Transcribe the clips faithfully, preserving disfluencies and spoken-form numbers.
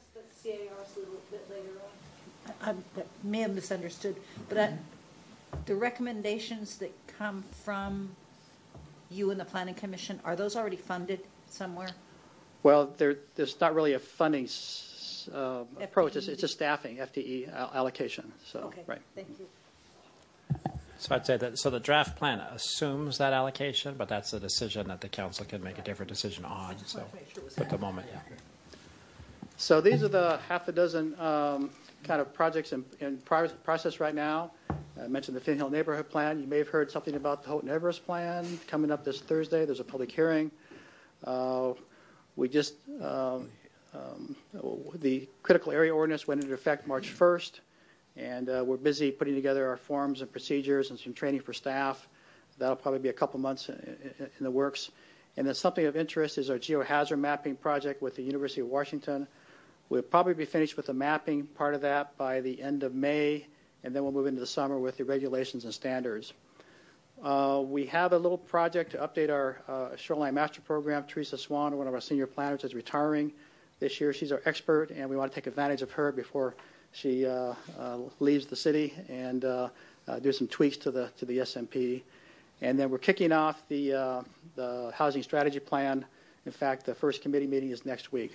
the C A R S a little bit later on. I, I may have misunderstood, but I, the recommendations that come from you and the Planning Commission, are those already funded somewhere? Well, there, there's not really a funding uh, approach. It's, it's a staffing, F T E allocation. So, okay, right. Thank you. So I'd say that, so the draft plan assumes that allocation, but that's a decision that the council can make a different decision on. So at the moment, yeah. So these are the half a dozen um, kind of projects in, in process right now. I mentioned the Finn Hill Neighborhood Plan. You may have heard something about the Houghton Everest Plan coming up this Thursday. There's a public hearing. Uh, we just, um, um, the critical area ordinance went into effect March first. And uh, we're busy putting together our forms and procedures and some training for staff. That'll probably be a couple months in, in, in the works. And then something of interest is our geohazard mapping project with the University of Washington. We'll probably be finished with the mapping part of that by the end of May, and then we'll move into the summer with the regulations and standards. Uh, we have a little project to update our uh, Shoreline Master Program. Teresa Swan, one of our senior planners, is retiring this year. She's our expert, and we want to take advantage of her before she uh, uh, leaves the city and uh, uh, do some tweaks to the to the S M P. And then we're kicking off the, uh, the housing strategy plan. In fact, the first committee meeting is next week.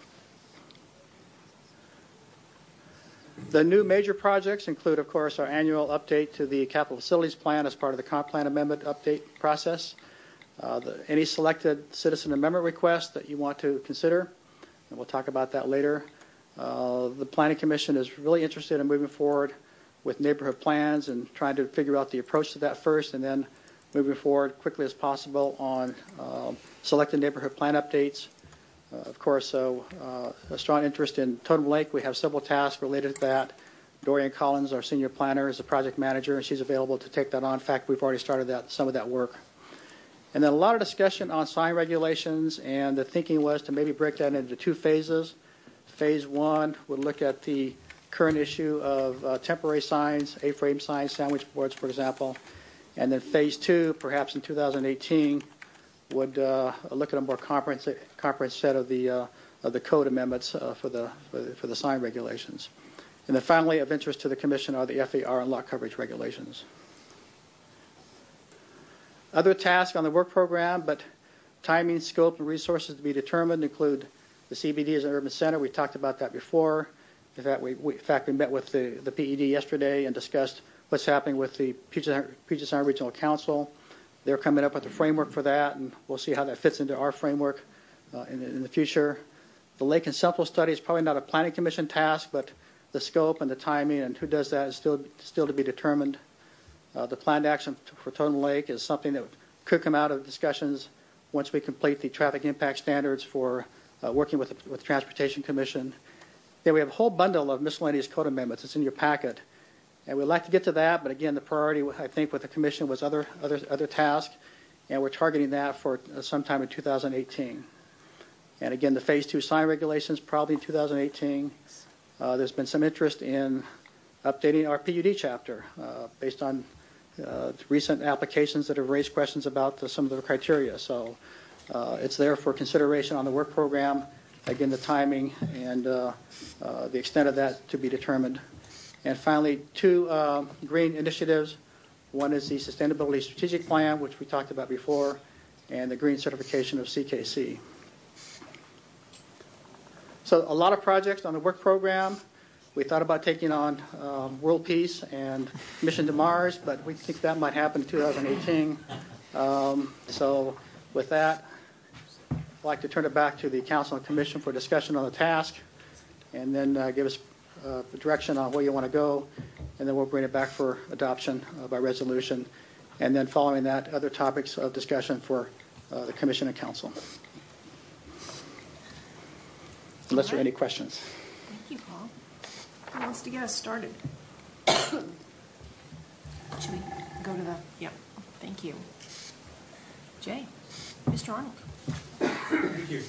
The new major projects include, of course, our annual update to the capital facilities plan as part of the comp plan amendment update process. Uh, the, any selected citizen amendment requests that you want to consider, and we'll talk about that later. Uh, the Planning Commission is really interested in moving forward with neighborhood plans and trying to figure out the approach to that first, and then moving forward quickly as possible on uh, selected neighborhood plan updates. Uh, of course, so uh, a strong interest in Totem Lake. We have several tasks related to that. Dorian Collins, our senior planner, is the project manager, and she's available to take that on. In fact, we've already started that some of that work. And then a lot of discussion on sign regulations, and the thinking was to maybe break that into two phases. Phase one would look at the current issue of uh, temporary signs, A-frame signs, sandwich boards, for example. And then phase two, perhaps in two thousand eighteen, would uh, look at a more comprehensive, comprehensive set of the uh, of the code amendments uh, for the for the, for the sign regulations. And then finally, of interest to the Commission are the F A R and lot coverage regulations. Other tasks on the work program, but timing, scope, and resources to be determined include the C B D as an urban center. We talked about that before. In fact, we, we, in fact, we met with the, the P E D yesterday and discussed what's happening with the Puget Sound Regional Council. They're coming up with a framework for that, and we'll see how that fits into our framework uh, in, in the future. The Lake and Central study is probably not a Planning Commission task, but the scope and the timing and who does that is still, still to be determined. Uh, the planned action for Totem Lake is something that could come out of discussions once we complete the traffic impact standards for uh, working with the, with the Transportation Commission. Then we have a whole bundle of miscellaneous code amendments. It's in your packet. And we'd like to get to that, but again, the priority, I think, with the Commission was other other other tasks, and we're targeting that for uh, sometime in two thousand eighteen. And again, the Phase two sign regulations probably in two thousand eighteen. Uh, there's been some interest in updating our P U D chapter uh, based on uh, recent applications that have raised questions about the, some of the criteria. So uh, it's there for consideration on the work program. Again, the timing and uh, uh, the extent of that to be determined. And finally, two uh, green initiatives. One is the Sustainability Strategic Plan, which we talked about before, and the green certification of C K C. So a lot of projects on the work program. We thought about taking on um, World Peace and Mission to Mars, but we think that might happen in two thousand eighteen. Um, so with that, I'd like to turn it back to the Council and Commission for discussion on the task, and then uh, give us uh, direction on where you want to go, and then we'll bring it back for adoption uh, by resolution, and then following that, other topics of discussion for uh, the Commission and Council. Unless there are any questions. Thank you, Paul. Who wants to get us started? Should we go to the, yeah, thank you. Jay, Mister Arnold. Thank you.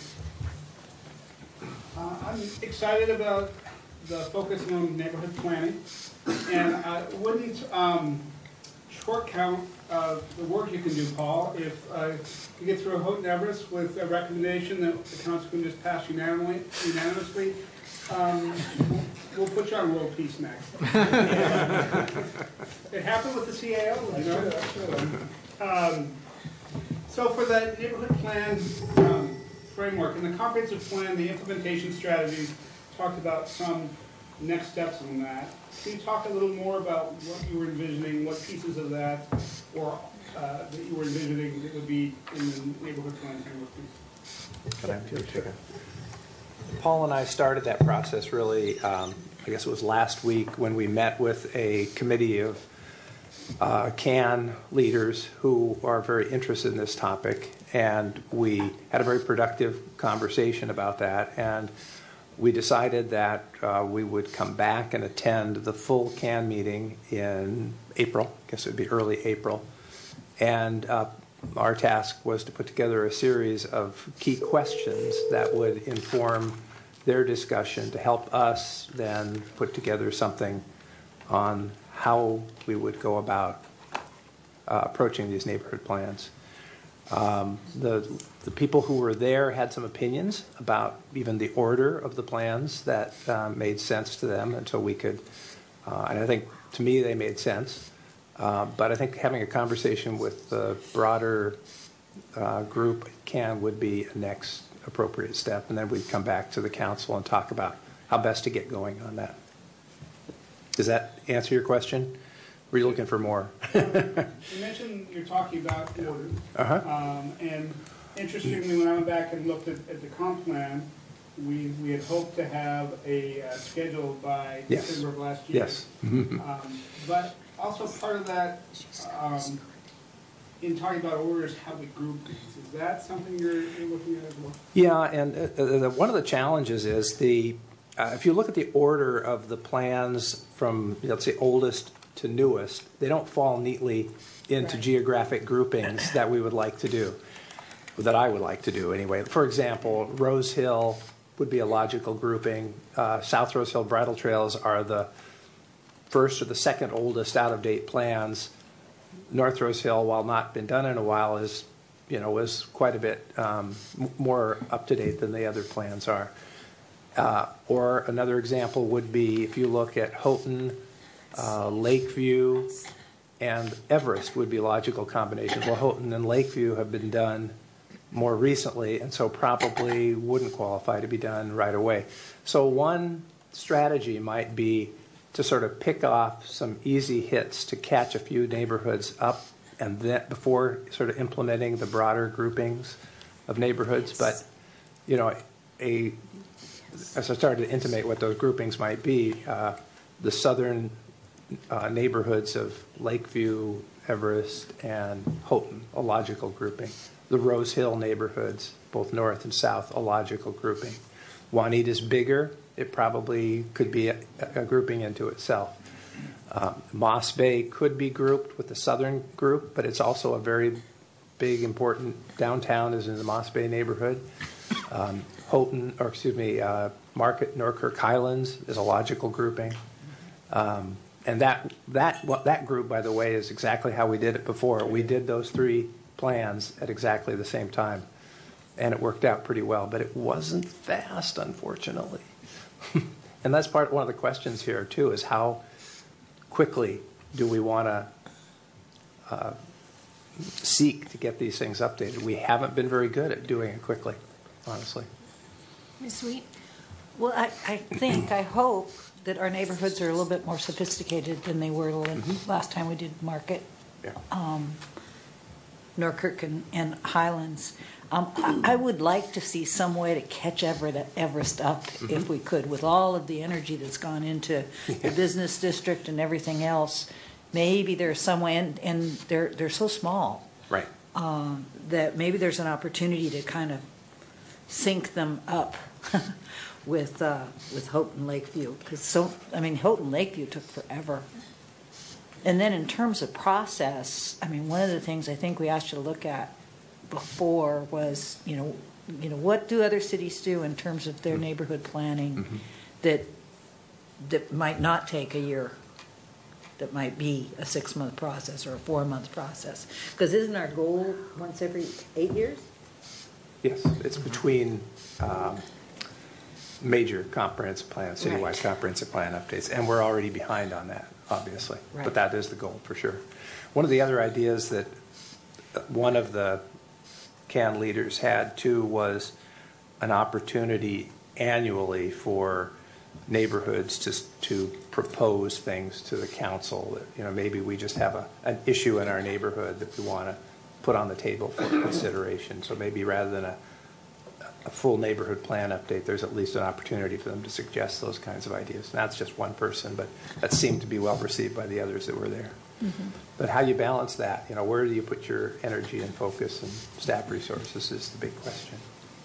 Uh, I'm excited about the focusing on neighborhood planning, and I wouldn't um, short count uh, the work you can do, Paul, if uh, you get through Houghton Everest with a recommendation that the council can just pass unanimously, unanimously Um, we'll put you on world peace next. It happened with the C A O, you know? Um, so for the neighborhood plan um, framework, in the comprehensive plan, the implementation strategies talked about some next steps on that. Can you talk a little more about what you were envisioning, what pieces of that, or uh, that you were envisioning that would be in the neighborhood plan framework, please? Can I take it? Paul and I started that process really, um, I guess it was last week when we met with a committee of uh, C A N leaders who are very interested in this topic, and we had a very productive conversation about that, and we decided that uh, we would come back and attend the full C A N meeting in April. I guess it would be early April, and uh, our task was to put together a series of key questions that would inform their discussion to help us then put together something on how we would go about uh, approaching these neighborhood plans. Um, the, the people who were there had some opinions about even the order of the plans that uh, made sense to them, and so we could, uh, and I think to me they made sense. Uh, but I think having a conversation with the broader uh, group can would be a next appropriate step, and then we'd come back to the council and talk about how best to get going on that. Does that answer your question? Were you looking for more? You mentioned you're talking about order, Uh-huh. um, and interestingly, when I went back and looked at, at the comp plan, we we had hoped to have a uh, schedule by Yes. December of last year. Yes. Um, but also part of that, um, in talking about orders, how we group these. Is that something you're, you're looking at as well? Yeah, and uh, the, one of the challenges is the, uh, if you look at the order of the plans from, let's say, oldest to newest, they don't fall neatly into Right. geographic groupings that we would like to do, that I would like to do anyway. For example, Rose Hill would be a logical grouping. Uh, South Rose Hill Bridle Trails are the first or the second oldest out-of-date plans. North Rose Hill, while not been done in a while, is, you know, is quite a bit um, m- more up-to-date than the other plans are. Uh, or another example would be if you look at Houghton, uh, Lakeview, and Everest would be logical combinations. Well, Houghton and Lakeview have been done more recently, and so probably wouldn't qualify to be done right away. So one strategy might be to sort of pick off some easy hits to catch a few neighborhoods up, and then before sort of implementing the broader groupings of neighborhoods. But, you know, a as I started to intimate what those groupings might be, uh, the southern uh, neighborhoods of Lakeview, Everest, and Houghton, a logical grouping. The Rose Hill neighborhoods, both north and south, a logical grouping. Juanita's bigger. It probably could be a, a grouping into itself. Um, Moss Bay could be grouped with the southern group, but it's also a very big, important downtown is in the Moss Bay neighborhood. Um, Houghton, or excuse me, uh, Market Norkirk Highlands is a logical grouping. Um, and that that what, that group, by the way, is exactly how we did it before. We did those three plans at exactly the same time, and it worked out pretty well. But it wasn't fast, unfortunately. And that's part one of the questions here too: is how quickly do we want to uh, seek to get these things updated? We haven't been very good at doing it quickly, honestly. Miz Sweet? Well, I, I think, I hope that our neighborhoods are a little bit more sophisticated than they were the Mhm. last time we did Market, Yeah. um, Norkirk and, and Highlands. Um, I, I would like to see some way to catch Everett, Everest up, Mm-hmm. if we could, with all of the energy that's gone into the business district and everything else. Maybe there's some way, and, and they're they're so small, Right. um, that maybe there's an opportunity to kind of sync them up with uh, with Houghton Lakeview, because so I mean Houghton Lakeview took forever. And then in terms of process, I mean, one of the things I think we asked you to look at before was, you know, you know, what do other cities do in terms of their neighborhood planning Mhm. that that might not take a year, that might be a six-month process or a four-month process? Because isn't our goal once every eight years? Yes, it's between um, major comprehensive plan, citywide Right. comprehensive plan updates, and we're already behind on that, obviously. Right. But that is the goal for sure. One of the other ideas that one of the C A N leaders had too was an opportunity annually for neighborhoods to to propose things to the council. That, you know, maybe we just have a an issue in our neighborhood that we want to put on the table for consideration. So maybe rather than a a full neighborhood plan update, there's at least an opportunity for them to suggest those kinds of ideas. And that's just one person, but that seemed to be well received by the others that were there. Mm-hmm. But how you balance that, you know, where do you put your energy and focus and staff resources is the big question.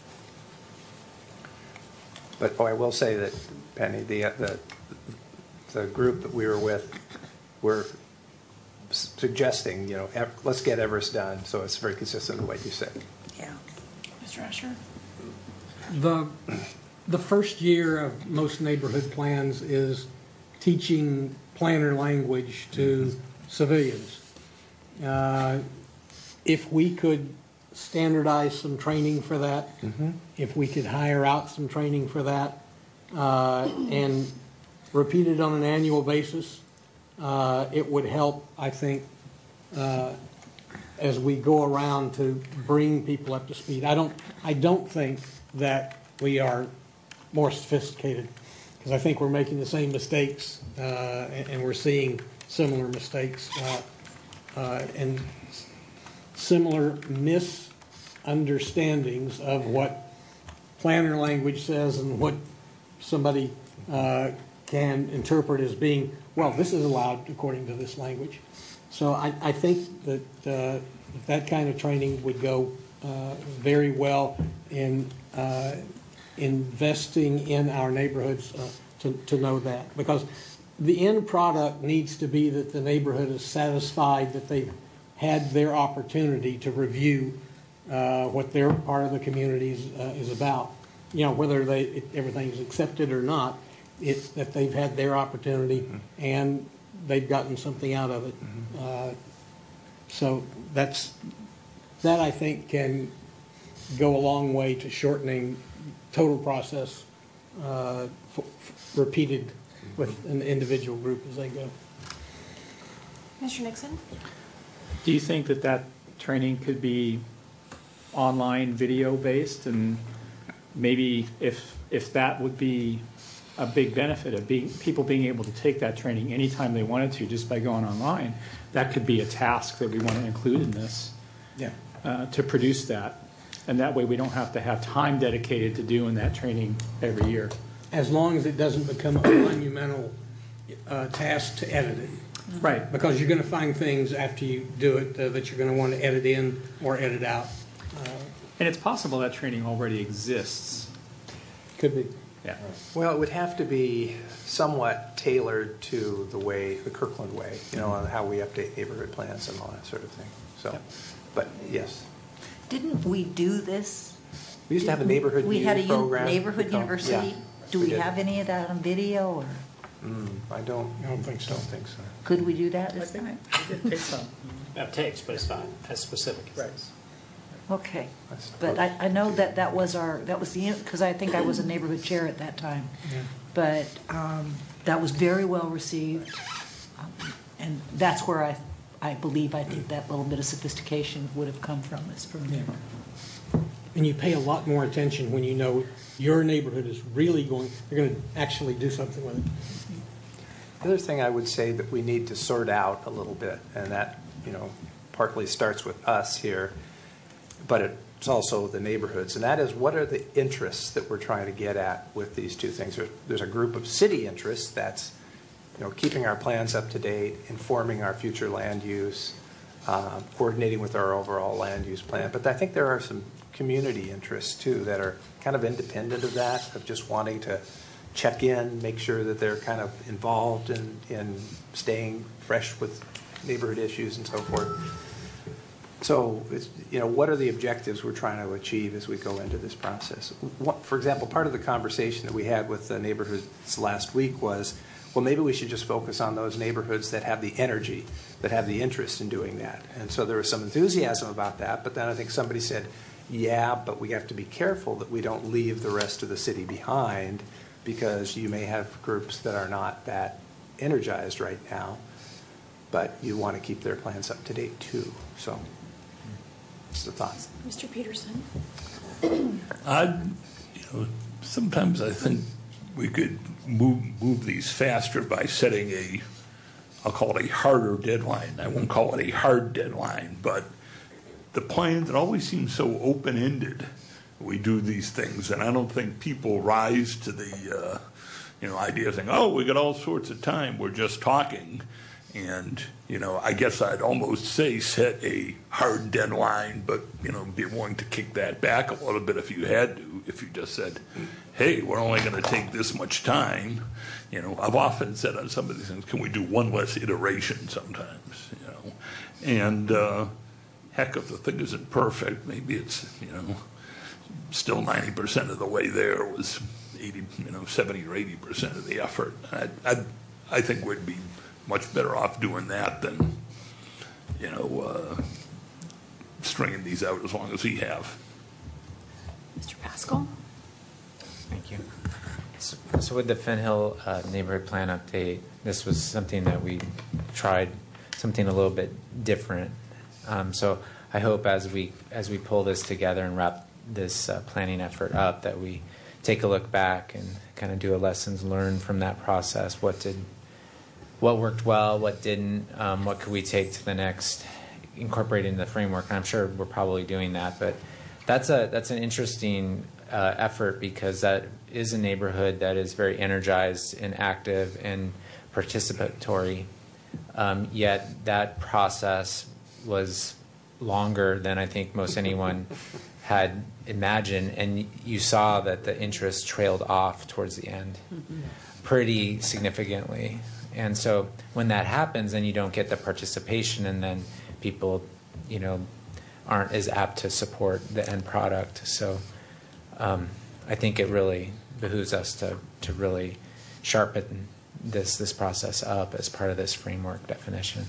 But oh, I will say that, Penny, the the the group that we were with were suggesting, you know, let's get Everest done. So it's very consistent with what you said. Yeah. Mister Asher? The, the first year of most neighborhood plans is teaching planner language to civilians. Uh, if we could standardize some training for that, mm-hmm. if we could hire out some training for that, uh, and repeat it on an annual basis, uh, it would help, I think, uh, as we go around to bring people up to speed. I don't, I don't think that we are more sophisticated, because I think we're making the same mistakes, uh, and, and we're seeing similar mistakes uh, uh, and similar misunderstandings of what planner language says and what somebody uh, can interpret as being, well, this is allowed according to this language. So I, I think that uh, that kind of training would go uh, very well in uh, investing in our neighborhoods uh, to, to know that. Because the end product needs to be that the neighborhood is satisfied that they've had their opportunity to review uh, what their part of the community is, uh, is about. You know, whether they it, everything is accepted or not, it's that they've had their opportunity mm-hmm. and they've gotten something out of it. Mm-hmm. Uh, so that's that I think can go a long way to shortening total process uh, f- f- repeated with an individual group as they go. Mister Nixon? Do you think that that training could be online video based, and maybe if if that would be a big benefit of being people being able to take that training anytime they wanted to just by going online, that could be a task that we want to include in this. Yeah. Uh, to produce that, and that way we don't have to have time dedicated to doing that training every year. As long as it doesn't become a monumental uh, task to edit it. Right. Because you're going to find things after you do it uh, that you're going to want to edit in or edit out. Uh, and it's possible that training already exists. Could be. Yeah. Well, it would have to be somewhat tailored to the way, the Kirkland way, you know, on how we update neighborhood plans and all that sort of thing. So, Yep. But yes, Didn't we do this? we used to have a neighborhood We had a uni- u- program. neighborhood We call- university. yeah, Do we we did. have any of that on video, or Mm, I don't. I don't think so. Don't think so. could we do that this time? It takes some. It takes, but it's not as specific as this. Okay, That's- but I, I know that that was our, that was the, because I think I was a neighborhood chair at that time. Yeah. But um, that was very well received, um, and that's where I, I believe, I think that little bit of sophistication would have come from, is from there. And you pay a lot more attention when you know your neighborhood is really going, you're going to actually do something with it. The other thing I would say that we need to sort out a little bit, and that, you know, partly starts with us here, but it's also the neighborhoods, and that is, what are the interests that we're trying to get at with these two things? There- There's a group of city interests that's, you know, keeping our plans up to date, informing our future land use, uh, coordinating with our overall land use plan. But I think there are some community interests too that are kind of independent of that, of just wanting to check in, make sure that they're kind of involved in, in staying fresh with neighborhood issues and so forth. So, it's, you know, what are the objectives we're trying to achieve as we go into this process? What, for example, part of the conversation that we had with the neighborhoods last week was, well, maybe we should just focus on those neighborhoods that have the energy, that have the interest in doing that. And so there was some enthusiasm about that, but then I think somebody said, Yeah, but we have to be careful that we don't leave the rest of the city behind, because you may have groups that are not that energized right now, but you want to keep their plans up to date too. So, that's the thoughts. Mister Peterson? I, you know, sometimes I think we could move move these faster by setting a, I'll call it a harder deadline. I won't call it a hard deadline, but the plans, it always seems so open-ended. We do these things, and I don't think people rise to the, uh, you know, idea of saying, oh, we got all sorts of time, we're just talking. And, you know, I guess I'd almost say set a hard deadline, but, you know, be willing to kick that back a little bit if you had to, if you just said, hey, we're only going to take this much time. You know, I've often said on some of these things, can we do one less iteration sometimes, you know? And, uh, heck, if the thing isn't perfect, maybe it's, you know, still ninety percent of the way there was eighty, you know, seventy or eighty percent of the effort. I, I, I think we'd be much better off doing that than, you know, uh, stringing these out as long as we have. Mister Pascal? Thank you. So, so with the Finn Hill uh, neighborhood plan update, this was something that we tried, something a little bit different. Um, so I hope as we as we pull this together and wrap this uh, planning effort up, that we take a look back and kind of do a lessons learned from that process. What did, what worked well, what didn't, um, what could we take to the next, incorporate into the framework. And I'm sure we're probably doing that, but that's a that's an interesting uh, effort, because that is a neighborhood that is very energized and active and participatory. Um, yet that process was longer than I think most anyone had imagined, and you saw that the interest trailed off towards the end pretty significantly. And so when that happens, then you don't get the participation, and then people, you know, aren't as apt to support the end product. So um, I think it really behooves us to, to really sharpen this this process up as part of this framework definition.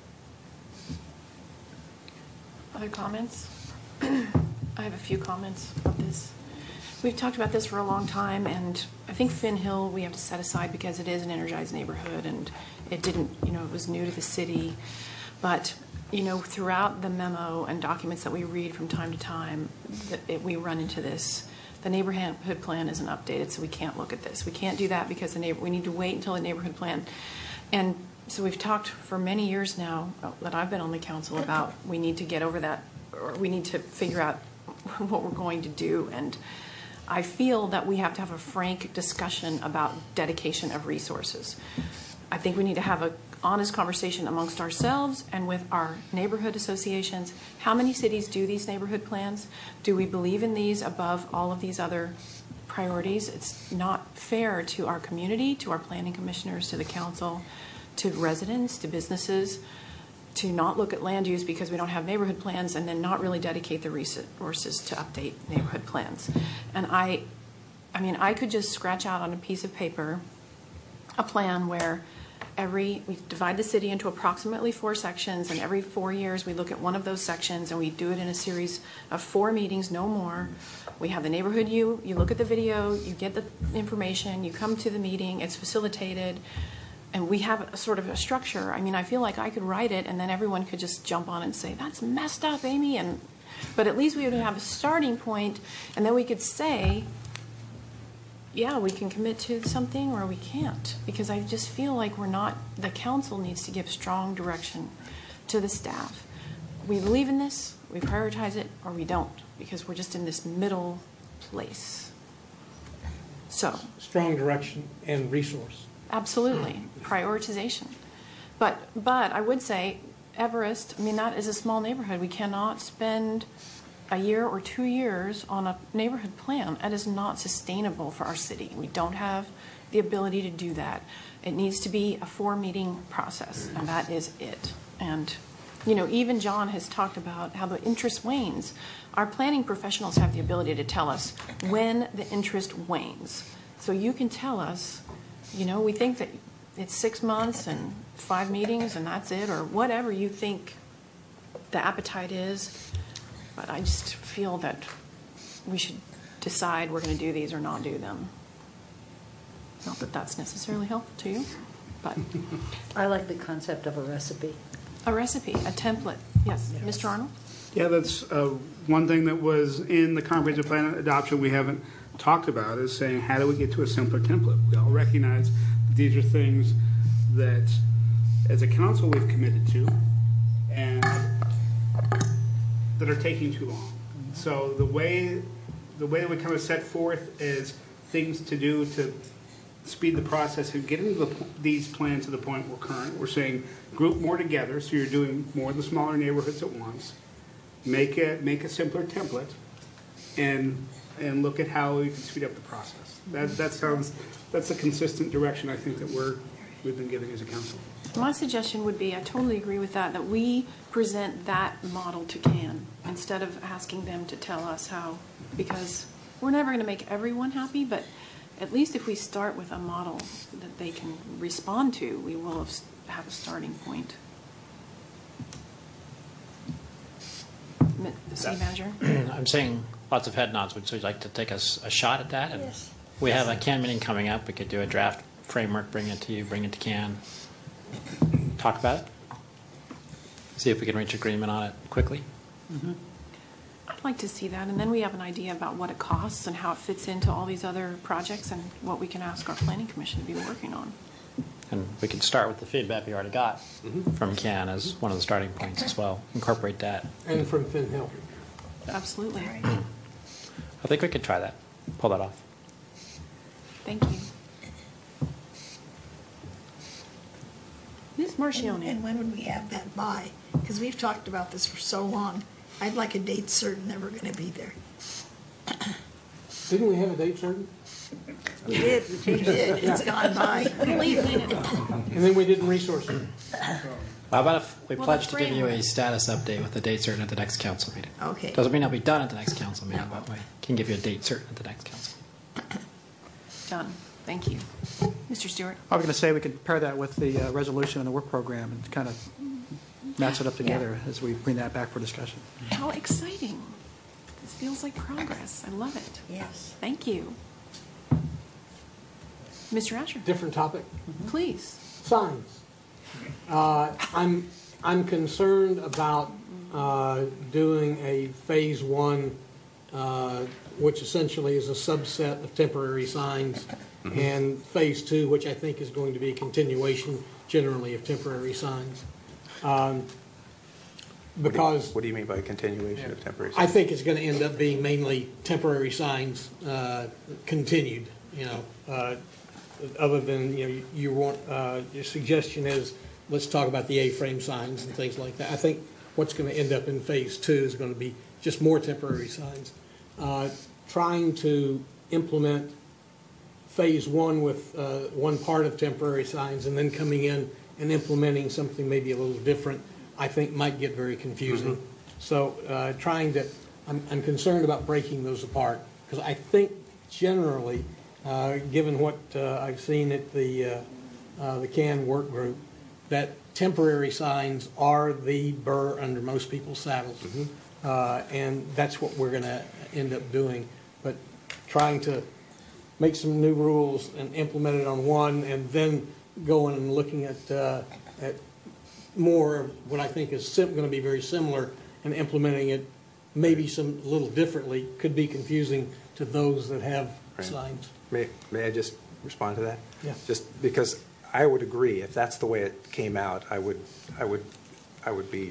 Other comments? I have a few comments about this. We've talked about this for a long time, and I think Finn Hill we have to set aside because it is an energized neighborhood, and it didn't, you know, it was new to the city. But, you know, throughout the memo and documents that we read from time to time, that it, we run into this. The neighborhood plan isn't updated, so we can't look at this. We can't do that because the neighbor, we need to wait until the neighborhood plan. And so we've talked for many years now that I've been on the council about we need to get over that, or we need to figure out what we're going to do. And I feel that we have to have a frank discussion about dedication of resources. I think we need to have an honest conversation amongst ourselves and with our neighborhood associations. How many cities do these neighborhood plans? Do we believe in these above all of these other priorities? It's not fair to our community, to our planning commissioners, to the council, to residents, to businesses, to not look at land use because we don't have neighborhood plans, and then not really dedicate the resources to update neighborhood plans. And I, I mean, I could just scratch out on a piece of paper a plan where every, we divide the city into approximately four sections, and every four years we look at one of those sections and we do it in a series of four meetings, no more. We have the neighborhood you, you look at the video, you get the information, you come to the meeting, it's facilitated. And we have a sort of a structure. I mean, I feel like I could write it and then everyone could just jump on and say, that's messed up, Amy. And, but at least we would have a starting point, and then we could say, yeah, we can commit to something or we can't. Because I just feel like we're not, the council needs to give strong direction to the staff. We believe in this, we prioritize it, or we don't, because we're just in this middle place. So. Strong direction and resource. Absolutely, prioritization. But but I would say Everest, I mean, that is a small neighborhood. We cannot spend a year or two years on a neighborhood plan. That is not sustainable for our city. We don't have the ability to do that. It needs to be a four-meeting process, and that is it. And, you know, even John has talked about how the interest wanes. Our planning professionals have the ability to tell us when the interest wanes. So you can tell us, you know, we think that it's six months and five meetings and that's it, or whatever you think the appetite is. But I just feel that we should decide we're going to do these or not do them. Not that that's necessarily helpful to you, but I like the concept of a recipe. a recipe, a template. Yes, Mister Arnold? Yeah, that's uh, one thing that was in the comprehensive plan adoption we haven't talked about is saying how do we get to a simpler template? We all recognize that these are things that as a council we've committed to and that are taking too long. So the way the way that we kind of set forth is things to do to speed the process and get into the, these plans to the point we're current. We're saying group more together, so you're doing more of the smaller neighborhoods at once. Make a make a simpler template, and and look at how we can speed up the process. That that sounds that's a consistent direction I think that we're we've been giving as a council. My suggestion would be, I totally agree with that, that we present that model to C A N instead of asking them to tell us how, because we're never going to make everyone happy, but at least if we start with a model that they can respond to, we will have, have a starting point. The city manager? I'm seeing lots of head nods. Would you like to take us a shot at that? And Yes. we have a C A N meeting coming up. We could do a draft framework, bring it to you, bring it to C A N, talk about it, see if we can reach agreement on it quickly. Mm-hmm. I'd like to see that, and then we have an idea about what it costs and how it fits into all these other projects and what we can ask our planning commission to be working on. And we can start with the feedback we already got mm-hmm. from C A N as one of the starting points as well. Incorporate that. And from Finn Hill. Absolutely. I think we could try that, pull that off. Thank you. Miz Marchione. And when would we have that by? Because we've talked about this for so long. I'd like a date certain that we're going to be there. Didn't we have a date certain? We did. We did. It's gone by. And then we didn't resource it. How about if we Well, pledge the to give you a framework. status update with a date certain at the next council meeting? Okay. Doesn't mean it'll be done at the next council meeting, but we can give you a date certain at the next council. Done. Thank you. Mister Stewart? I was going to say we could pair that with the uh, resolution and the work program and kind of match it up together as we bring that back for discussion. How exciting. This feels like progress. I love it. Yes. Thank you. Mister Asher? Different topic. Please. Signs. Uh, I'm I'm concerned about uh, doing a phase one, uh, which essentially is a subset of temporary signs, mm-hmm. and phase two, which I think is going to be a continuation generally of temporary signs. Um, because what do, you, what do you mean by continuation of temporary signs? I think it's going to end up being mainly temporary signs uh, continued. You know, uh, other than you know, you, you want uh, your suggestion is let's talk about the A-frame signs and things like that. I think what's going to end up in phase two is going to be just more temporary signs. Uh, trying to implement phase one with uh, one part of temporary signs and then coming in and implementing something maybe a little different, I think might get very confusing. Mm-hmm. So uh, trying to, I'm, I'm concerned about breaking those apart because I think generally, uh, given what uh, I've seen at the, uh, uh, the C A N work group, that temporary signs are the burr under most people's saddles. Mm-hmm. uh, and that's what we're going to end up doing. But trying to make some new rules and implement it on one and then going and looking at uh, at more of what I think is sim- going to be very similar and implementing it maybe some a little differently could be confusing to those that have right. signs. May, may I just respond to that? Yeah. Just because I would agree if that's the way it came out, I would I would I would be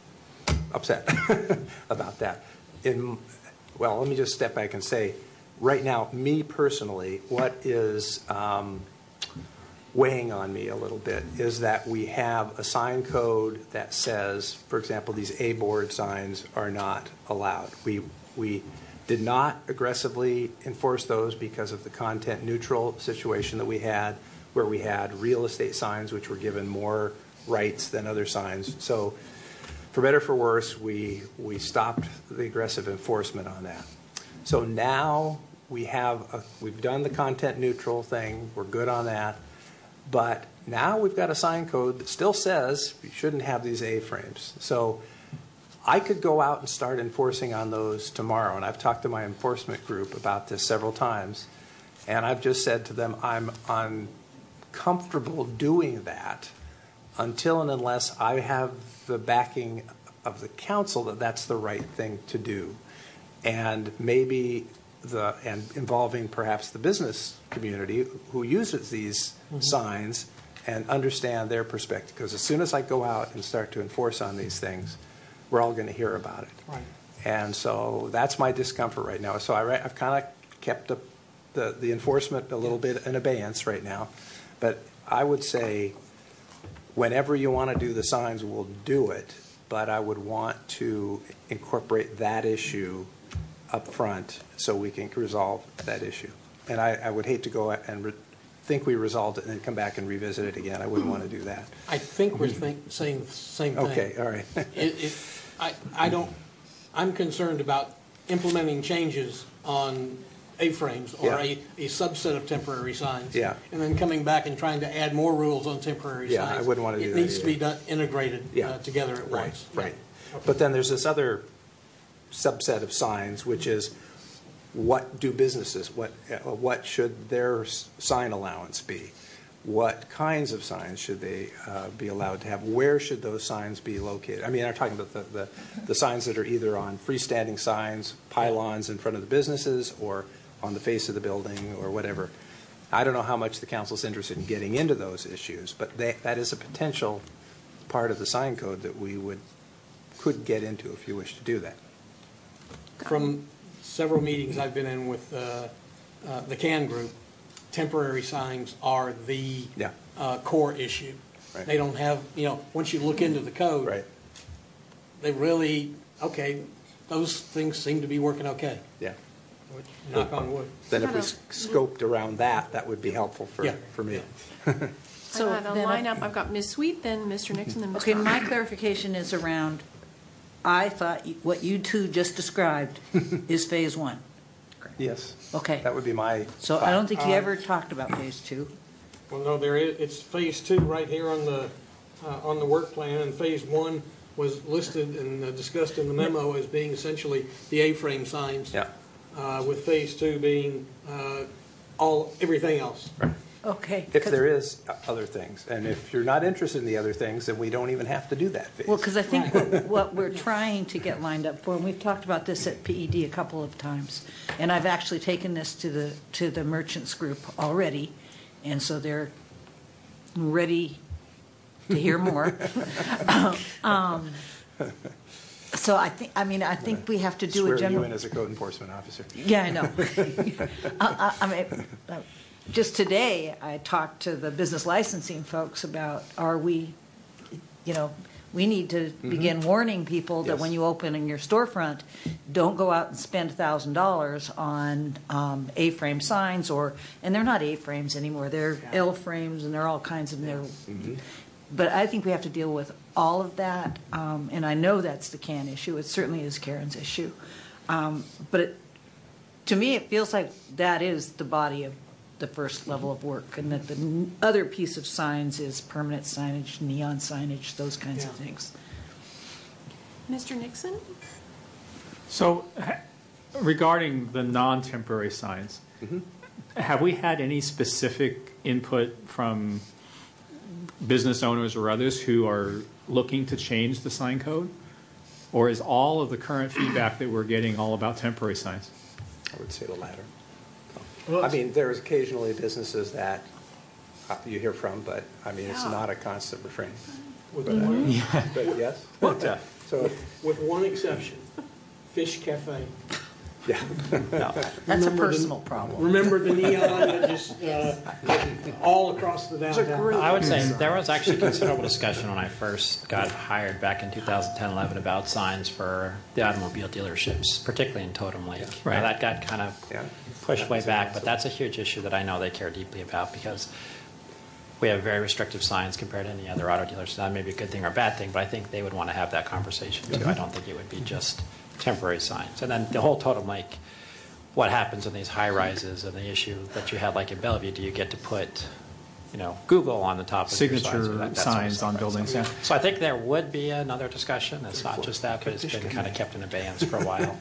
upset about that. In well, let me just step back and say, right now, me personally, what is um, weighing on me a little bit is that we have a sign code that says, for example, these A-board signs are not allowed. We we did not aggressively enforce those because of the content neutral situation that we had, where we had real estate signs which were given more rights than other signs. So for better or for worse, we we stopped the aggressive enforcement on that. So now we have a, we've done the content neutral thing. We're good on that. But now we've got a sign code that still says you shouldn't have these A-frames. So I could go out and start enforcing on those tomorrow, and I've talked to my enforcement group about this several times, and I've just said to them, I'm uncomfortable doing that until and unless I have the backing of the council that that's the right thing to do. And maybe the, and involving perhaps the business community who uses these mm-hmm. signs and understand their perspective. Because as soon as I go out and start to enforce on these things, we're all going to hear about it. Right. And so that's my discomfort right now. So I, I've kind of kept the, the, the enforcement a little bit in abeyance right now. But I would say whenever you want to do the signs, we'll do it. But I would want to incorporate that issue up front so we can resolve that issue. And I, I would hate to go and re- think we resolved it and then come back and revisit it again. I wouldn't want to do that. I think we're think, saying the same thing. Okay, all right. it, it, I, I don't, I'm concerned about implementing changes on A-frames or Yeah. a, a subset of temporary signs. Yeah. And then coming back and trying to add more rules on temporary Yeah, signs. I wouldn't want to do It that needs to be either. done, integrated Yeah. uh, together at Right, once. right. Yeah. But then there's this other subset of signs, which is what do businesses, what, uh, what should their s- sign allowance be? What kinds of signs should they uh, be allowed to have? Where should those signs be located? I mean, I'm talking about the, the, the signs that are either on freestanding signs, pylons in front of the businesses, or on the face of the building, or whatever. I don't know how much the council's interested in getting into those issues, but they, that is a potential part of the sign code that we would could get into if you wish to do that. From several meetings I've been in with uh, uh, the CAN group, temporary signs are the Yeah. uh, core issue. Right. They don't have, you know, once you look into the code, Right. they really, okay, those things seem to be working okay. Yeah. Which, knock on wood. Then if we Kind s- of- scoped around that, that would be helpful for, Yeah. for me. So I've got a then I- lineup. I've got Miz Sweet, then Mister Nixon, then Mister Okay, my clarification is around, I thought you- what you two just described is phase one. Yes. Okay. That would be my So I thought. don't think you ever talked about phase two. Well, no, there is, it's phase two right here on the, uh, on the work plan, and phase one was listed and uh, discussed in the memo as being essentially the A-frame signs. Yeah. Uh, with phase two being, uh, all, everything else. Okay. If 'cause- there is o- other things, and if you're not interested in the other things, then we don't even have to do that phase. Well, because I think what, what we're trying to get lined up for, and we've talked about this at P E D a couple of times, and I've actually taken this to the, to the merchants group already, and so they're ready to hear more. Um, So I think, I mean, I think we have to do a Swear you general. in as a code enforcement officer. Yeah, I know. I, I, I mean, uh, just today, I talked to the business licensing folks about, are we, you know, we need to begin warning people that Yes. when you open in your storefront, don't go out and spend a thousand dollars on um, A-frame signs, or, and they're not A-frames anymore, they're L-frames, and they're all kinds of, they're, but I think we have to deal with all of that, um, and I know that's the CAN issue. It certainly is Karen's issue. Um, but it, to me, it feels like that is the body of the first level of work, and that the n- other piece of signs is permanent signage, neon signage, those kinds of Yeah. things. Mister Nixon? So ha- regarding the non-temporary signs, have we had any specific input from business owners or others who are looking to change the sign code? Or is all of the current feedback that we're getting all about temporary signs? I would say the latter. I mean, there's occasionally businesses that uh, you hear from, but I mean, it's Yeah. not a constant refrain. With But, uh, one, but yes? So, with one exception, Fish Cafe. yeah. That's a Remember the- personal problem. Remember the neon that just, uh, all across the downtown? I would say there was actually considerable discussion when I first got hired back in two thousand ten, eleven about signs for the automobile dealerships, particularly in Totem Lake. Now, Right. that got kind of Yeah. pushed way back, but that's a huge issue that I know they care deeply about, because we have very restrictive signs compared to any other auto dealers. That may be a good thing or a bad thing, but I think they would want to have that conversation too. I don't think it would be just temporary signs. And then the whole Totem Lake, what happens in these high rises, and the issue that you had like in Bellevue, do you get to put, you know, Google on the top of your signs, or Signature that- that sort of signs stuff, on right? buildings, So- yeah. So I think there would be another discussion. It's not just that, but it's been kind of kept in abeyance for a while.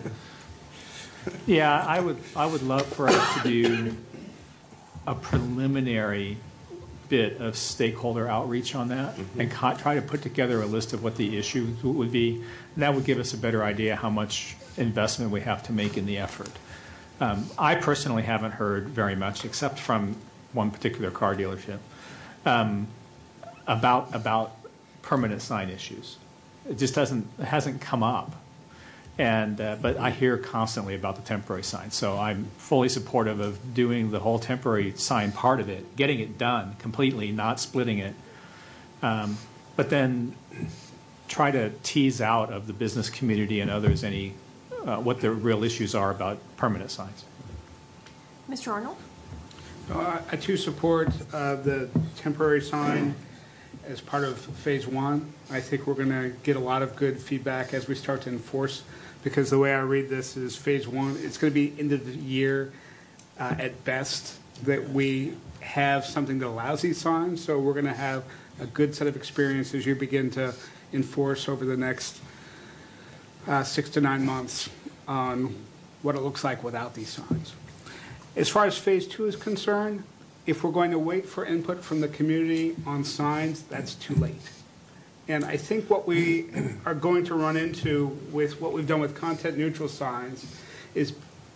Yeah, I would, I would love for us to do a preliminary bit of stakeholder outreach on that and co- try to put together a list of what the issues would be. And that would give us a better idea how much investment we have to make in the effort. Um, I personally haven't heard very much, except from one particular car dealership, um, about about permanent sign issues. It just doesn't, it hasn't come up. And uh, but I hear constantly about the temporary sign, so I'm fully supportive of doing the whole temporary sign part of it, getting it done completely, not splitting it. Um, but then try to tease out of the business community and others any uh, what the real issues are about permanent signs. Mister Arnold? Uh, I too support uh, the temporary sign as part of phase one. I think we're going to get a lot of good feedback as we start to enforce, because the way I read this is phase one, it's going to be end of the year uh, at best that we have something that allows these signs. So we're going to have a good set of experience as you begin to enforce over the next uh, six to nine months on what it looks like without these signs. As far as phase two is concerned, if we're going to wait for input from the community on signs, that's too late. And I think what we are going to run into with what we've done with content neutral signs is,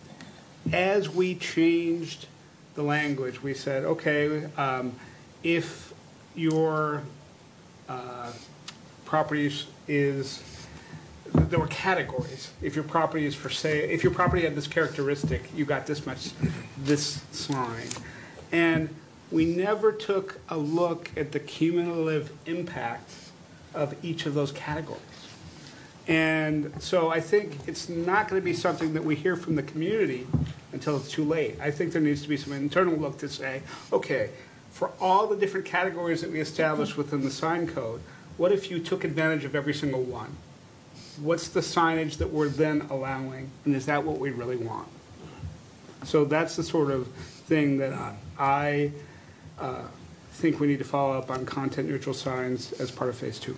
as we changed the language, we said, okay, um, if your uh, property is, there were categories. If your property is for sale, if your property had this characteristic, you got this much, this sign. And we never took a look at the cumulative impact of each of those categories. And so I think it's not going to be something that we hear from the community until it's too late. I think there needs to be some internal look to say, okay, for all the different categories that we established within the sign code, what if you took advantage of every single one? What's the signage that we're then allowing, and is that what we really want? So that's the sort of thing that I, I uh, think we need to follow up on content neutral signs as part of phase two.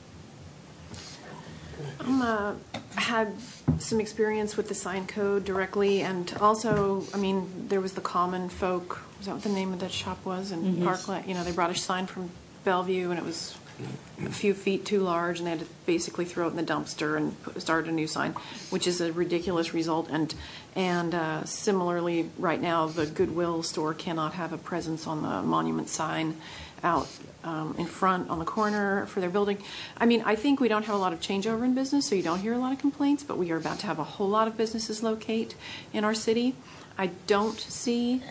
I'm, uh, had some experience with the sign code directly, and also, I mean, there was the Common Folk, was that what the name of that shop was in Mm-hmm. Parkland? You know, they brought a sign from Bellevue, and it was a few feet too large, and they had to basically throw it in the dumpster and put, start a new sign, which is a ridiculous result. And and uh, similarly, right now, the Goodwill store cannot have a presence on the monument sign out um, in front on the corner for their building. I mean, I think we don't have a lot of changeover in business, so you don't hear a lot of complaints, but we are about to have a whole lot of businesses locate in our city. I don't see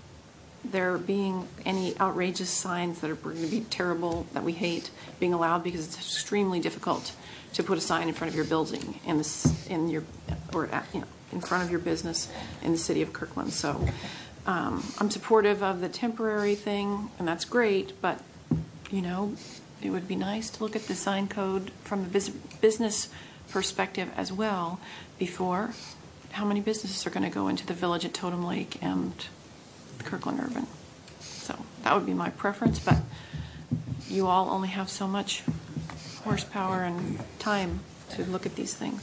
there being any outrageous signs that are going to be terrible, that we hate, being allowed, because it's extremely difficult to put a sign in front of your building in this, in your, or at, you know, in front of your business in the city of Kirkland. So um, I'm supportive of the temporary thing, and that's great, but you know, it would be nice to look at the sign code from a bus- business perspective as well before. How many businesses are going to go into the village at Totem Lake and Kirkland Urban? So that would be my preference, but you all only have so much horsepower and time to look at these things.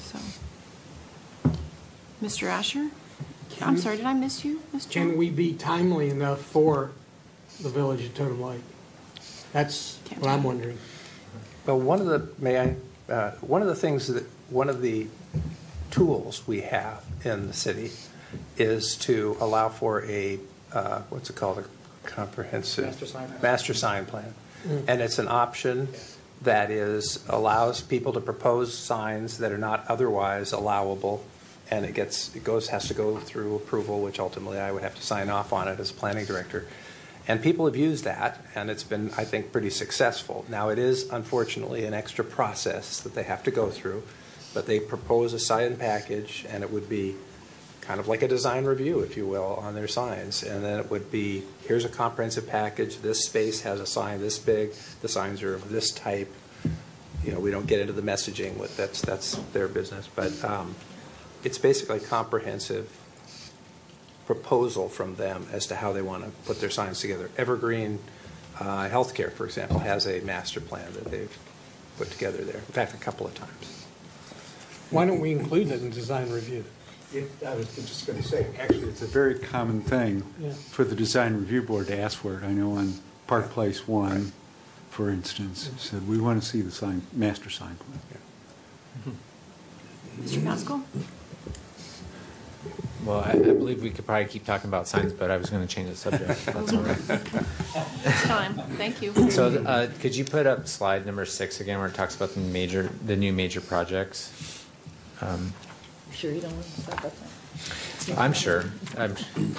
So, Mister Asher, Can- I'm sorry, did I miss you, Mister Can we be timely enough for the village of Totem Lake? That's Can't what I'm tell. wondering. Well, one of the, may I, uh, one of the things that, one of the tools we have in the city is to allow for a, uh, what's it called, a comprehensive Master sign plan. master sign plan. And it's an option that is, allows people to propose signs that are not otherwise allowable, and it gets, it goes, has to go through approval, which ultimately I would have to sign off on it as planning director. And people have used that, and it's been, I think, pretty successful. Now, it is unfortunately an extra process that they have to go through, but they propose a sign package, and it would be kind of like a design review, if you will, on their signs. And then it would be, here's a comprehensive package. This space has a sign this big. The signs are of this type. You know, we don't get into the messaging. With that's that's their business. But um, it's basically a comprehensive proposal from them as to how they want to put their signs together. Evergreen, Uh, healthcare, for example, has a master plan that they've put together there. In fact, a couple of times. Why don't we include that in design review? It, I was just going to say, actually, it's a very common thing Yeah. for the design review board to ask for it. I know on Park Place One, Right. for instance, said we want to see the sign, master sign plan. Mister Pascal? Well, I, I believe we could probably keep talking about signs, but I was going to change the subject. if That's all right. It's time. Thank you. So, uh, could you put up slide number six again, where it talks about the major, the new major projects? Um, Sure you don't want to stop that thing? I'm sure. I'm,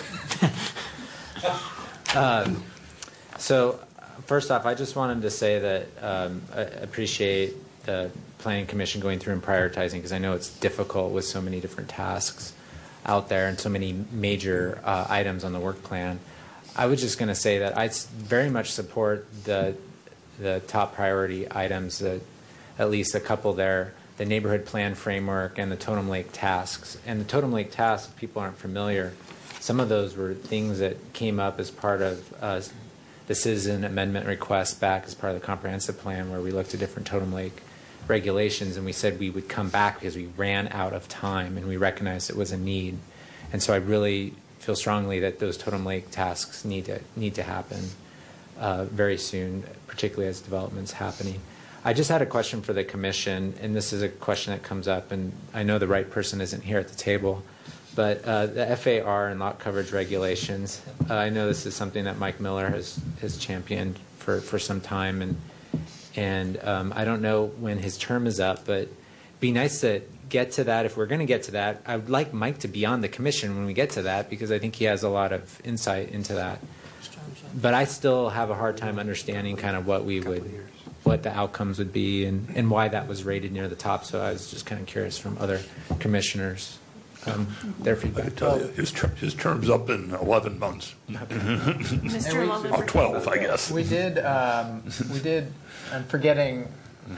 um, so, first off, I just wanted to say that um, I appreciate the Planning Commission going through and prioritizing, because I know it's difficult with so many different tasks out there and so many major uh, items on the work plan. I was just going to say that I s- very much support the the top priority items, that at least a couple there, the neighborhood plan framework and the Totem Lake tasks. And the Totem Lake tasks, if people aren't familiar, some of those were things that came up as part of uh, the citizen amendment request back as part of the comprehensive plan, where we looked at different Totem Lake regulations, and we said we would come back because we ran out of time and we recognized it was a need. And so I really feel strongly that those Totem Lake tasks need to need to happen uh, very soon, particularly as development's happening. I just had a question for the commission, and this is a question that comes up, and I know the right person isn't here at the table, but uh, the F A R and lot coverage regulations, uh, I know this is something that Mike Miller has, has championed for, for some time, and and um, I don't know when his term is up, but it'd be nice to get to that. If we're going to get to that, I would like Mike to be on the commission when we get to that, because I think he has a lot of insight into that. But I still have a hard time understanding kind of what we would, what the outcomes would be, and, and why that was rated near the top. So I was just kind of curious from other commissioners, um, their I feedback. tell you, his, ter- his term's up in eleven months. Mister Lover. Oh, twelve, I guess. We did, um, we did, I'm forgetting,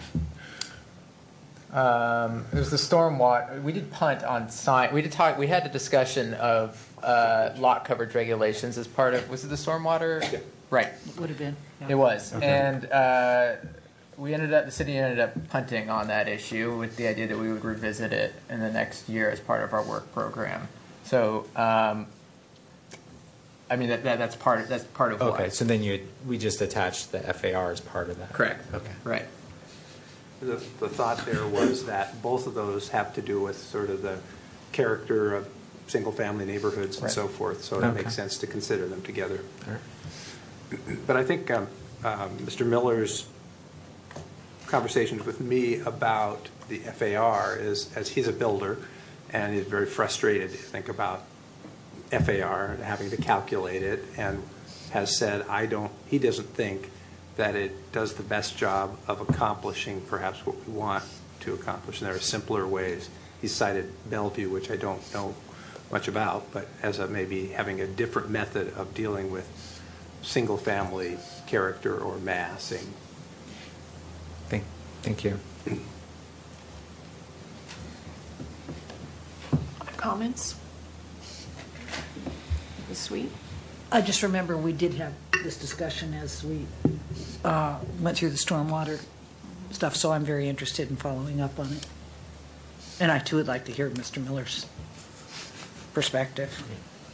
um, it was the stormwater, we did punt on sign, we did talk, we had a discussion of, uh, lot coverage regulations as part of, was it the stormwater? Yeah. Right, Would have been. yeah. it was. And, uh, we ended up, the city ended up punting on that issue with the idea that we would revisit it in the next year as part of our work program. So, um, I mean, that, that that's part of, that's part of Okay, what. so then you we just attached the F A R as part of that. Correct. Okay. Right. The, the thought there was that both of those have to do with sort of the character of single-family neighborhoods and Right. so forth, so it Okay. makes sense to consider them together. All right. But I think um, um, Mister Miller's conversations with me about the F A R is, as he's a builder, and he's very frustrated, I think, about F A R and having to calculate it, and has said, I don't, he doesn't think that it does the best job of accomplishing perhaps what we want to accomplish. And there are simpler ways. He cited Bellevue, which I don't know much about, but as a maybe having a different method of dealing with single-family character or massing. Thank, thank you. Other comments? Ms. Sweet? I just remember we did have this discussion as we uh, went through the stormwater stuff, so I'm very interested in following up on it. And I too would like to hear Mister Miller's perspective.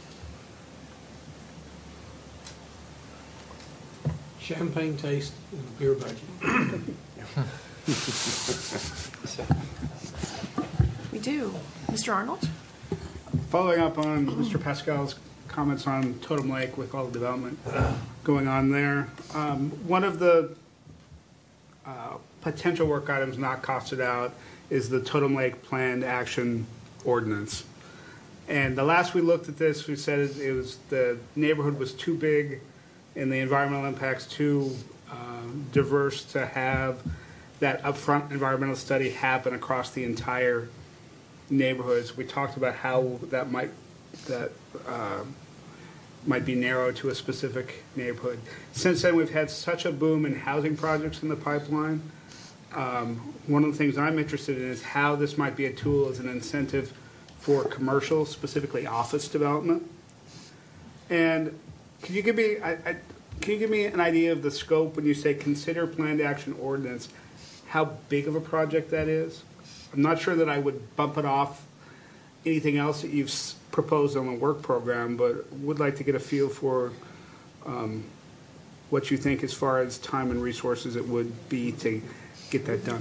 Champagne taste and a beer budget. We do. Mister Arnold? Following up on Mister Pascal's comments on Totem Lake with all the development going on there, um, one of the uh, potential work items not costed out is the Totem Lake Planned Action Ordinance. And the last we looked at this, we said it it was, the neighborhood was too big and the environmental impacts too um, diverse to have that upfront environmental study happen across the entire neighborhoods. We talked about how that might that uh, might be narrowed to a specific neighborhood. Since then, we've had such a boom in housing projects in the pipeline. Um, one of the things I'm interested in is how this might be a tool as an incentive for commercial, specifically office development. And could you give me, I, I, can you give me an idea of the scope when you say consider planned action ordinance, how big of a project that is? I'm not sure that I would bump it off anything else that you've s- proposed on the work program, but would like to get a feel for um, what you think as far as time and resources it would be to get that done.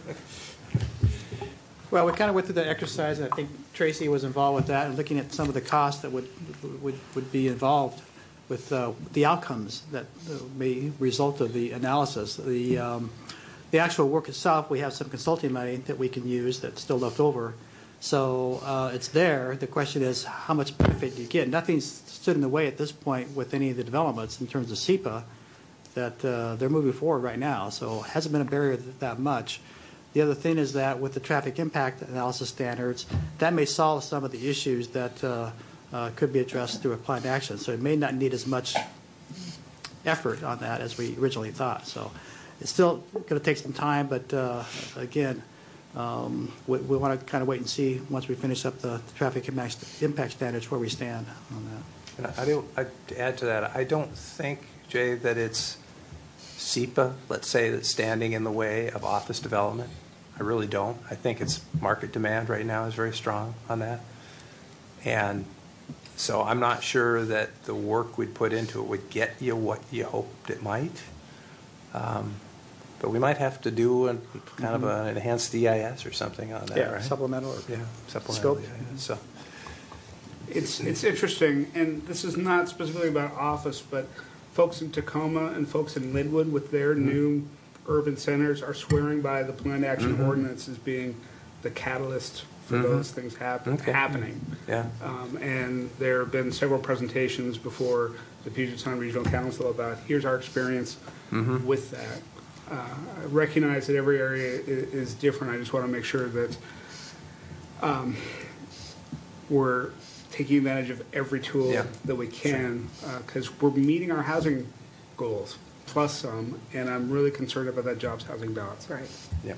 Well, we kind of went through that exercise, and I think Tracy was involved with that, and looking at some of the costs that would would, would be involved with uh, the outcomes that uh, may result of the analysis. The um, the actual work itself, we have some consulting money that we can use that's still left over. So uh, it's there. The question is, how much benefit do you get? Nothing's stood in the way at this point with any of the developments in terms of S E P A that uh, they're moving forward right now. So it hasn't been a barrier that, that much. The other thing is that with the traffic impact analysis standards, that may solve some of the issues that uh, uh, could be addressed through a planned action. So it may not need as much effort on that as we originally thought. So it's still going to take some time, but uh, again, um, we, we want to kind of wait and see once we finish up the, the traffic impact, impact standards where we stand on that. And I don't, I, to add to that, I don't think, Jay, that it's S E P A, let's say, that's standing in the way of office development. I really don't. I think it's market demand right now is very strong on that. And so I'm not sure that the work we'd put into it would get you what you hoped it might. Um, but we might have to do a, kind of an enhanced D I S or something on that, Yeah, right? supplemental or yeah, supplemental scope. D I S, so. It's it's interesting, and this is not specifically about office, but folks in Tacoma and folks in Linwood with their Mm-hmm. new urban centers are swearing by the planned action Mhm. ordinance as being the catalyst for Mhm. those things happen, Okay. happening. Yeah. Um, and there have been several presentations before the Puget Sound Regional Council about here's our experience Mhm. with that. Uh, I recognize that every area is, is different. I just want to make sure that um, we're taking advantage of every tool Yeah. that we can, because we're meeting our housing goals plus some, and I'm really concerned about that jobs housing balance. Right. Yeah.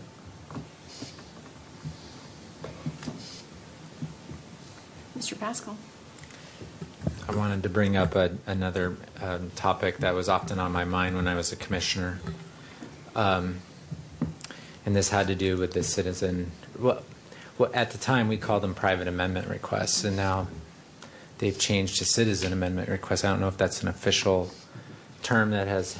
Mister Pascal. I wanted to bring up a, another um, topic that was often on my mind when I was a commissioner. Um, and this had to do with the citizen, well, well, at the time we called them private amendment requests, and now they've changed to citizen amendment requests. I don't know if that's an official term that has,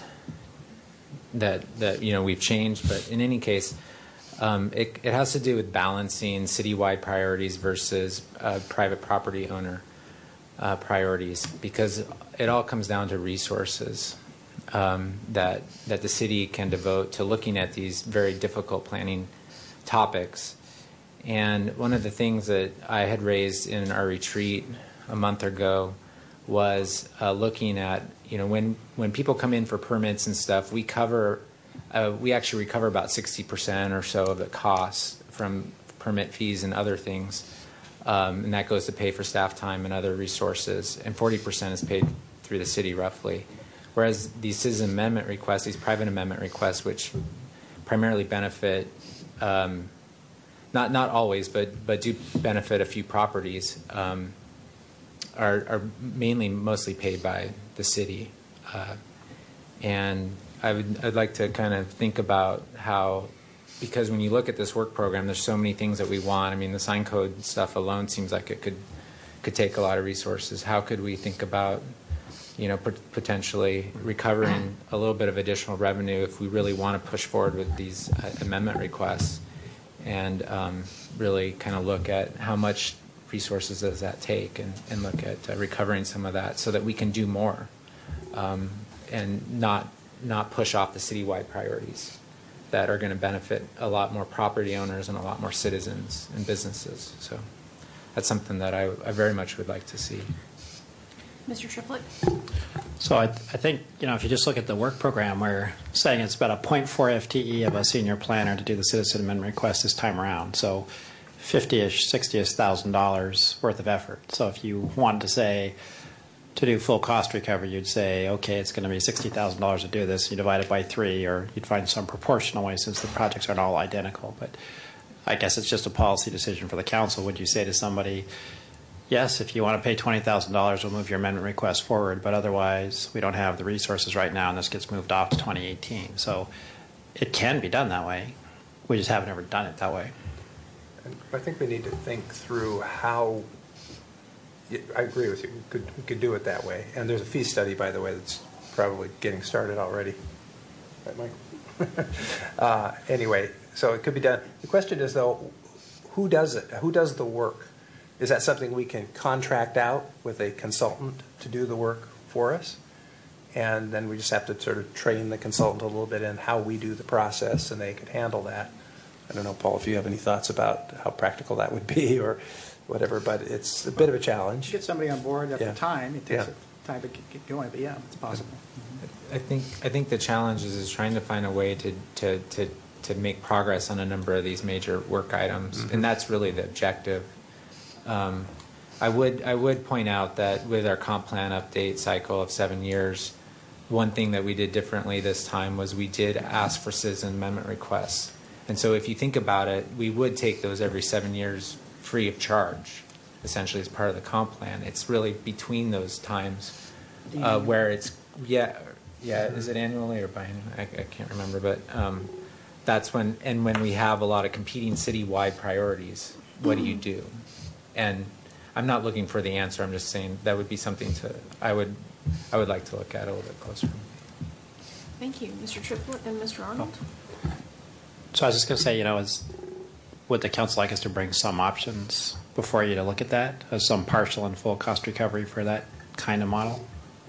that, that you know, we've changed, but in any case, um, it, it has to do with balancing citywide priorities versus uh, private property owner uh, priorities, because it all comes down to resources um, that that the city can devote to looking at these very difficult planning topics. And one of the things that I had raised in our retreat a month ago was uh, looking at, you know, when when people come in for permits and stuff, we cover, uh, we actually recover about sixty percent or so of the costs from permit fees and other things. Um, and that goes to pay for staff time and other resources, and forty percent is paid through the city roughly. Whereas these citizen amendment requests, these private amendment requests, which primarily benefit, um, not not always, but but do benefit a few properties, um, are, are mainly mostly paid by the city. Uh, and I would I'd like to kind of think about how, because when you look at this work program, there's so many things that we want. I mean, the sign code stuff alone seems like it could could take a lot of resources. How could we think about, you know, pot- potentially recovering a little bit of additional revenue if we really want to push forward with these uh, amendment requests, and um, really kind of look at how much resources does that take, and, and look at uh, recovering some of that so that we can do more um, and not not push off the citywide priorities that are going to benefit a lot more property owners and a lot more citizens and businesses. So that's something that I, I very much would like to see. Mister Triplett. So I, I think, you know, if you just look at the work program, we're saying it's about a zero point four F T E of a senior planner to do the citizen amendment request this time around. So fifty-ish, sixty-ish thousand dollars worth of effort. So if you wanted to say, to do full cost recovery, you'd say, okay, it's going to be sixty thousand dollars to do this. You divide it by three, or you'd find some proportional way since the projects aren't all identical. But I guess it's just a policy decision for the council. Would you say to somebody, yes, if you want to pay twenty thousand dollars, we'll move your amendment request forward, but otherwise, we don't have the resources right now, and this gets moved off to twenty eighteen. So it can be done that way. We just haven't ever done it that way. And I think we need to think through how, I agree with you, we could, we could do it that way. And there's a fee study, by the way, that's probably getting started already. Right, Mike? uh, anyway, so it could be done. The question is, though, who does it? Who does the work? Is that something we can contract out with a consultant to do the work for us? And then we just have to sort of train the consultant a little bit in how we do the process, and they could handle that. I don't know, Paul, if you have any thoughts about how practical that would be or whatever, but it's a bit of a challenge. Get somebody on board at Yeah. the time. It takes Yeah. time to get going, but yeah, it's possible. I think I think the challenge is, is trying to find a way to, to, to, to make progress on a number of these major work items, Mm-hmm. and that's really the objective. Um, I would I would point out that with our comp plan update cycle of seven years, one thing that we did differently this time was we did ask for citizen amendment requests. And so if you think about it, we would take those every seven years free of charge, essentially as part of the comp plan. It's really between those times uh, where it's, yeah, yeah, is it annually or biannually? I, I can't remember, but um, that's when, and when we have a lot of competing citywide priorities, what do you do? And I'm not looking for the answer, I'm just saying that would be something to, I would, I would like to look at a little bit closer. Thank you. Mister Triplett and Mister Arnold? So I was just going to say, you know, is, would the council like us to bring some options before you to look at that, as some partial and full cost recovery for that kind of model?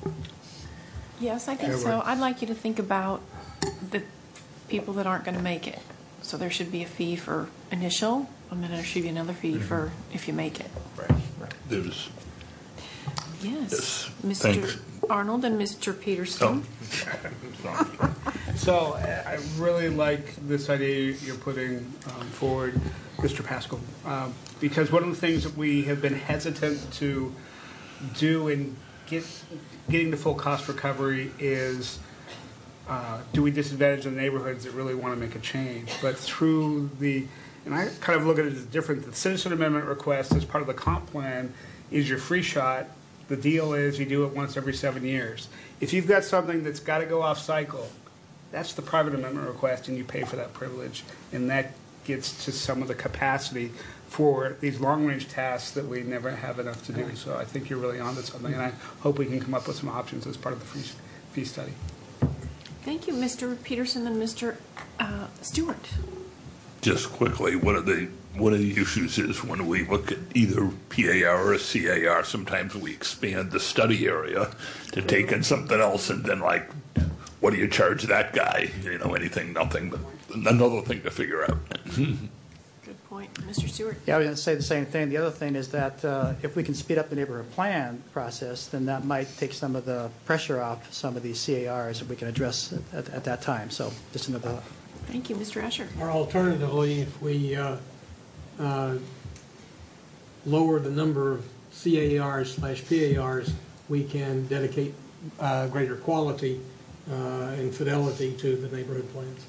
Yes, I think so. I'd like you to think about the people that aren't going to make it. So there should be a fee for initial, and then there should be another fee for if you make it. Right, right. There's, Yes. Yes, Mister thanks. Arnold and Mister Peterson. oh, So uh, I really like this idea you're putting um, forward, Mister Pascal, um, because one of the things that we have been hesitant to do in get, getting the full cost recovery is uh, do we disadvantage the neighborhoods that really want to make a change? But through the, and I kind of look at it as different, the citizen amendment request as part of the comp plan is your free shot. The deal is you do it once every seven years. If you've got something that's got to go off cycle, that's the private amendment request, and you pay for that privilege. And that gets to some of the capacity for these long-range tasks that we never have enough to do. So I think you're really onto something, and I hope we can come up with some options as part of the fee, fee study. Thank you, Mister Peterson and Mister Uh, Stewart. just quickly, one of the one of the issues is when we look at either P A R or C A R, sometimes we expand the study area to take in something else, and then like, what do you charge that guy? You know, anything, nothing, but another thing to figure out. Good point. Mister Stewart? Yeah, I was going to say the same thing. The other thing is that uh, if we can speed up the neighborhood plan process, then that might take some of the pressure off some of these C A Rs that we can address at, at that time. So just another thought. Thank you, Mister Asher. Or alternatively, if we uh, uh, lower the number of C A Rs slash P A Rs, we can dedicate uh, greater quality uh, and fidelity to the neighborhood plans.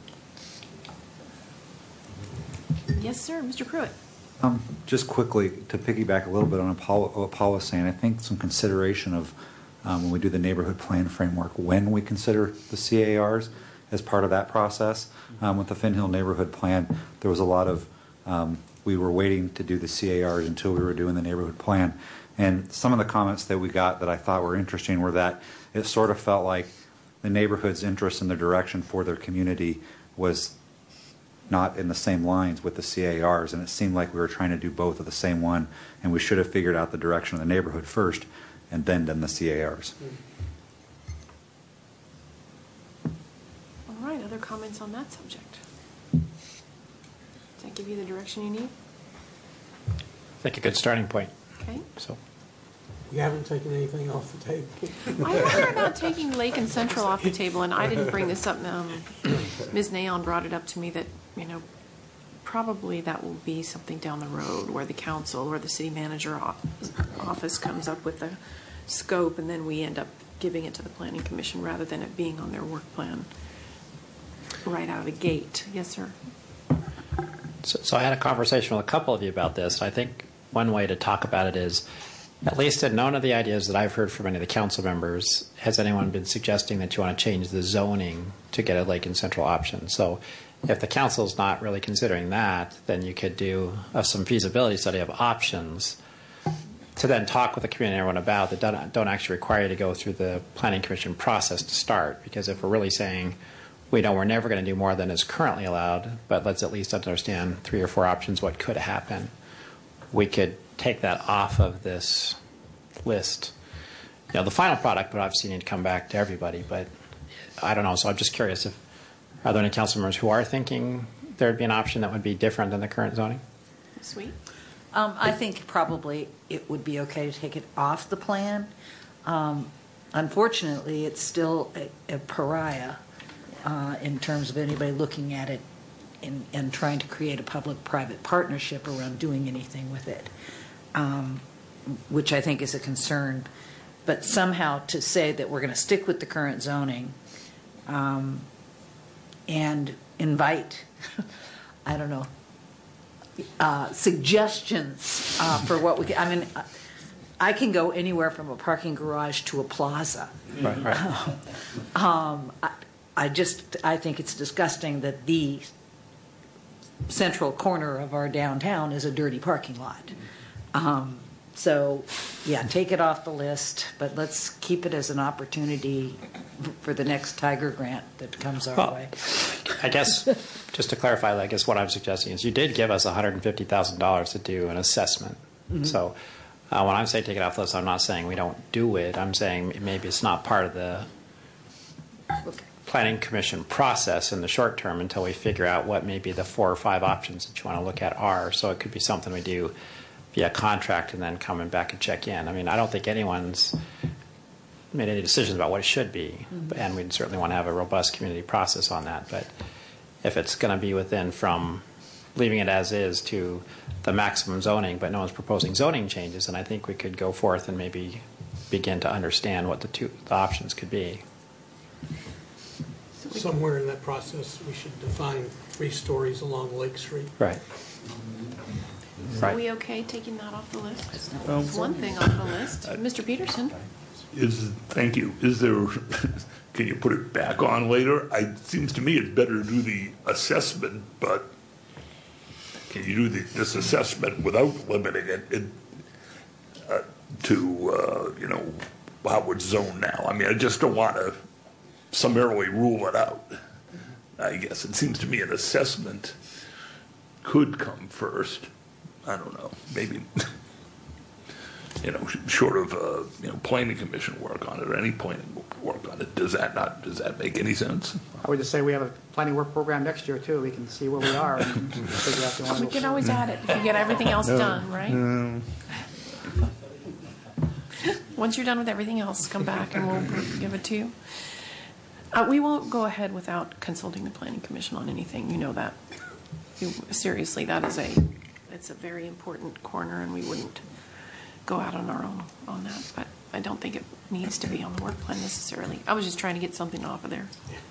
Yes, sir. Mister Pruitt? Um, just quickly, to piggyback a little bit on Apollo, what Paul was saying, I think some consideration of um, when we do the neighborhood plan framework, when we consider the C A Rs as part of that process. Um, with the Finn Hill neighborhood plan, there was a lot of, um, we were waiting to do the C A Rs until we were doing the neighborhood plan. And some of the comments that we got that I thought were interesting were that it sort of felt like the neighborhood's interest in the direction for their community was not in the same lines with the C A Rs, and it seemed like we were trying to do both of the same one, and we should have figured out the direction of the neighborhood first and then done the C A Rs. All right. Other comments on that subject? Does that give you the direction you need? I think a good starting point. Okay. So. We haven't taken anything off the table. I wonder about taking Lake and Central off the table, and I didn't bring this up. Um, Miz Naon brought it up to me that, you know, probably that will be something down the road where the council or the city manager office comes up with a scope, and then we end up giving it to the planning commission rather than it being on their work plan right out of the gate. Yes, sir. So, so I had a conversation with a couple of you about this. I think one way to talk about it is, at least in none of the ideas that I've heard from any of the council members, has anyone been suggesting that you want to change the zoning to get a Lake and Central option. So if the council's not really considering that, then you could do uh, some feasibility study of options to then talk with the community and everyone about that don't, don't actually require you to go through the planning commission process to start. Because if we're really saying, we know we're never going to do more than is currently allowed, but let's at least understand three or four options, what could happen, we could take that off of this list. You know, the final product would obviously need to come back to everybody, but I don't know. So I'm just curious if, are there any council members who are thinking there'd be an option that would be different than the current zoning? Sweet. Um, I think probably it would be okay to take it off the plan. Um, unfortunately, it's still a, a pariah uh, in terms of anybody looking at it and, and trying to create a public-private partnership around doing anything with it, um, which I think is a concern. But somehow to say that we're going to stick with the current zoning um, and invite, I don't know, Uh, suggestions uh, for what we can. I mean, I can go anywhere from a parking garage to a plaza. Right, right. um, I, I just, I think it's disgusting that the central corner of our downtown is a dirty parking lot. Um, so, yeah, take it off the list, but let's keep it as an opportunity for the next Tiger grant that comes our Well, way. I guess, just to clarify, I guess what I'm suggesting is you did give us one hundred fifty thousand dollars to do an assessment. Mm-hmm. So uh, when I'm saying take it off the list, I'm not saying we don't do it. I'm saying maybe it's not part of the Okay. planning commission process in the short term until we figure out what maybe the four or five options that you want to look at are. So it could be something we do via contract and then coming back and check in. I mean, I don't think anyone's made any decisions about what it should be, mm-hmm. and we'd certainly want to have a robust community process on that. But if it's going to be within from leaving it as is to the maximum zoning, but no one's proposing zoning changes, then I think we could go forth and maybe begin to understand what the two the options could be. Somewhere in that process, we should define three stories along Lake Street. Right. So Right. are we okay taking that off the list? Um, It's one thing off the list. Mister Peterson? Is, thank you. Is there, can you put it back on later? I, it seems to me it's better to do the assessment, but can you do the, this assessment without limiting it, it uh, to, uh, you know, how it's zoned now? I mean, I just don't want to summarily rule it out. I guess it seems to me an assessment could come first. I don't know, maybe, you know, short of, uh, you know, planning commission work on it or any planning work on it. Does that not, does that make any sense? I would just say we have a planning work program next year too. We can see where we are and figure out the one. We can always add it if you get everything else done, right? No. Once you're done with everything else, come back and we'll give it to you. Uh, we won't go ahead without consulting the planning commission on anything. You know that. You, seriously, that is a, it's a very important corner, and we wouldn't go out on our own on that. But I don't think it needs to be on the work plan necessarily. I was just trying to get something off of there.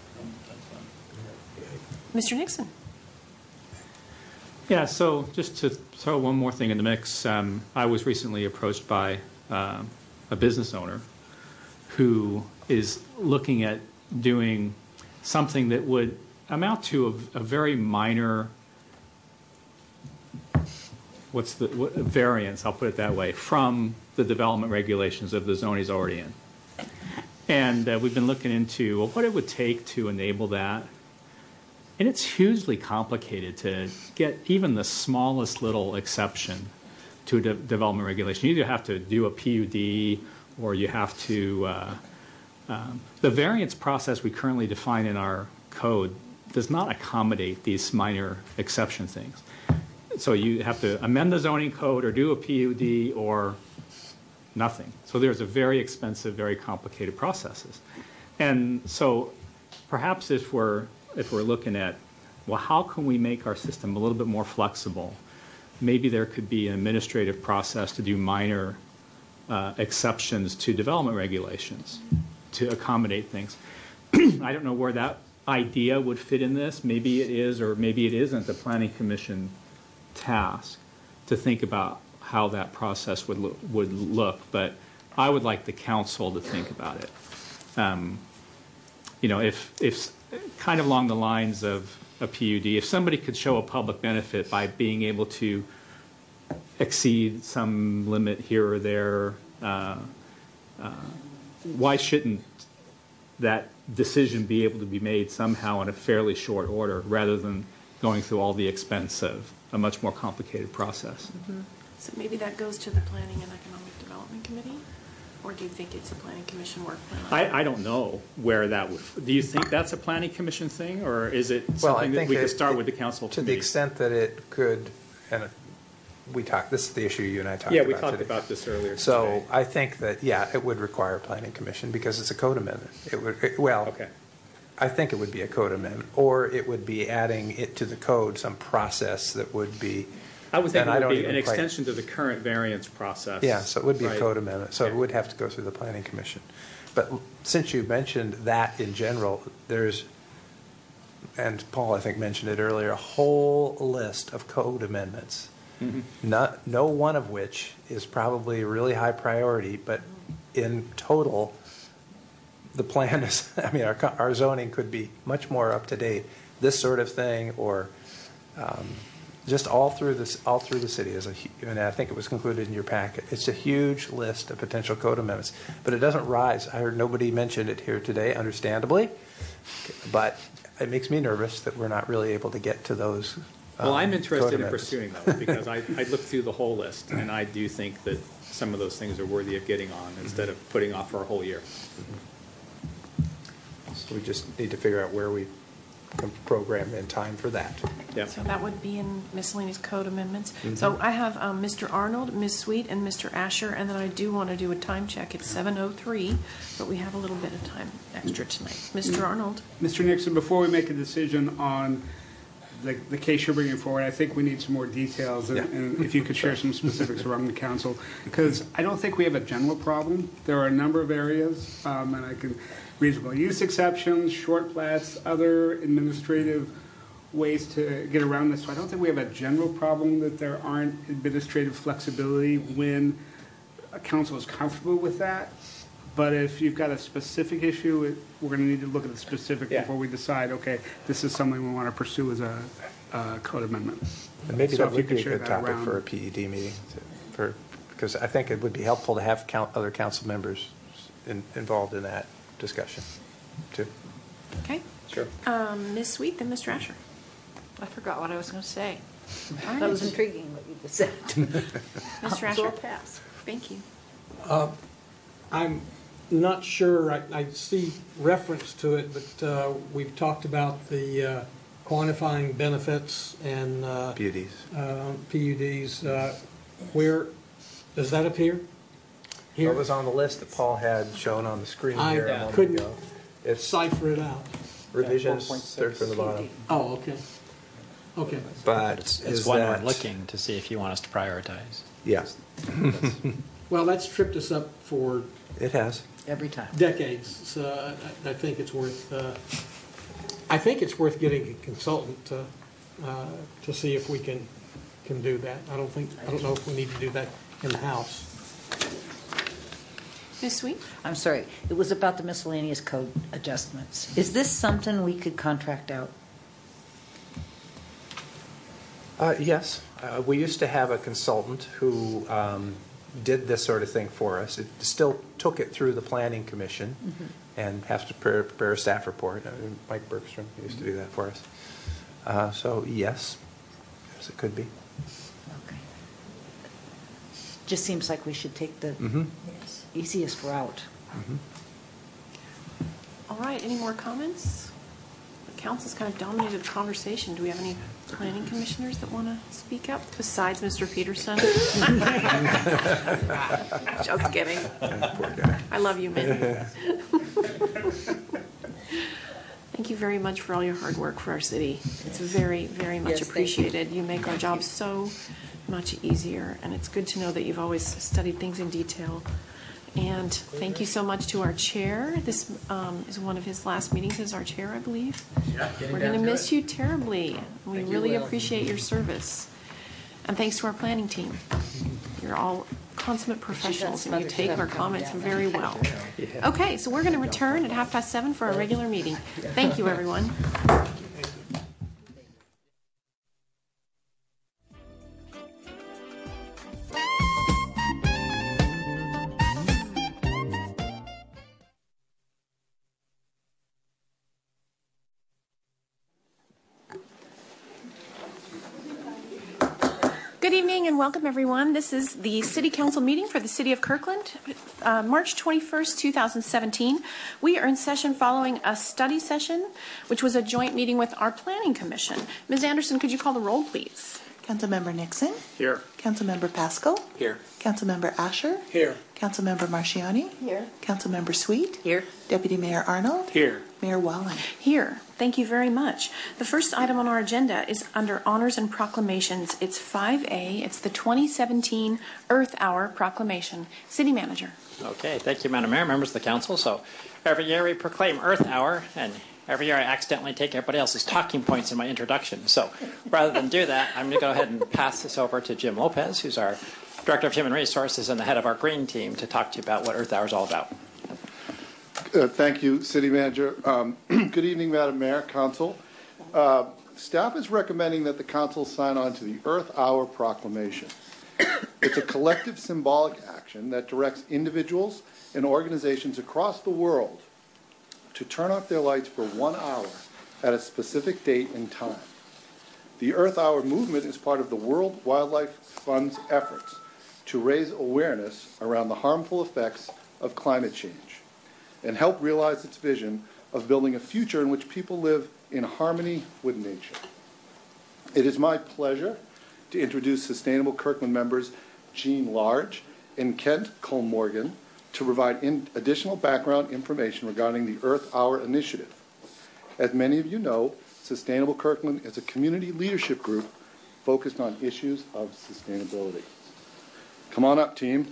Mister Nixon. Yeah, so just to throw one more thing in the mix, um, I was recently approached by uh, a business owner who is looking at doing something that would amount to a, a very minor, what's the what, variance, I'll put it that way, from the development regulations of the zone he's already in. And uh, we've been looking into well, what it would take to enable that. And it's hugely complicated to get even the smallest little exception to a de- development regulation. You either have to do a P U D or you have to, uh, um, the variance process we currently define in our code does not accommodate these minor exception things. So you have to amend the zoning code or do a P U D or nothing. So there's a very expensive, very complicated processes. And so perhaps if we're if we're looking at, well, how can we make our system a little bit more flexible? Maybe there could be an administrative process to do minor uh, exceptions to development regulations to accommodate things. I don't know where that idea would fit in this. Maybe it is or maybe it isn't the Planning Commission task to think about how that process would look, would look, but I would like the council to think about it. Um, you know, if, if kind of along the lines of a P U D, if somebody could show a public benefit by being able to exceed some limit here or there, uh, uh, why shouldn't that decision be able to be made somehow in a fairly short order rather than going through all the expense of a much more complicated process? Mm-hmm. So maybe that goes to the Planning and Economic Development Committee? Or do you think it's a Planning Commission work plan? I, I don't know where that would, do you think that's a Planning Commission thing, or is it Well, I something that think we could it- start it- with the council To committee? the extent that it could, and we talked, this is the issue you and I talked Yeah, about we talked today. about this earlier So today. I think that, yeah, it would require a planning commission because it's a code amendment. It would, it- well, Okay. I think it would be a code amendment, or it would be adding it to the code, some process that would be. I would think and it I would don't be even an quite- extension to the current variance process. Yeah, so it would be a right? code amendment, so it would have to go through the planning commission. But since you mentioned that in general, there's, and Paul, I think, mentioned it earlier, a whole list of code amendments. Mhm. Not, no one of which is probably a really high priority, but in total, the plan is, I mean, our, co- our zoning could be much more up to date. This sort of thing, or um, just all through this, all through the city is a, hu- and I think it was concluded in your packet. It's a huge list of potential code amendments, but it doesn't rise. I heard nobody mention it here today, understandably, but it makes me nervous that we're not really able to get to those. Well, I'm um, interested code in amendments. pursuing those because I, I looked through the whole list and I do think that some of those things are worthy of getting on instead of putting off for a whole year. So we just need to figure out where we can program in time for that. Yep. So that would be in miscellaneous code amendments. Mhm. So I have um, Mister Arnold, Miz Sweet, and Mister Asher, and then I do want to do a time check. It's seven oh three, but we have a little bit of time extra tonight. Mister Arnold? Mister Nixon, before we make a decision on the, the case you're bringing forward, I think we need some more details, and, Yeah. and if you could share some specifics around the council, because I don't think we have a general problem. There are a number of areas, um, and I can, reasonable use exceptions, short plats, other administrative ways to get around this. So I don't think we have a general problem that there aren't administrative flexibility when a council is comfortable with that. But if you've got a specific issue, it- we're going to need to look at the specific Yeah. before we decide, okay, this is something we want to pursue as a, a code amendment. And maybe So that if you would could be a share good that topic around. for a P E D meeting, to- for, because I think it would be helpful to have count, other council members in, involved in that discussion, too. Okay. Sure. Um, Miz Sweet, then Mister Asher. I forgot what I was going to say. All right. That was intriguing what you just said. Mister So Asher? I'll pass. Thank you. Uh, I'm not sure, I, I see reference to it, but uh, we've talked about the uh, quantifying benefits and uh, P U Ds. uh, P U Ds. Uh, Where, does that appear? Here? What was on the list that Paul had shown on the screen I here a moment couldn't ago? It's cipher it out. revisions, four point six third from the bottom. Oh, okay. Okay. But It's, is it's one that, we're looking to see if you want us to prioritize. Yeah, Well, that's tripped us up for it has. Every time. decades, so I, I think it's worth, uh, I think it's worth getting a consultant to, uh, to see if we can, can do that. I don't think, I don't know if we need to do that in-house. Miz Sweet? I'm sorry, it was about the miscellaneous code adjustments. Is this something we could contract out? Uh, yes, uh, we used to have a consultant who um, did this sort of thing for us. It still took it through the planning commission and has to prepare, prepare a staff report. Uh, Mike Bergstrom used to do that for us. Uh, so yes, yes, it could be. Okay. Just seems like we should take the Mm-hmm. easiest route. Mm-hmm. All right, any more comments? The council's kind of dominated the conversation. Do we have any planning commissioners that want to speak up besides Mister Peterson? Just kidding. Poor guy. I love you, man. Thank you very much for all your hard work for our city. It's very, very much Yes, thank you. appreciated. You make our job so much easier, and it's good to know that you've always studied things in detail. And thank you so much to our chair. This um, is one of his last meetings as our chair, I believe. Yeah, getting We're down going to to miss it. you terribly. We Thank you, really Will. appreciate your service. And thanks to our planning team. You're all consummate professionals, and you take our comments very well. Okay, so we're going to return at half past seven for our regular meeting. Thank you, everyone. Good evening and welcome, everyone. This is the City Council meeting for the City of Kirkland, uh, March twenty-first, two thousand seventeen. We are in session following a study session, which was a joint meeting with our Planning Commission. Miz Anderson, could you call the roll, please? Councilmember Nixon. Here. Councilmember Pascal. Here. Councilmember Asher. Here. Councilmember Marchioni. Here. Councilmember Sweet. Here. Deputy Mayor Arnold. Here. Mayor Wallen. Here. Thank you very much. The first item on our agenda is under Honors and Proclamations. It's five A. It's the twenty seventeen Earth Hour Proclamation. City Manager. Okay, thank you, Madam Mayor, members of the council. So every year we proclaim Earth Hour, and every year I accidentally take everybody else's talking points in my introduction. So rather than do that, I'm going to go ahead and pass this over to Jim Lopez, who's our Director of Human Resources and the head of our Green Team, to talk to you about what Earth Hour is all about. Uh, thank you, City Manager. Um, good evening, Madam Mayor, Council. Uh, staff is recommending that the Council sign on to the Earth Hour Proclamation. It's a collective symbolic action that directs individuals and organizations across the world to turn off their lights for one hour at a specific date and time. The Earth Hour movement is part of the World Wildlife Fund's efforts to raise awareness around the harmful effects of climate change and help realize its vision of building a future in which people live in harmony with nature. It is my pleasure to introduce Sustainable Kirkland members Jean Large and Kent Colmorgan to provide in additional background information regarding the Earth Hour initiative. As many of you know, Sustainable Kirkland is a community leadership group focused on issues of sustainability. Come on up, team.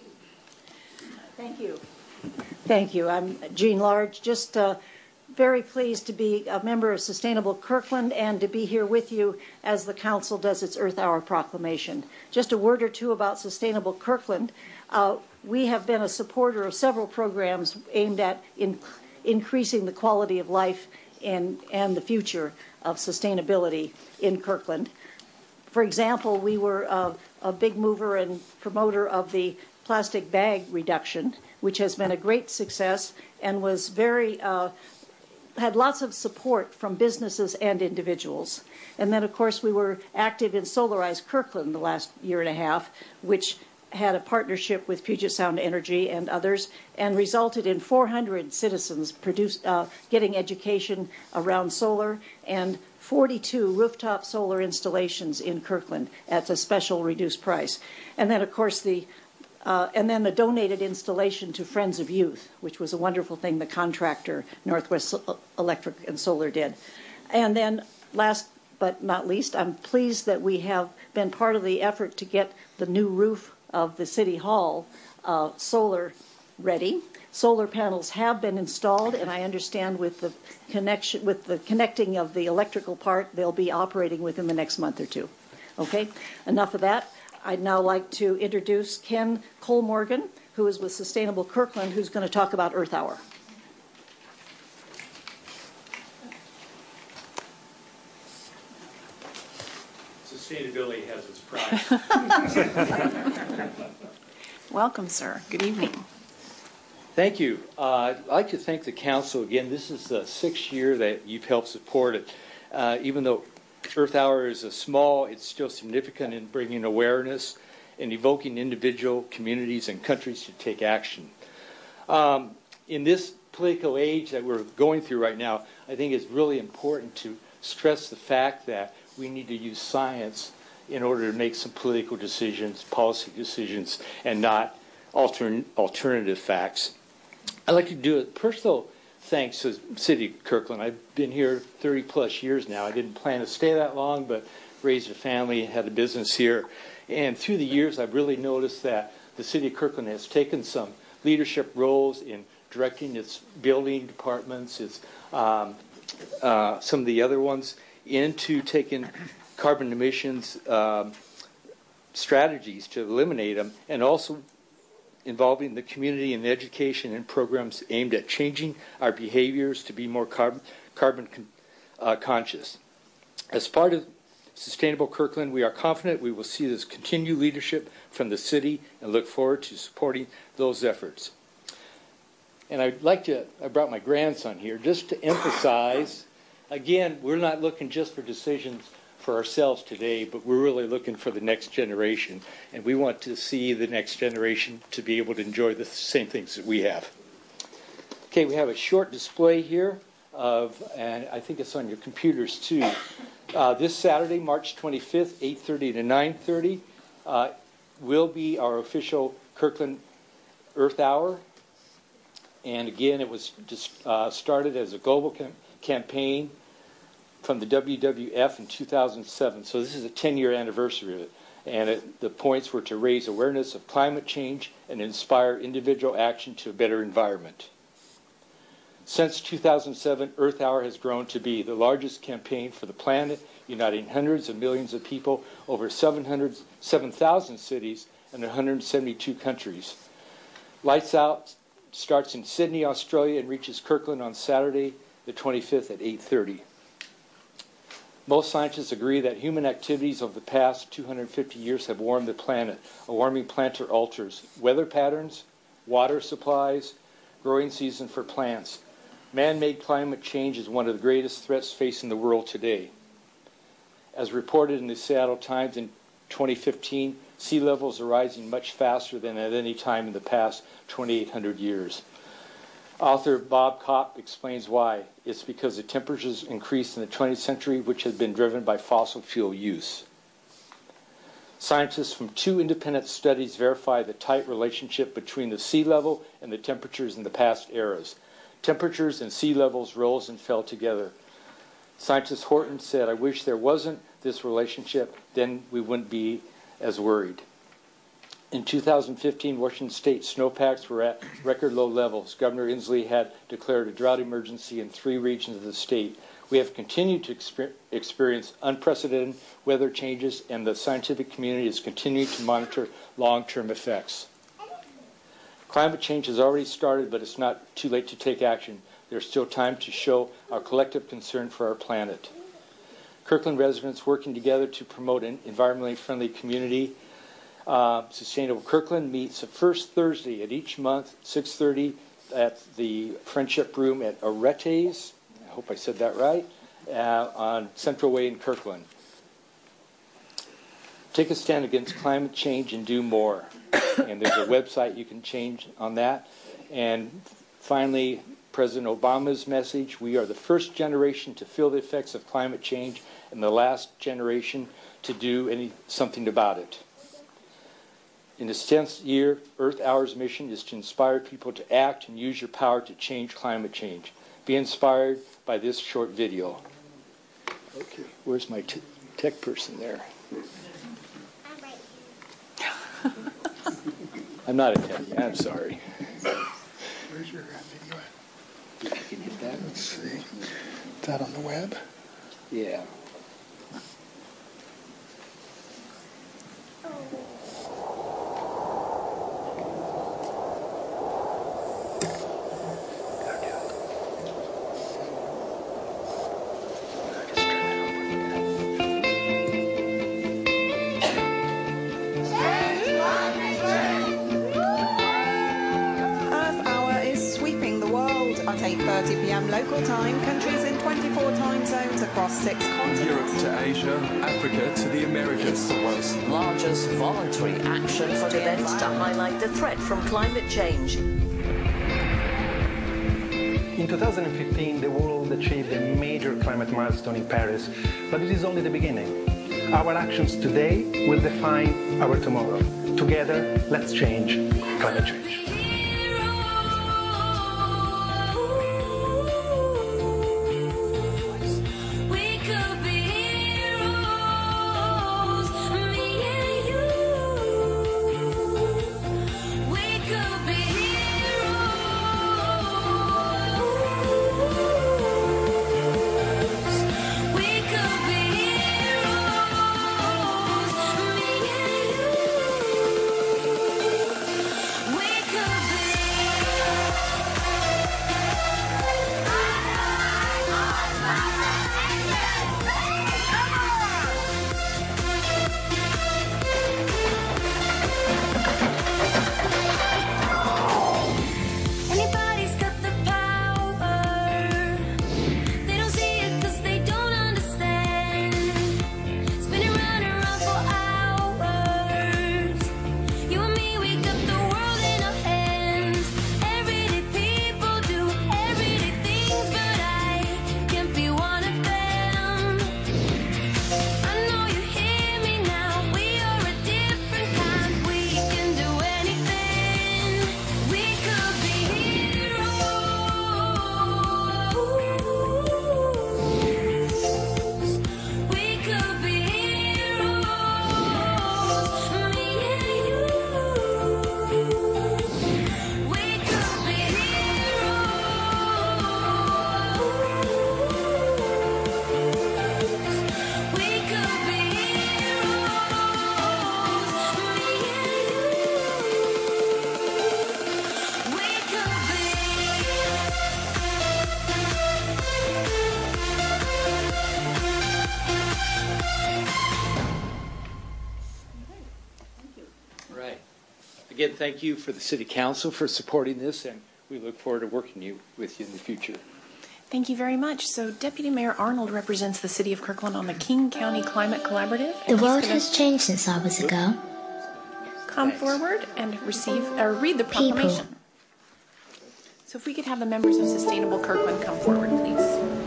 Thank you. Thank you. I'm Jean Large, just uh, very pleased to be a member of Sustainable Kirkland and to be here with you as the Council does its Earth Hour proclamation. Just a word or two about Sustainable Kirkland. Uh, we have been a supporter of several programs aimed at in, increasing the quality of life and, and the future of sustainability in Kirkland. For example, we were uh, a big mover and promoter of the plastic bag reduction, which has been a great success and was very, uh, had lots of support from businesses and individuals. And then, of course, we were active in Solarize Kirkland the last year and a half, which had a partnership with Puget Sound Energy and others, and resulted in four hundred citizens produce, uh, getting education around solar and forty-two rooftop solar installations in Kirkland at a special reduced price. And then, of course, the Uh, and then the donated installation to Friends of Youth, which was a wonderful thing the contractor, Northwest Electric and Solar, did. And then last but not least, I'm pleased that we have been part of the effort to get the new roof of the City Hall uh, solar ready. Solar panels have been installed, and I understand with the connection, with the connecting of the electrical part, they'll be operating within the next month or two. Okay, enough of that. I'd now like to introduce Ken Colmorgan, who is with Sustainable Kirkland, who's going to talk about Earth Hour. Sustainability has its price. Welcome, sir. Good evening. Thank you. Uh, I'd like to thank the council again. This is the sixth year that you've helped support it. Uh, even though Earth Hour is a small, it's still significant in bringing awareness and evoking individual communities and countries to take action. Um, in this political age that we're going through right now, I think it's really important to stress the fact that we need to use science in order to make some political decisions, policy decisions, and not altern- alternative facts. I'd like to do a personal thanks to the City of Kirkland. I've been here thirty plus years now. I didn't plan to stay that long, but raised a family, had a business here. And through the years, I've really noticed that the City of Kirkland has taken some leadership roles in directing its building departments, its um, uh, some of the other ones, into taking carbon emissions um, strategies to eliminate them, and also involving the community in education and programs aimed at changing our behaviors to be more carbon, carbon uh, conscious. As part of Sustainable Kirkland, we are confident we will see this continued leadership from the city and look forward to supporting those efforts. And I'd like to, I brought my grandson here just to emphasize, again, we're not looking just for decisions for ourselves today, but we're really looking for the next generation. And we want to see the next generation to be able to enjoy the same things that we have. Okay, we have a short display here of, and I think it's on your computers too. Uh, this Saturday, March twenty-fifth, eight thirty to nine thirty, uh, will be our official Kirkland Earth Hour. And again, it was just uh, started as a global cam- campaign from the W W F in two thousand seven. So this is a ten-year anniversary of it. And it, the points were to raise awareness of climate change and inspire individual action to a better environment. Since two thousand seven, Earth Hour has grown to be the largest campaign for the planet, uniting hundreds of millions of people over seven hundred, seven thousand cities and one hundred seventy-two countries. Lights Out starts in Sydney, Australia, and reaches Kirkland on Saturday, the twenty-fifth at eight thirty. Most scientists agree that human activities over the past two hundred fifty years have warmed the planet. A warming planet alters weather patterns, water supplies, growing season for plants. Man-made climate change is one of the greatest threats facing the world today. As reported in the Seattle Times in twenty fifteen, sea levels are rising much faster than at any time in the past twenty-eight hundred years. Author Bob Kopp explains why. It's because the temperatures increased in the twentieth century, which has been driven by fossil fuel use. Scientists from two independent studies verify the tight relationship between the sea level and the temperatures in the past eras. Temperatures and sea levels rose and fell together. Scientist Horton said, "I wish there wasn't this relationship, then we wouldn't be as worried." In two thousand fifteen, Washington State snowpacks were at record low levels. Governor Inslee had declared a drought emergency in three regions of the state. We have continued to exper- experience unprecedented weather changes, and the scientific community is continuing to monitor long-term effects. Climate change has already started, but it's not too late to take action. There's still time to show our collective concern for our planet. Kirkland residents working together to promote an environmentally friendly community. Uh, Sustainable Kirkland meets the first Thursday at each month, six thirty, at the Friendship Room at Aretes. I hope I said that right, uh, on Central Way in Kirkland. Take a stand against climate change and do more. And there's a website you can change on that. And finally, President Obama's message: we are the first generation to feel the effects of climate change and the last generation to do any, something about it. In this tenth year, Earth Hour's mission is to inspire people to act and use your power to change climate change. Be inspired by this short video. Okay, where's my t- tech person there? I'm not a techie, I'm sorry. Where's your video at? If you can hit that. Let's see. Is that on the web? Yeah. eight thirty p.m. local time, countries in twenty-four time zones across six continents. Europe to Asia, Africa to the Americas. It's the world's largest voluntary action for the event to highlight the threat from climate change. In two thousand fifteen, the world achieved a major climate milestone in Paris, but it is only the beginning. Our actions today will define our tomorrow. Together, let's change climate change. We could be heroes, me and you. again, thank you for the City Council for supporting this, and we look forward to working you, with you in the future. Thank you very much. So Deputy Mayor Arnold represents the City of Kirkland on the King County Climate Collaborative. The world has changed since I was a girl. Come Thanks. forward and receive or read the proclamation. People. So if we could have the members of Sustainable Kirkland come forward, please.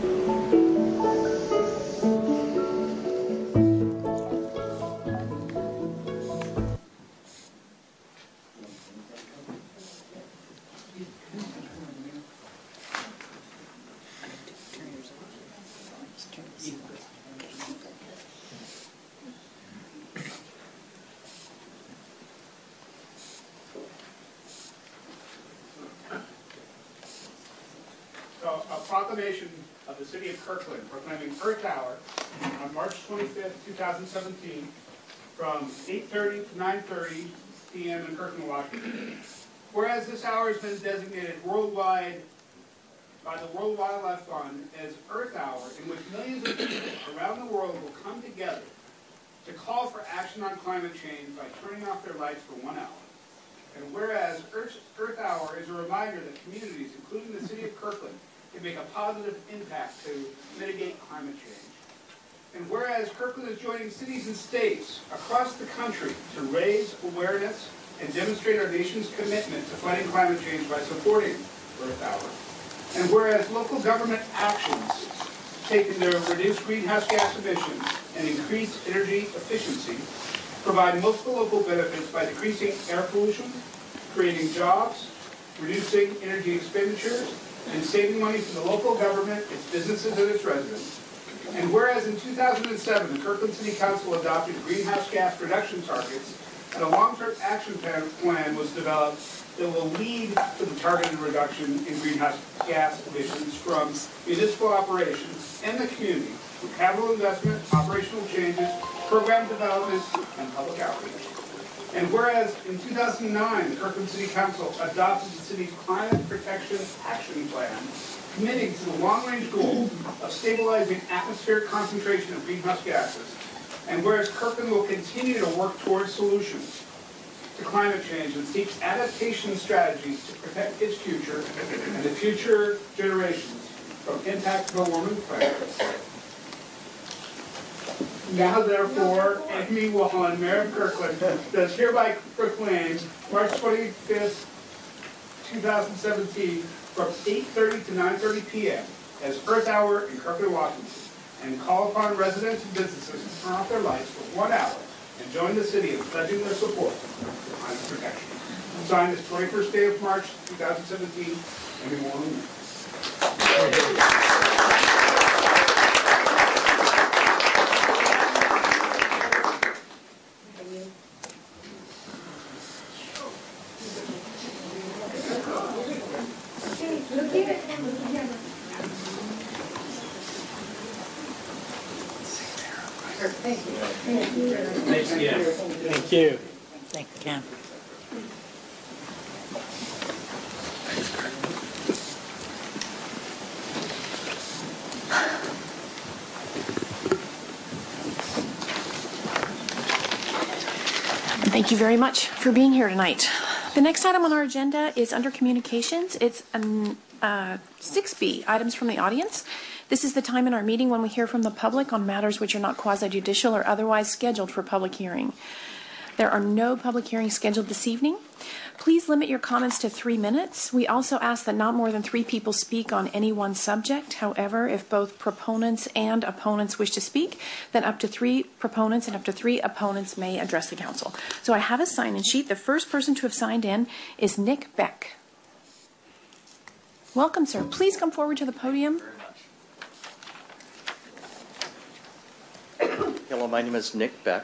Proclamation of the City of Kirkland proclaiming Earth Hour on March twenty-fifth, two thousand seventeen from eight thirty to nine thirty p m in Kirkland, Washington. Whereas this hour has been designated worldwide by the World Wildlife Fund as Earth Hour, in which millions of people around the world will come together to call for action on climate change by turning off their lights for one hour. And whereas Earth, Earth Hour is a reminder that communities, including the City of Kirkland, can make a positive impact to mitigate climate change. And whereas Kirkland is joining cities and states across the country to raise awareness and demonstrate our nation's commitment to fighting climate change by supporting Earth Hour. And whereas local government actions taken to reduce greenhouse gas emissions and increase energy efficiency provide multiple local benefits by decreasing air pollution, creating jobs, reducing energy expenditures, and saving money for the local government, its businesses, and its residents. And whereas in two thousand seven, the Kirkland City Council adopted greenhouse gas reduction targets, and a long-term action plan was developed that will lead to the targeted reduction in greenhouse gas emissions from municipal operations and the community through capital investment, operational changes, program development, and public outreach. And whereas in two thousand nine, the Kirkland City Council adopted the city's Climate Protection Action Plan, committing to the long-range goal of stabilizing atmospheric concentration of greenhouse gases. And whereas Kirkland will continue to work towards solutions to climate change and seeks adaptation strategies to protect its future and the future generations from impacts of a warming planet. Now, therefore, Amy Wallen, Mayor of Kirkland, does hereby proclaim March twenty-fifth, two thousand seventeen, from eight thirty to nine thirty p m as Earth Hour in Kirkland, Washington, and call upon residents and businesses to turn off their lights for one hour and join the city in pledging their support for climate protection. Signed this twenty-first day of March, two thousand seventeen, Amy Wallen. Thanks again. Thank you. Thank you, Ken. Thank you very much for being here tonight. The next item on our agenda is under communications. It's um, uh, six B, items from the audience. This is the time in our meeting when we hear from the public on matters which are not quasi-judicial or otherwise scheduled for public hearing. There are no public hearings scheduled this evening. Please limit your comments to three minutes. We also ask that not more than three people speak on any one subject. However, if both proponents and opponents wish to speak, then up to three proponents and up to three opponents may address the council. So I have a sign-in sheet. The first person to have signed in is Nick Beck. Welcome, sir. Please come forward to the podium. Hello, my name is Nick Beck.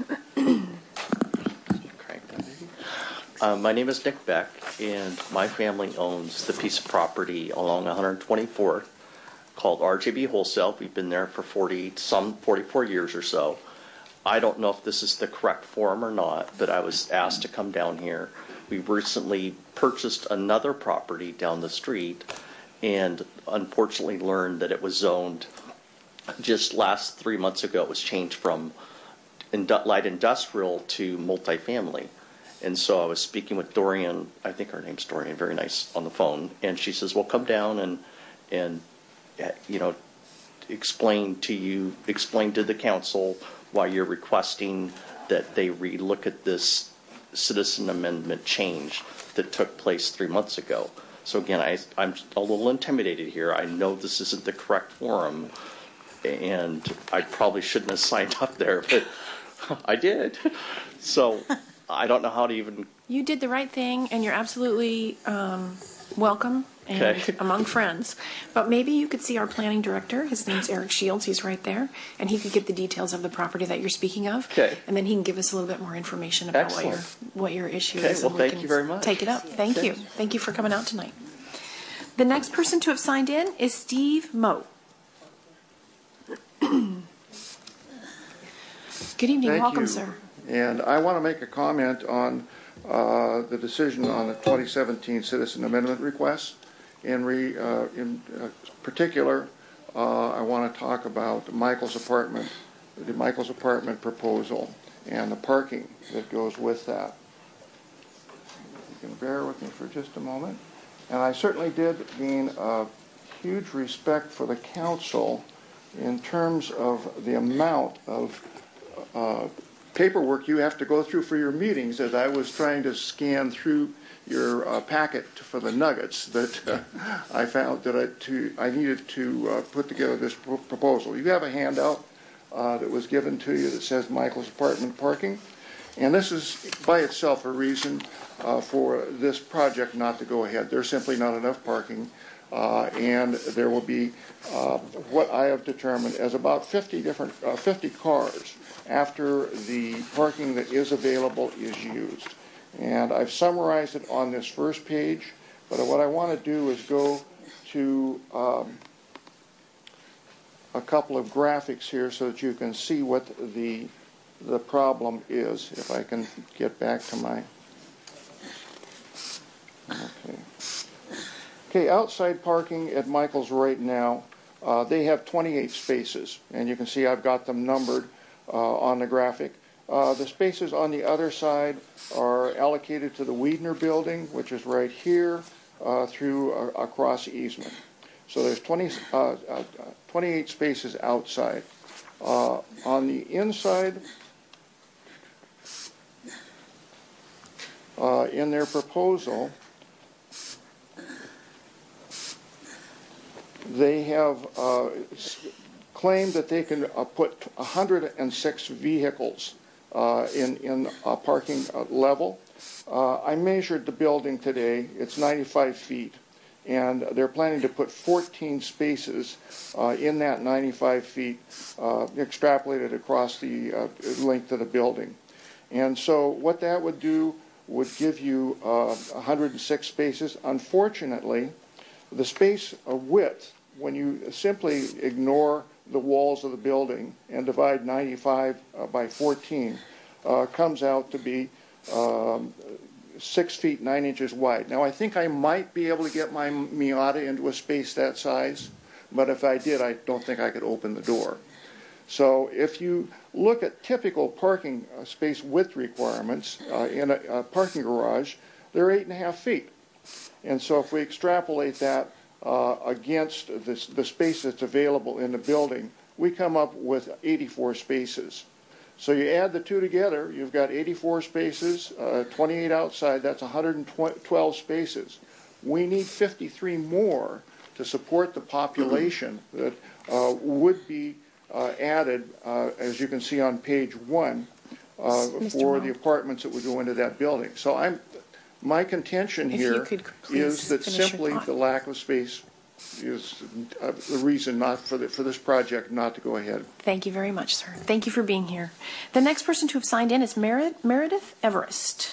uh, my name is Nick Beck, and my family owns the piece of property along one hundred twenty-fourth called R J B Wholesale. We've been there for forty, some forty-four years or so. I don't know if this is the correct forum or not, but I was asked to come down here. We recently purchased another property down the street and unfortunately learned that it was zoned just last three months ago. It was changed from light industrial to multifamily. And so I was speaking with Dorian, I think her name's Dorian, very nice, on the phone, and she says, well, come down and, and you know, explain to you, explain to the council why you're requesting that they relook at this citizen amendment change that took place three months ago. So again, I, I'm a little intimidated here. I know this isn't the correct forum, and I probably shouldn't have signed up there, but I did. So I don't know how to even... You did the right thing, and you're absolutely um, welcome and Okay. among friends. But maybe you could see our planning director. His name's Eric Shields. He's right there. And he could get the details of the property that you're speaking of. Okay. And then he can give us a little bit more information about what your, Excellent. what your issue Okay, is. well, and we thank can you very much. Take it up. Thank Okay. you. Thank you for coming out tonight. The next person to have signed in is Steve Moe. Good evening. Thank Welcome, you. sir. And I want to make a comment on uh, the decision on the twenty seventeen citizen amendment request. In, re, uh, in uh, particular, uh, I want to talk about Michael's apartment, the Michael's apartment proposal, and the parking that goes with that. You can bear with me for just a moment. And I certainly did gain a huge respect for the council in terms of the amount of uh, paperwork you have to go through for your meetings, as I was trying to scan through your uh, packet for the nuggets that uh, I found that I, to, I needed to uh, put together this pro proposal. You have a handout uh, that was given to you that says Michael's apartment parking, and this is by itself a reason uh, for this project not to go ahead. There's simply not enough parking. Uh, and there will be uh, what I have determined as about fifty different, uh, fifty cars after the parking that is available is used. And I've summarized it on this first page, but what I want to do is go to um, a couple of graphics here so that you can see what the the problem is. If I can get back to my okay. Okay, outside parking at Michael's right now, uh, they have twenty-eight spaces, and you can see I've got them numbered uh, on the graphic. Uh, the spaces on the other side are allocated to the Wiedner building, which is right here, uh, through uh, across easement. So there's twenty, uh, uh, twenty-eight spaces outside. Uh, on the inside, uh, in their proposal, they have uh, claimed that they can uh, put one hundred six vehicles uh, in, in a parking uh, level. Uh, I measured the building today. It's ninety-five feet. And they're planning to put fourteen spaces uh, in that ninety-five feet, uh, extrapolated across the uh, length of the building. And so what that would do would give you uh, one hundred six spaces. Unfortunately, the space width, when you simply ignore the walls of the building and divide ninety-five uh, by fourteen, uh, comes out to be um, six feet nine inches wide. Now, I think I might be able to get my Miata into a space that size, but if I did, I don't think I could open the door. So if you look at typical parking uh, space width requirements uh, in a, a parking garage, they're eight and a half feet. And so if we extrapolate that uh, against this, the space that's available in the building, we come up with eighty-four spaces. So you add the two together, you've got eighty-four spaces, uh, twenty-eight outside, that's one hundred twelve spaces. We need fifty-three more to support the population that uh, would be uh, added, uh, as you can see on page one, uh, for the apartments that would go into that building. So I'm, my contention If you here could please is that finish your simply thought. the lack of space is uh, the reason not for, the, for this project not to go ahead. Thank you very much, sir. Thank you for being here. The next person to have signed in is Mer Meredith Everest.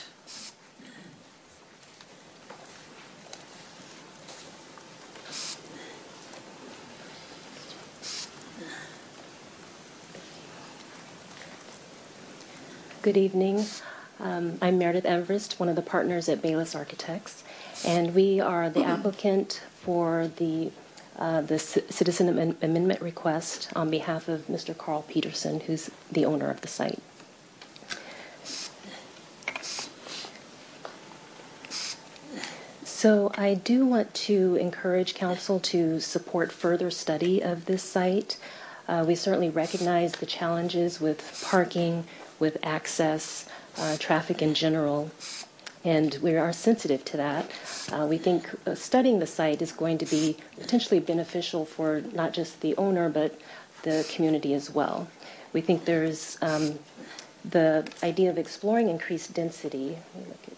Good evening. Um, I'm Meredith Everest, one of the partners at Bayless Architects, and we are the applicant for the uh, the C citizen am amendment request on behalf of Mister Carl Peterson, who's the owner of the site. So I do want to encourage council to support further study of this site. Uh, we certainly recognize the challenges with parking, with access, uh, traffic in general, and we are sensitive to that. Uh, we think uh, studying the site is going to be potentially beneficial for not just the owner, but the community as well. We think there's um, the idea of exploring increased density. Let me look at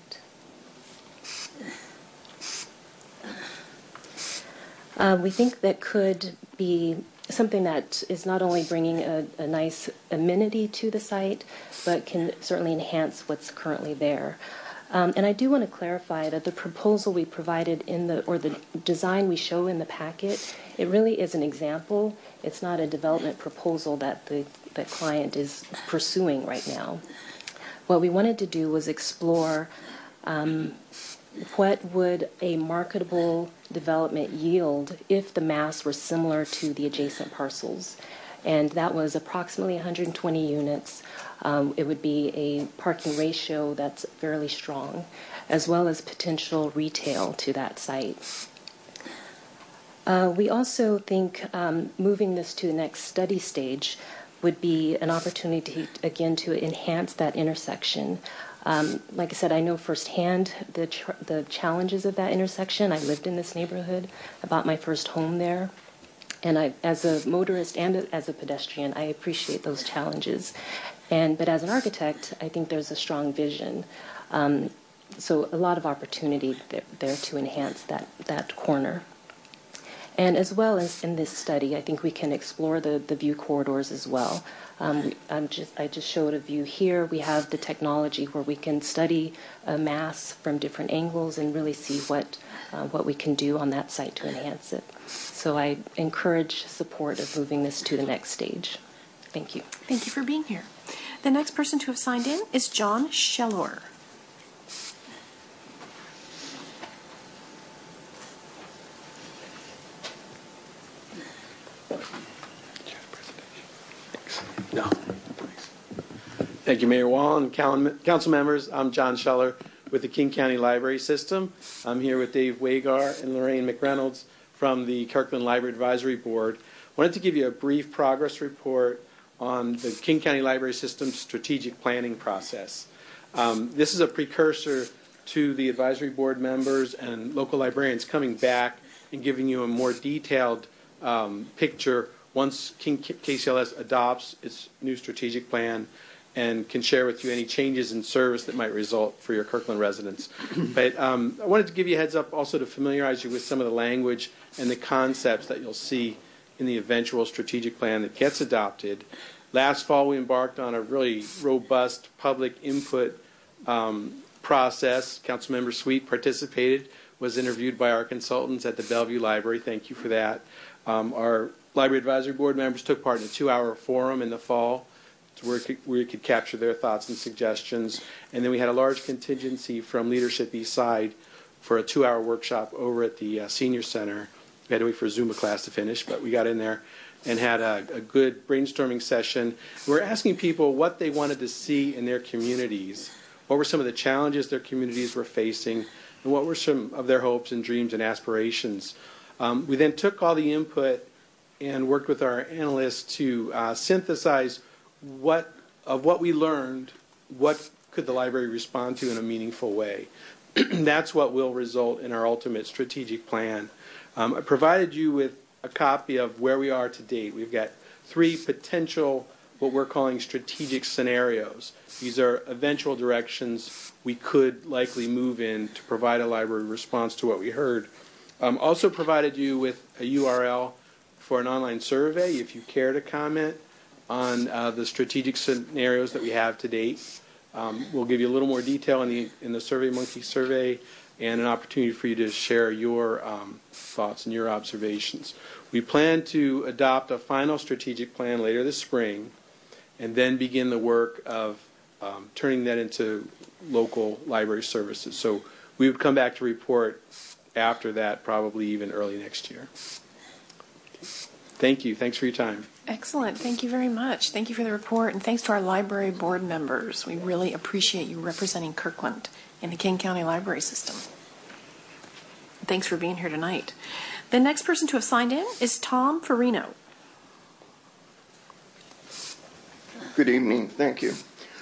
Uh, we think that could be something that is not only bringing a, a nice amenity to the site, but can certainly enhance what's currently there. Um, and I do want to clarify that the proposal we provided in the, or the design we show in the packet, it really is an example. It's not a development proposal that the, the client is pursuing right now. What we wanted to do was explore um, what would a marketable development yield if the mass were similar to the adjacent parcels. And that was approximately one hundred twenty units. Um, it would be a parking ratio that's fairly strong, as well as potential retail to that site. Uh, we also think um, moving this to the next study stage would be an opportunity, to, again, to enhance that intersection. Um, like I said, I know firsthand the, ch the challenges of that intersection. I lived in this neighborhood. I bought my first home there. And I, as a motorist and a, as a pedestrian, I appreciate those challenges. And, but as an architect, I think there's a strong vision. Um, so a lot of opportunity there, there to enhance that, that corner. And as well as in this study, I think we can explore the, the view corridors as well. Um, I'm just, I just showed a view here. We have the technology where we can study a mass from different angles and really see what, uh, what we can do on that site to enhance it. So I encourage support of moving this to the next stage. Thank you. Thank you for being here. The next person to have signed in is John Shellor. No. Thank you, Mayor Wall and council members. I'm John Scheller with the King County Library System. I'm here with Dave Wagar and Lorraine McReynolds from the Kirkland Library Advisory Board. I wanted to give you a brief progress report on the King County Library System's strategic planning process. Um, this is a precursor to the advisory board members and local librarians coming back and giving you a more detailed um, picture once King K C L S adopts its new strategic plan and can share with you any changes in service that might result for your Kirkland residents. But um, I wanted to give you a heads up also to familiarize you with some of the language and the concepts that you'll see in the eventual strategic plan that gets adopted. Last fall, we embarked on a really robust public input um, process. Councilmember Sweet participated, was interviewed by our consultants at the Bellevue Library. Thank you for that. Um, our Library Advisory Board members took part in a two-hour forum in the fall where we could, where we could capture their thoughts and suggestions. And then we had a large contingency from Leadership Eastside for a two-hour workshop over at the uh, Senior Center. We had to wait for a Zumba class to finish, but we got in there and had a, a good brainstorming session. We were asking people what they wanted to see in their communities, what were some of the challenges their communities were facing, and what were some of their hopes and dreams and aspirations. Um, we then took all the input and worked with our analysts to uh, synthesize what of what we learned, what could the library respond to in a meaningful way. That's what will result in our ultimate strategic plan. Um, I provided you with a copy of where we are to date. We've got three potential, what we're calling strategic scenarios. These are eventual directions we could likely move in to provide a library response to what we heard. Um, also provided you with a U R L for an online survey if you care to comment on uh, the strategic scenarios that we have to date. Um, we'll give you a little more detail in the, in the SurveyMonkey survey and an opportunity for you to share your um, thoughts and your observations. We plan to adopt a final strategic plan later this spring and then begin the work of um, turning that into local library services. So we would come back to report after that, probably even early next year. Thank you. Thanks for your time. Excellent. Thank you very much. Thank you for the report, and thanks to our library board members. We really appreciate you representing Kirkland in the King County Library System. Thanks for being here tonight. The next person to have signed in is Tom Farino. Good evening. Thank you.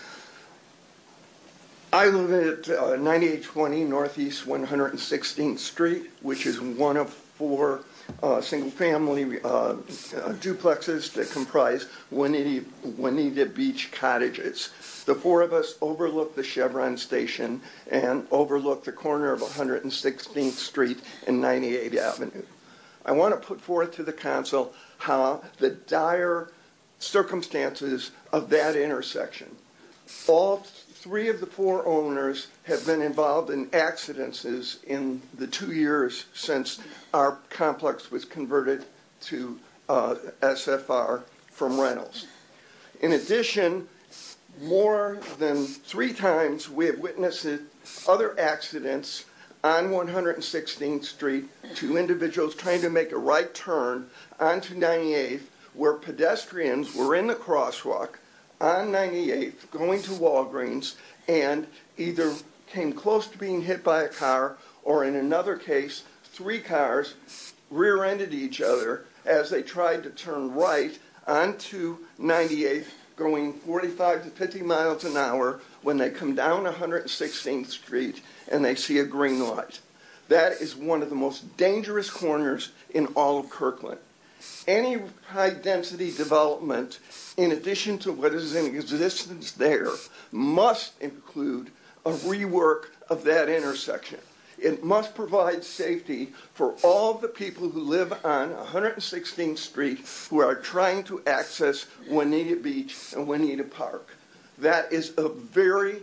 I live at uh, ninety-eight twenty Northeast one hundred sixteenth Street, which is one of four uh, single-family uh, uh, duplexes that comprise Juanita, Juanita Beach cottages. The four of us overlook the Chevron station and overlook the corner of one hundred sixteenth Street and ninety-eighth Avenue. I want to put forth to the council how the dire circumstances of that intersection. All three of the four owners have been involved in accidents in the two years since our complex was converted to uh, S F R from rentals. In addition, more than three times we have witnessed other accidents on one hundred sixteenth Street to individuals trying to make a right turn onto ninety-eighth, where pedestrians were in the crosswalk on ninety-eighth going to Walgreens and either came close to being hit by a car, or in another case, three cars rear-ended each other as they tried to turn right onto ninety-eighth going forty-five to fifty miles an hour when they come down one hundred sixteenth Street and they see a green light. That is one of the most dangerous corners in all of Kirkland. Any high-density development, in addition to what is in existence there, must include a rework of that intersection. It must provide safety for all the people who live on one hundred sixteenth Street who are trying to access Juanita Beach and Juanita Park. That is a very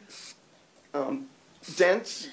um, densely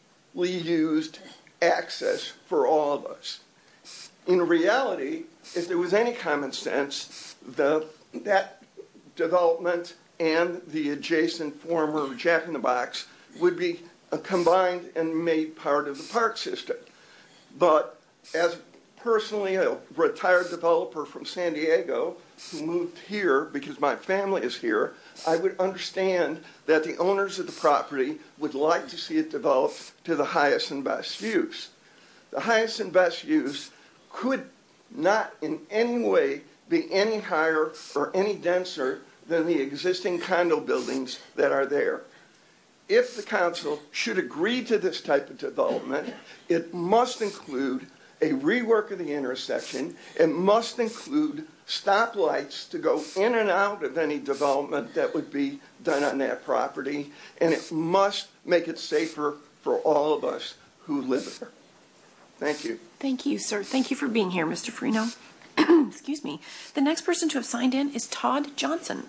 used access for all of us. In reality, if there was any common sense, the, that development and the adjacent former Jack in the Box would be uh, combined and made part of the park system. But as personally a retired developer from San Diego who moved here because my family is here, I would understand that the owners of the property would like to see it developed to the highest and best use. The highest and best use could not in any way be any higher or any denser than the existing condo buildings that are there. If the council should agree to this type of development, it must include a rework of the intersection. It must include stoplights to go in and out of any development that would be done on that property, and it must make it safer for all of us who live there. Thank you. Thank you, sir. Thank you for being here, Mister Farino. Excuse me. The next person to have signed in is Todd Johnson.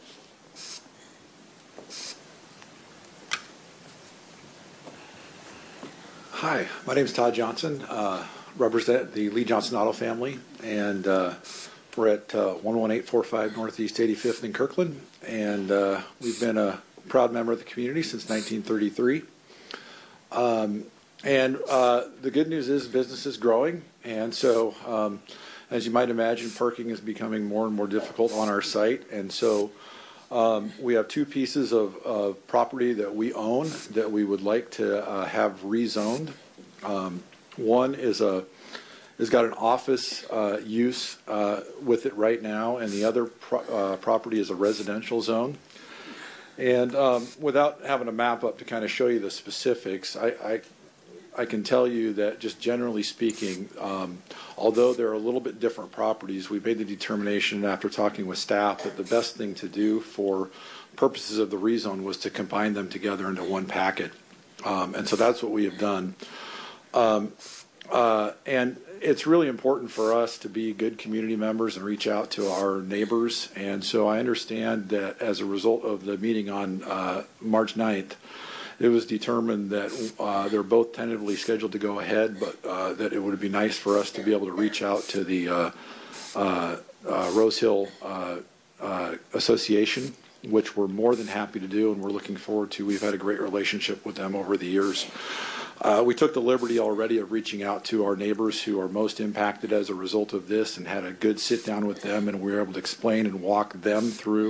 Hi, my name is Todd Johnson. Uh, represent the Lee Johnson Auto family, and uh, we're at uh, one one eight four five Northeast eighty-fifth in Kirkland, and uh, we've been a proud member of the community since nineteen thirty-three. Um, and uh, the good news is business is growing, and so um, as you might imagine, parking is becoming more and more difficult on our site, and so um, we have two pieces of, of property that we own that we would like to uh, have rezoned. Um, one is a has got an office uh, use uh, with it right now, and the other pro uh, property is a residential zone. And um, without having a map up to kind of show you the specifics, I, I, I can tell you that just generally speaking, um, although they're a little bit different properties, we made the determination after talking with staff that the best thing to do for purposes of the rezone was to combine them together into one packet. Um, and so that's what we have done. Um, uh, and it's really important for us to be good community members and reach out to our neighbors. And so I understand that as a result of the meeting on uh, March ninth, it was determined that uh, they're both tentatively scheduled to go ahead, but uh, that it would be nice for us to be able to reach out to the uh, uh, uh, Rose Hill uh, uh, Association, which we're more than happy to do, and we're looking forward to. We've had a great relationship with them over the years. Uh, we took the liberty already of reaching out to our neighbors who are most impacted as a result of this and had a good sit down with them, and we were able to explain and walk them through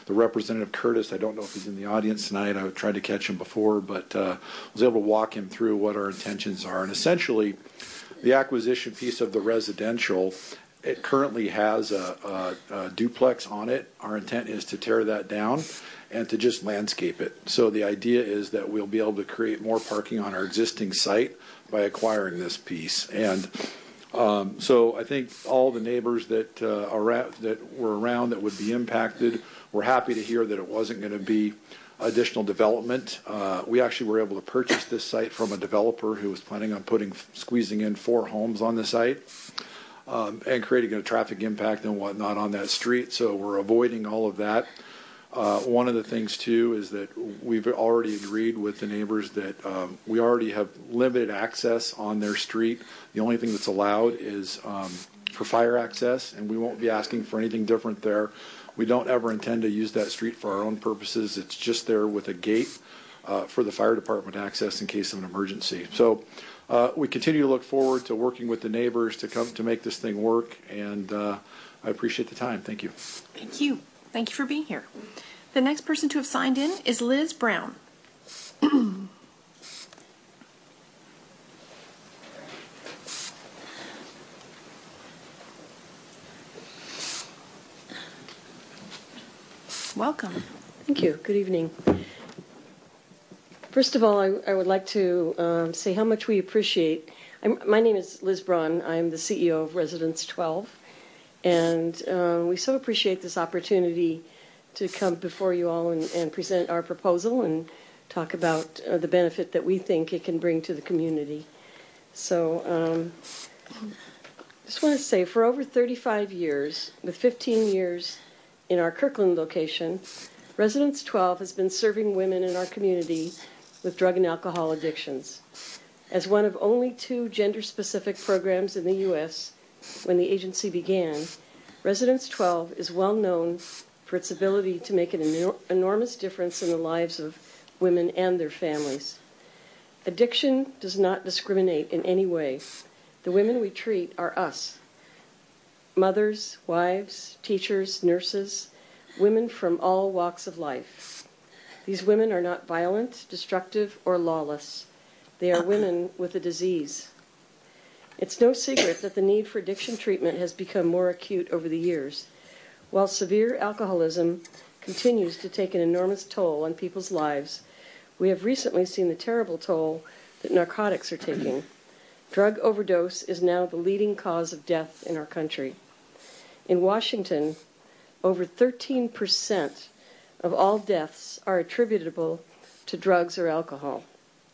the Representative Curtis, I don't know if he's in the audience tonight. I tried to catch him before, but uh, was able to walk him through what our intentions are. And essentially, the acquisition piece of the residential, it currently has a, a, a duplex on it. Our intent is to tear that down and to just landscape it. So the idea is that we'll be able to create more parking on our existing site by acquiring this piece. And um, so I think all the neighbors that uh, are that were around that would be impacted were happy to hear that it wasn't going to be additional development. Uh, we actually were able to purchase this site from a developer who was planning on putting squeezing in four homes on the site. Um, and creating a traffic impact and whatnot on that street. So we're avoiding all of that. Uh, one of the things, too, is that we've already agreed with the neighbors that um, we already have limited access on their street. The only thing that's allowed is um, for fire access, and we won't be asking for anything different there. We don't ever intend to use that street for our own purposes. It's just there with a gate uh, for the fire department access in case of an emergency. So uh, we continue to look forward to working with the neighbors to come to make this thing work, and uh, I appreciate the time. Thank you. Thank you. Thank you for being here. The next person to have signed in is Liz Brown. Welcome. Thank you. Good evening. First of all, I, I would like to um, say how much we appreciate. I'm, my name is Liz Braun. I'm the C E O of Residence twelve, and uh, we so appreciate this opportunity to come before you all and, and present our proposal and talk about uh, the benefit that we think it can bring to the community. So um, just want to say, for over thirty-five years, with fifteen years in our Kirkland location, Residence twelve has been serving women in our community with drug and alcohol addictions. As one of only two gender-specific programs in the U S when the agency began, Residence twelve is well known for its ability to make an enor- enormous difference in the lives of women and their families. Addiction does not discriminate in any way. The women we treat are us. Mothers, wives, teachers, nurses, women from all walks of life. These women are not violent, destructive, or lawless. They are women with a disease. It's no secret that the need for addiction treatment has become more acute over the years. While severe alcoholism continues to take an enormous toll on people's lives, we have recently seen the terrible toll that narcotics are taking. Drug overdose is now the leading cause of death in our country. In Washington, over thirteen percent of all deaths are attributable to drugs or alcohol.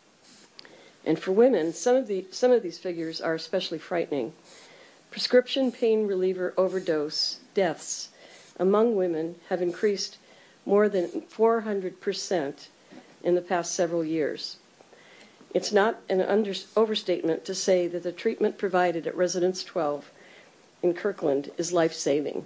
And for women, some of, the, some of these figures are especially frightening. Prescription pain reliever overdose deaths among women have increased more than four hundred percent in the past several years. It's not an under, overstatement to say that the treatment provided at Residence twelve in Kirkland is life-saving.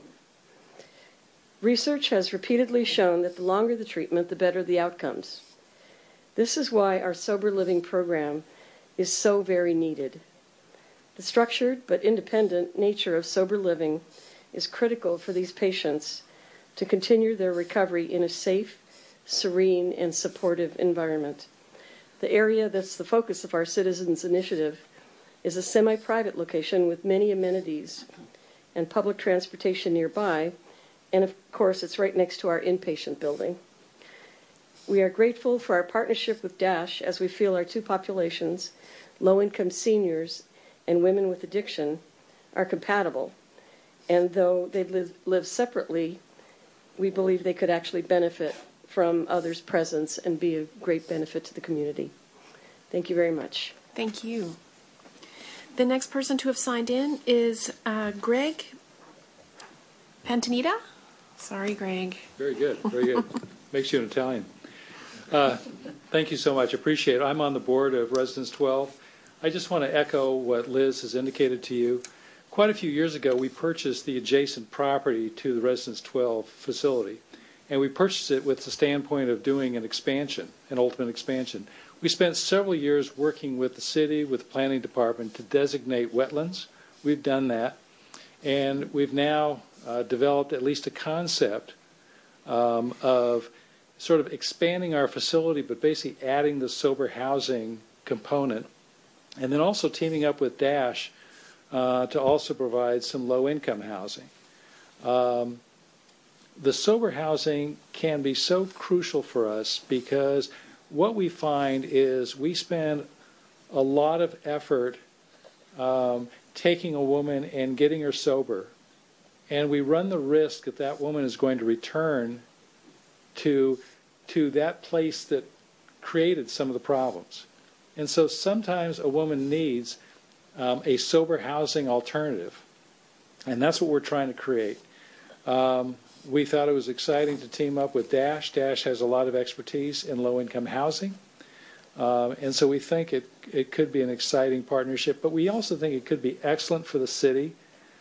Research has repeatedly shown that the longer the treatment, the better the outcomes. This is why our sober living program is so very needed. The structured but independent nature of sober living is critical for these patients to continue their recovery in a safe, serene, and supportive environment. The area that's the focus of our Citizens Initiative is a semi-private location with many amenities and public transportation nearby, and of course it's right next to our inpatient building. We are grateful for our partnership with DASH as we feel our two populations, low-income seniors and women with addiction, are compatible. And though they live, live separately, we believe they could actually benefit from others' presence and be a great benefit to the community. Thank you very much. Thank you. The next person to have signed in is uh, Greg Pantanita. Sorry, Greg. Very good. Very good. Makes you an Italian. Uh, thank you so much. Appreciate it. I'm on the board of Residence twelve. I just want to echo what Liz has indicated to you. Quite a few years ago, we purchased the adjacent property to the Residence twelve facility, and we purchased it with the standpoint of doing an expansion, an ultimate expansion. We spent several years working with the city, with the planning department, to designate wetlands. We've done that, and we've now uh, developed at least a concept um, of sort of expanding our facility, but basically adding the sober housing component, and then also teaming up with DASH uh, to also provide some low-income housing. Um, the sober housing can be so crucial for us because what we find is we spend a lot of effort um, taking a woman and getting her sober, and we run the risk that that woman is going to return to to that place that created some of the problems. And so sometimes a woman needs um, a sober housing alternative, and that's what we're trying to create. Um, we thought it was exciting to team up with DASH. DASH has a lot of expertise in low-income housing, um, and so we think it, it could be an exciting partnership, but we also think it could be excellent for the city.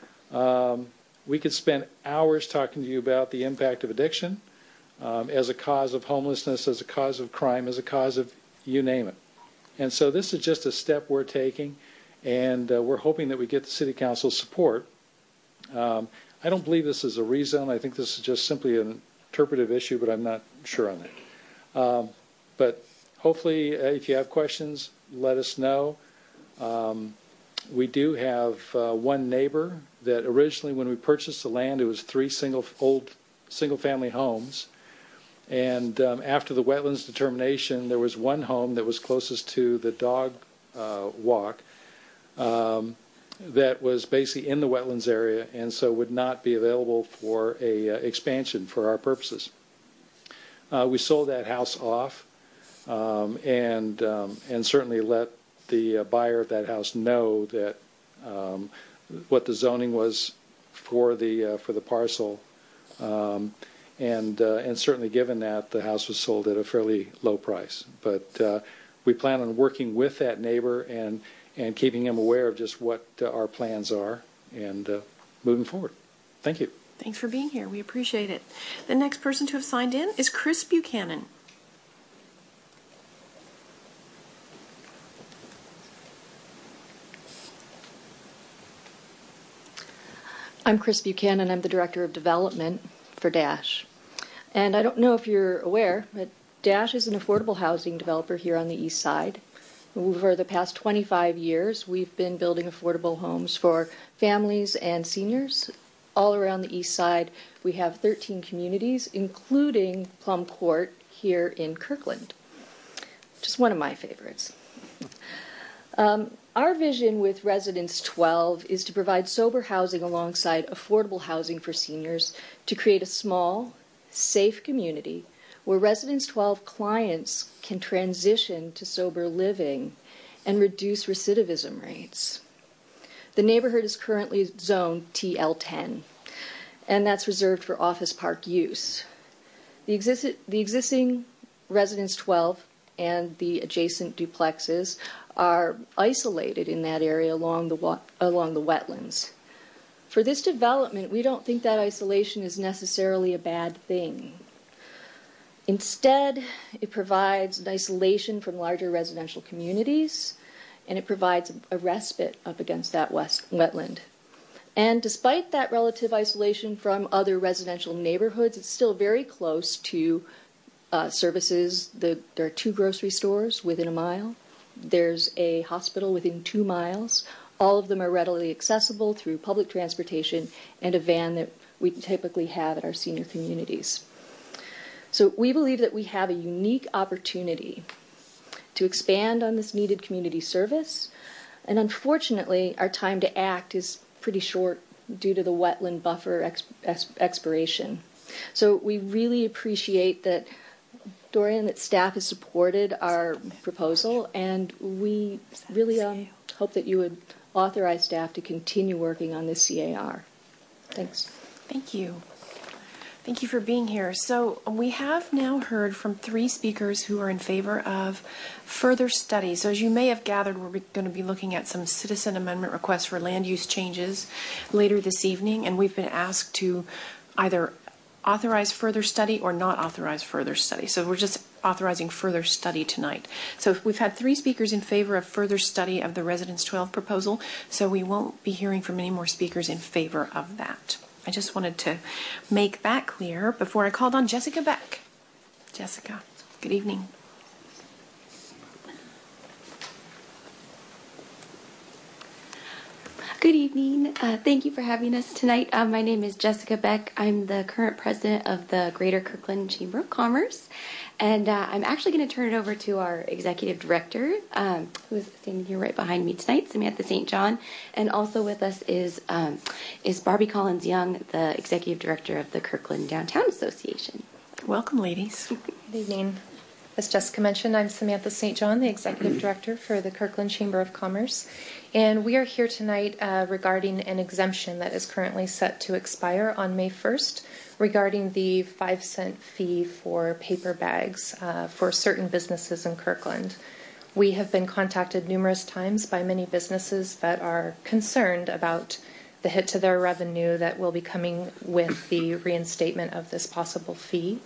Um, we could spend hours talking to you about the impact of addiction um, as a cause of homelessness, as a cause of crime, as a cause of you name it. And so this is just a step we're taking, and uh, we're hoping that we get the City Council's support. Um, I don't believe this is a rezone. I think this is just simply an interpretive issue, but I'm not sure on that. Um, but hopefully, uh, if you have questions, let us know. Um, we do have uh, one neighbor that originally, when we purchased the land, it was three single old single-family homes. And um, after the wetlands determination, there was one home that was closest to the dog uh, walk um, that was basically in the wetlands area, and so would not be available for a uh, expansion for our purposes. Uh, we sold that house off, um, and um, and certainly let the uh, buyer of that house know that um, what the zoning was for the uh, for the parcel. Um, And, uh, and certainly given that, the house was sold at a fairly low price. But uh, we plan on working with that neighbor and, and keeping him aware of just what uh, our plans are and uh, moving forward. Thank you. Thanks for being here. We appreciate it. The next person to have signed in is Chris Buchanan. I'm Chris Buchanan. I'm the Director of Development for DASH. And I don't know if you're aware, but DASH is an affordable housing developer here on the east side. For the past twenty-five years, we've been building affordable homes for families and seniors all around the east side. We have thirteen communities, including Plum Court here in Kirkland, which is one of my favorites. Um, our vision with Residence twelve is to provide sober housing alongside affordable housing for seniors to create a small, safe community where Residence twelve clients can transition to sober living and reduce recidivism rates. The neighborhood is currently zoned T L ten, and that's reserved for office park use. The, exist- the existing Residence twelve and the adjacent duplexes are isolated in that area along the, wa- along the wetlands. For this development, we don't think that isolation is necessarily a bad thing. Instead, it provides an isolation from larger residential communities, and it provides a respite up against that west wetland. And despite that relative isolation from other residential neighborhoods, it's still very close to uh, services. The, there are two grocery stores within a mile. There's a hospital within two miles. All of them are readily accessible through public transportation and a van that we typically have at our senior communities. So we believe that we have a unique opportunity to expand on this needed community service. And unfortunately, our time to act is pretty short due to the wetland buffer exp- exp- expiration. So we really appreciate that, Dorian, that staff has supported our proposal, and we really um, hope that you would authorize staff to continue working on this C A R. Thanks. Thank you. Thank you for being here. So we have now heard from three speakers who are in favor of further study. So as you may have gathered, we're going to be looking at some citizen amendment requests for land use changes later this evening, and we've been asked to either authorize further study or not authorize further study. So we're just authorizing further study tonight. So we've had three speakers in favor of further study of the Residence twelve proposal, so we won't be hearing from any more speakers in favor of that. I just wanted to make that clear before I called on Jessica Beck. Jessica, good evening. Good evening. Uh, thank you for having us tonight. Uh, my name is Jessica Beck. I'm the current president of the Greater Kirkland Chamber of Commerce. And uh, I'm actually going to turn it over to our executive director, um, who is standing here right behind me tonight, Samantha Saint John. And also with us is um, is Barbie Collins Young, the executive director of the Kirkland Downtown Association. Welcome, ladies. Good evening. As Jessica mentioned, I'm Samantha Saint John, the Executive Director for the Kirkland Chamber of Commerce, and we are here tonight uh, regarding an exemption that is currently set to expire on May first regarding the five cent fee for paper bags uh, for certain businesses in Kirkland. We have been contacted numerous times by many businesses that are concerned about the hit to their revenue that will be coming with the reinstatement of this possible fee.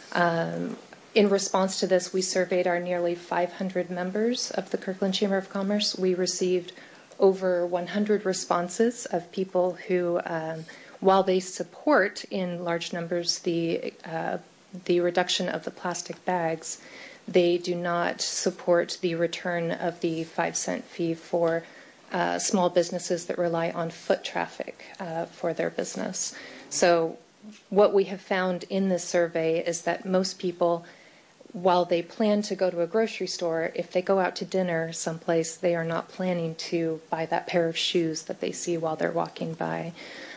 Um, In response to this, we surveyed our nearly five hundred members of the Kirkland Chamber of Commerce. We received over one hundred responses of people who, um, while they support in large numbers the uh, the reduction of the plastic bags, they do not support the return of the five cent fee for uh, small businesses that rely on foot traffic uh, for their business. So what we have found in this survey is that most people, while they plan to go to a grocery store, if they go out to dinner someplace, they are not planning to buy that pair of shoes that they see while they're walking by.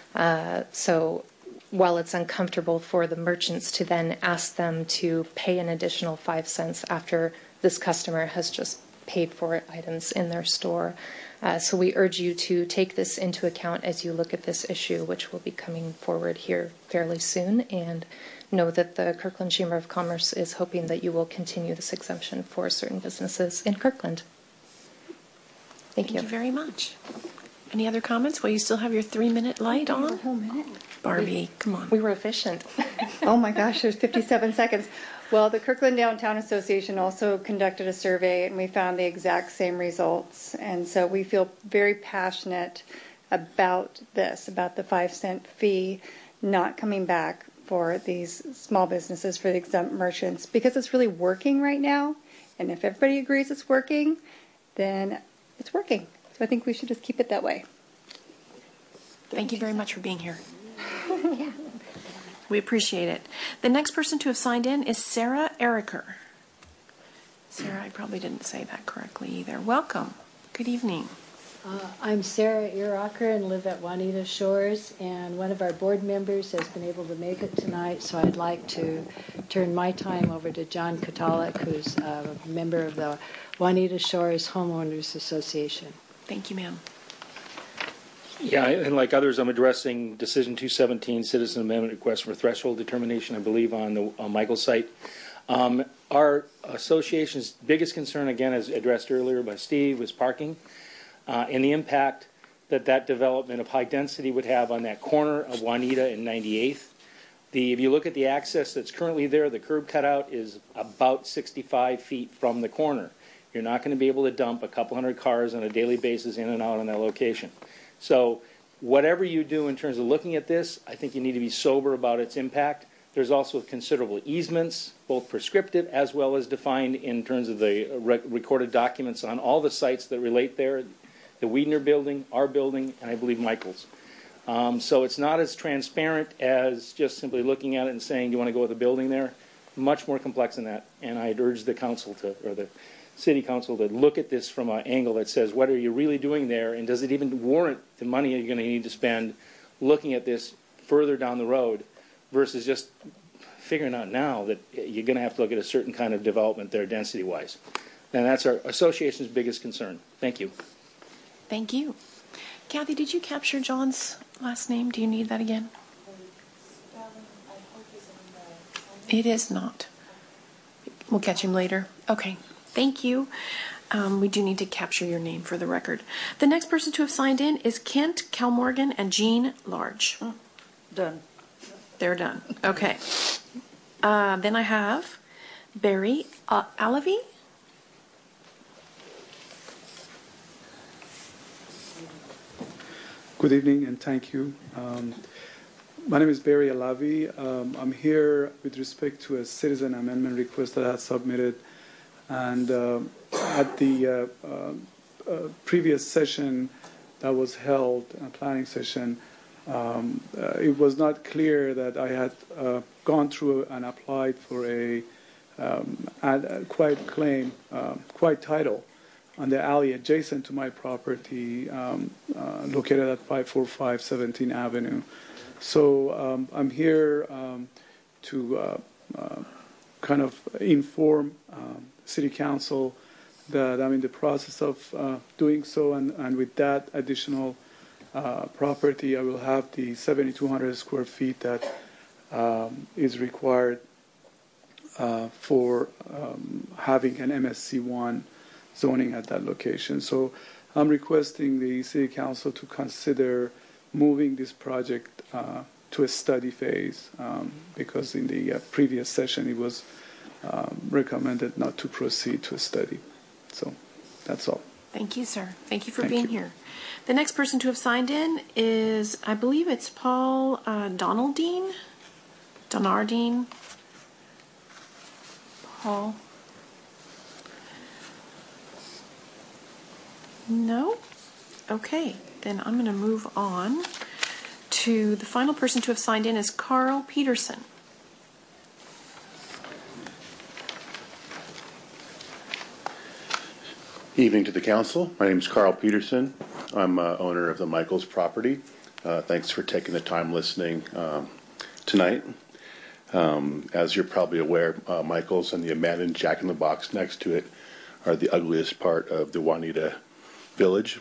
Uh, so while it's uncomfortable for the merchants to then ask them to pay an additional five cents after this customer has just paid for items in their store. Uh, so we urge you to take this into account as you look at this issue, which will be coming forward here fairly soon, and know that the Kirkland Chamber of Commerce is hoping that you will continue this exemption for certain businesses in Kirkland. Thank, Thank you. you very much. Any other comments? Well, you still have your three-minute light on. A whole minute. Barbie, come on. We were efficient. Oh my gosh, there's fifty-seven seconds. Well, the Kirkland Downtown Association also conducted a survey, and we found the exact same results. And so we feel very passionate about this, about the five cent fee not coming back for these small businesses, for the exempt merchants, because it's really working right now. And if everybody agrees it's working, then it's working. So I think we should just keep it that way. Thank you very much for being here. Yeah. We appreciate it. The next person to have signed in is Sarah Eriker. Sarah, I probably didn't say that correctly either. Welcome. Good evening. Uh, I'm Sarah Iracher and live at Juanita Shores, and one of our board members has been able to make it tonight, so I'd like to turn my time over to John Katalik, who's a member of the Juanita Shores Homeowners Association. Thank you, ma'am. Yeah, and like others, I'm addressing Decision two seventeen, Citizen Amendment Request for Threshold Determination, I believe, on the on Michael's site. Um, our association's biggest concern, again, as addressed earlier by Steve, was parking. Uh, and the impact that that development of high density would have on that corner of Juanita and ninety-eighth. The, if you look at the access that's currently there, the curb cutout is about sixty-five feet from the corner. You're not going to be able to dump a couple hundred cars on a daily basis in and out on that location. So whatever you do in terms of looking at this, I think you need to be sober about its impact. There's also considerable easements, both prescriptive as well as defined in terms of the rec- recorded documents on all the sites that relate there. The Wiedner building, our building, and I believe Michael's. Um, so it's not as transparent as just simply looking at it and saying, do you want to go with a building there? Much more complex than that. And I'd urge the council to, or the city council to look at this from an angle that says, what are you really doing there? And does it even warrant the money you're going to need to spend looking at this further down the road versus just figuring out now that you're going to have to look at a certain kind of development there density-wise. And that's our association's biggest concern. Thank you. Thank you. Kathy, did you capture John's last name? Do you need that again? It is not. We'll catch him later. Okay. Thank you. Um, we do need to capture your name for the record. The next person to have signed in is Kent Calmorgan and Jean Large. Done. They're done. Okay. Uh, then I have Barry uh, Alavi. Good evening and thank you. Um, My name is Barry Alavi. Um, I'm here with respect to a citizen amendment request that I had submitted. And uh, at the uh, uh, uh, previous session that was held, a planning session, um, uh, it was not clear that I had uh, gone through and applied for a um, ad, uh, quiet claim, uh, quiet title on the alley adjacent to my property, um, uh, located at five forty-five seventeenth Avenue. So um, I'm here um, to uh, uh, kind of inform um, City Council that I'm in the process of uh, doing so, and, and with that additional uh, property, I will have the seventy-two hundred square feet that um, is required uh, for um, having an M S C one zoning at that location. So I'm requesting the City Council to consider moving this project uh, to a study phase, um, because in the uh, previous session it was um, recommended not to proceed to a study. So that's all. Thank you, sir. Thank you for Thank being you. here. The next person to have signed in is, I believe it's Paul uh, Donaldine? Donardine? Paul? No? Okay, then I'm going to move on to the final person to have signed in is Carl Peterson. Evening to the council. My name is Carl Peterson. I'm uh, owner of the Michaels property. Uh, thanks for taking the time listening um, tonight. Um, as you're probably aware, uh, Michaels and the abandoned Jack in the Box next to it are the ugliest part of the Juanita Village.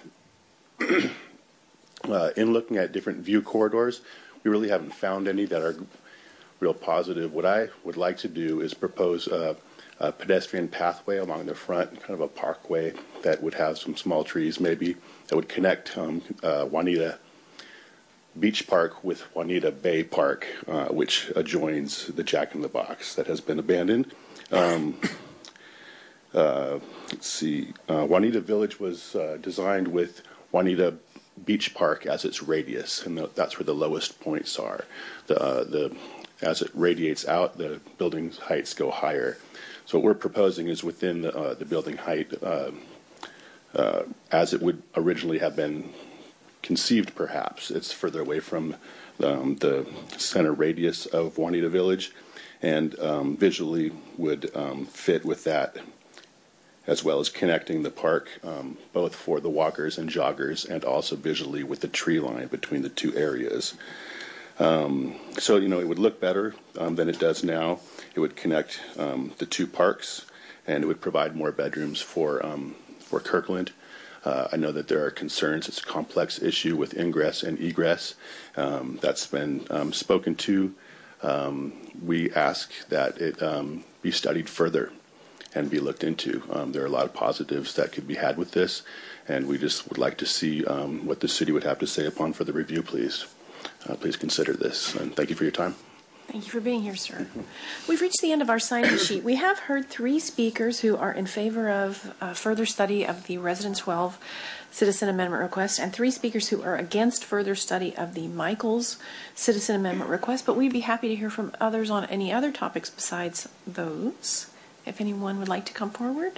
uh, in looking at different view corridors, we really haven't found any that are real positive. What I would like to do is propose a, a pedestrian pathway along the front, kind of a parkway that would have some small trees maybe, that would connect um, uh, Juanita Beach Park with Juanita Bay Park, uh, which adjoins the Jack in the Box that has been abandoned. Um, uh, let's see, uh, Juanita Village was uh, designed with Juanita Beach Park as its radius, and the, that's where the lowest points are. The, uh, the, as it radiates out, the building heights go higher. So what we're proposing is within the, uh, the building height, uh, uh, as it would originally have been conceived, perhaps. It's further away from um, the center radius of Juanita Village, and um, visually would um, fit with that, as well as connecting the park um, both for the walkers and joggers, and also visually with the tree line between the two areas. Um, so, you know, it would look better um, than it does now. It would connect um, the two parks, and it would provide more bedrooms for um, for Kirkland. Uh, I know that there are concerns. It's a complex issue with ingress and egress. Um, that's been um, spoken to. Um, we ask that it um, be studied further and be looked into. Um, there are a lot of positives that could be had with this, and we just would like to see um, what the city would have to say upon for the review, please. Uh, please consider this, and thank you for your time. Thank you for being here, sir. We've reached the end of our sign-in sheet. We have heard three speakers who are in favor of uh, further study of the Resident twelve Citizen Amendment request, and three speakers who are against further study of the Michaels Citizen Amendment request, but we'd be happy to hear from others on any other topics besides those. If anyone would like to come forward.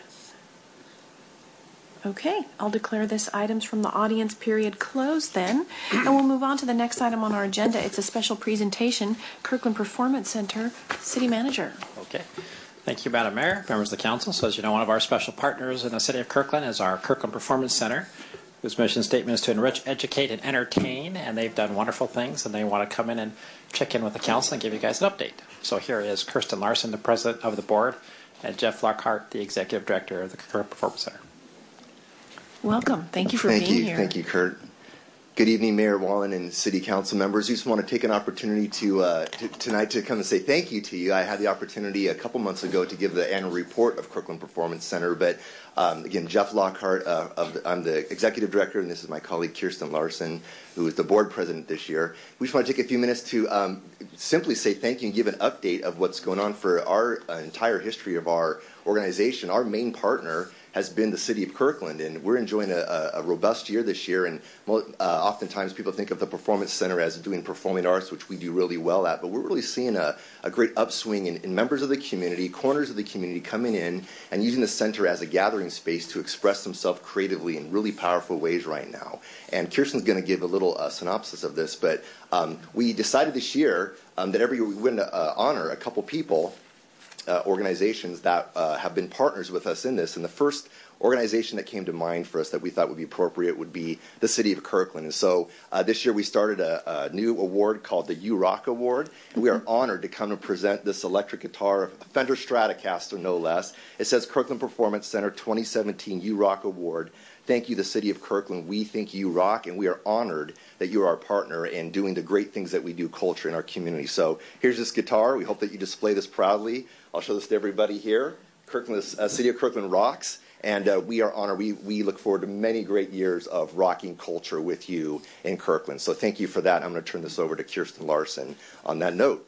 Okay, I'll declare this items from the audience period closed then, and we'll move on to the next item on our agenda. It's a special presentation, Kirkland Performance Center, City Manager. Okay. Thank you, Madam Mayor, members of the council. So as you know, one of our special partners in the city of Kirkland is our Kirkland Performance Center, whose mission statement is to enrich, educate, and entertain, and they've done wonderful things, and they want to come in and check in with the council and give you guys an update. So here is Kirsten Larson, the president of the board, and Jeff Lockhart, the executive director of the Kirkland Performance Center. Welcome. Thank you for Thank being you. here. Thank you, Kurt. Good evening, Mayor Wallen and City Council members. We just want to take an opportunity to, uh, to tonight to come and say thank you to you. I had the opportunity a couple months ago to give the annual report of Kirkland Performance Center, but um, again, Jeff Lockhart, uh, of the, I'm the executive director, and this is my colleague Kirsten Larson, who is the board president this year. We just want to take a few minutes to um, simply say thank you and give an update of what's going on for our uh, entire history of our organization. Our main partner has been the city of Kirkland, and we're enjoying a, a robust year this year. And uh, oftentimes people think of the Performance Center as doing performing arts, which we do really well at, but we're really seeing a, a great upswing in, in members of the community, corners of the community coming in and using the center as a gathering space to express themselves creatively in really powerful ways right now. And Kirsten's going to give a little uh, synopsis of this, but um, we decided this year um, that every year we wouldn't uh, honor a couple people, Uh, organizations that uh, have been partners with us in this. And the first organization that came to mind for us that we thought would be appropriate would be the City of Kirkland. And so uh, this year we started a, a new award called the You Rock Award. And we are honored to come and present this electric guitar, a Fender Stratocaster no less. It says Kirkland Performance Center twenty seventeen You Rock Award. Thank you, the City of Kirkland. We think you rock, and we are honored that you are our partner in doing the great things that we do culture in our community. So here's this guitar. We hope that you display this proudly. I'll show this to everybody here. Kirkland, uh, City of Kirkland rocks, and uh, we are honored. We, we look forward to many great years of rocking culture with you in Kirkland. So thank you for that. I'm going to turn this over to Kirsten Larson on that note.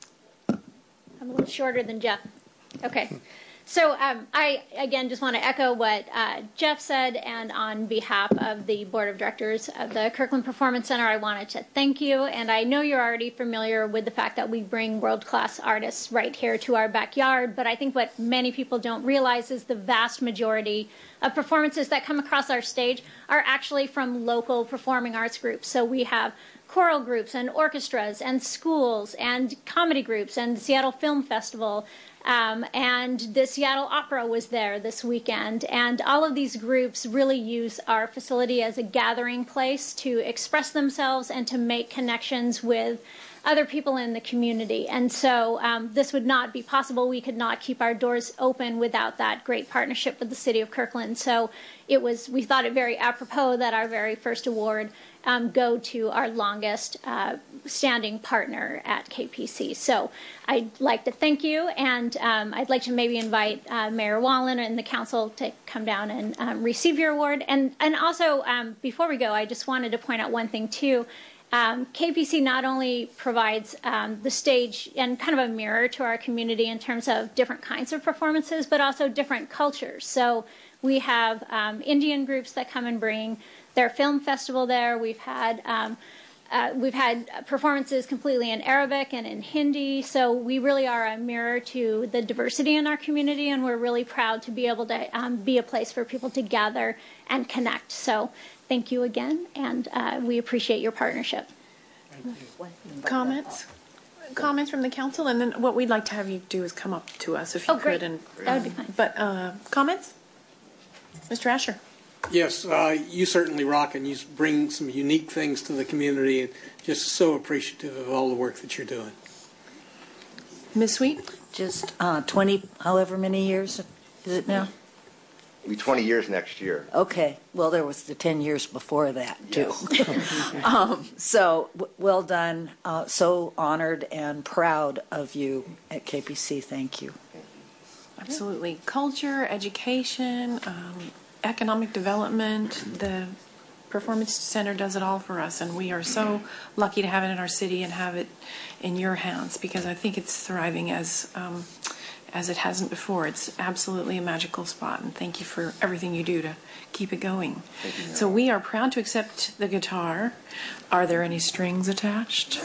I'm a little shorter than Jeff. Okay. So um, I, again, just want to echo what uh, Jeff said, and on behalf of the Board of Directors of the Kirkland Performance Center, I wanted to thank you. And I know you're already familiar with the fact that we bring world-class artists right here to our backyard, but I think what many people don't realize is the vast majority of performances that come across our stage are actually from local performing arts groups. So we have choral groups and orchestras and schools and comedy groups and the Seattle Film Festival. Um, and the Seattle Opera was there this weekend. And all of these groups really use our facility as a gathering place to express themselves and to make connections with other people in the community. And so um, this would not be possible. We could not keep our doors open without that great partnership with the City of Kirkland. So it was, we thought it very apropos that our very first award um, go to our longest uh, standing partner at K P C. So I'd like to thank you, and um, I'd like to maybe invite uh, Mayor Wallen and the council to come down and um, receive your award. And, and also, um, before we go, I just wanted to point out one thing too. Um, K P C not only provides um, the stage and kind of a mirror to our community in terms of different kinds of performances, but also different cultures. So we have um, Indian groups that come and bring their film festival there. We've had um, uh, we've had performances completely in Arabic and in Hindi. So we really are a mirror to the diversity in our community, and we're really proud to be able to um, be a place for people to gather and connect. So thank you again, and uh, we appreciate your partnership. Comments? Comments from the council, and then what we'd like to have you do is come up to us if you Oh, could. great. And That would be fine. But uh, comments, Mister Asher. Yes, uh, you certainly rock, and you bring some unique things to the community, and just so appreciative of all the work that you're doing. Miz Sweet? Just uh, twenty, however many years is it now? It'll be twenty years next year. Okay. Well, there was the ten years before that, too. um, so, w- well done. Uh, so honored and proud of you at K P C. Thank you. Absolutely. Culture, education, um, economic development, the Performance Center does it all for us, and we are so lucky to have it in our city and have it in your hands, because I think it's thriving as um, as it hasn't before. It's absolutely a magical spot, and thank you for everything you do to keep it going. So we are proud to accept the guitar. Are there any strings attached?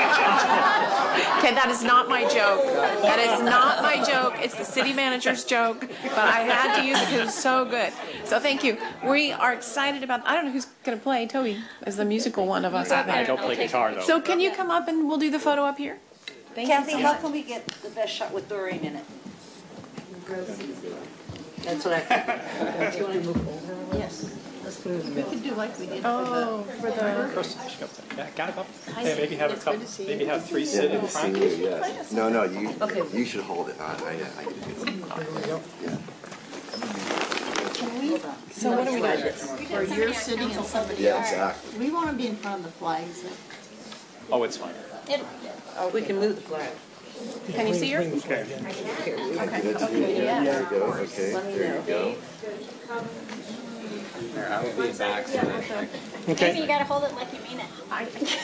Okay, that is not my joke. That is not my joke. It's the city manager's joke, but I had to use it because it was so good. So thank you. We are excited about, I don't know who's going to play. Toby is the musical one of us. I don't play guitar, though. So can you come up and we'll do the photo up here? Thank Kathy, you so how much. can we get the best shot with Doreen in it? That's what I. Do you want to move over? Yes. Let's move in the middle. We could do like we did oh, for the... Yeah, got a couple. Yeah, maybe have a couple. Maybe have three sit in front. Yes. No, no, you Okay. you should hold it. I, I, I can do it. Yeah. Can we? So what do we do? Or you're sitting and somebody Yeah, else. exactly. We want to be in front of the flags. Oh, it's fine. Oh, we can move the flag. Can you see her? Okay. Okay. Okay. Yeah. There you go. Okay. There you go. There, I will be back. So that Okay. Maybe you got to hold it like you mean it. I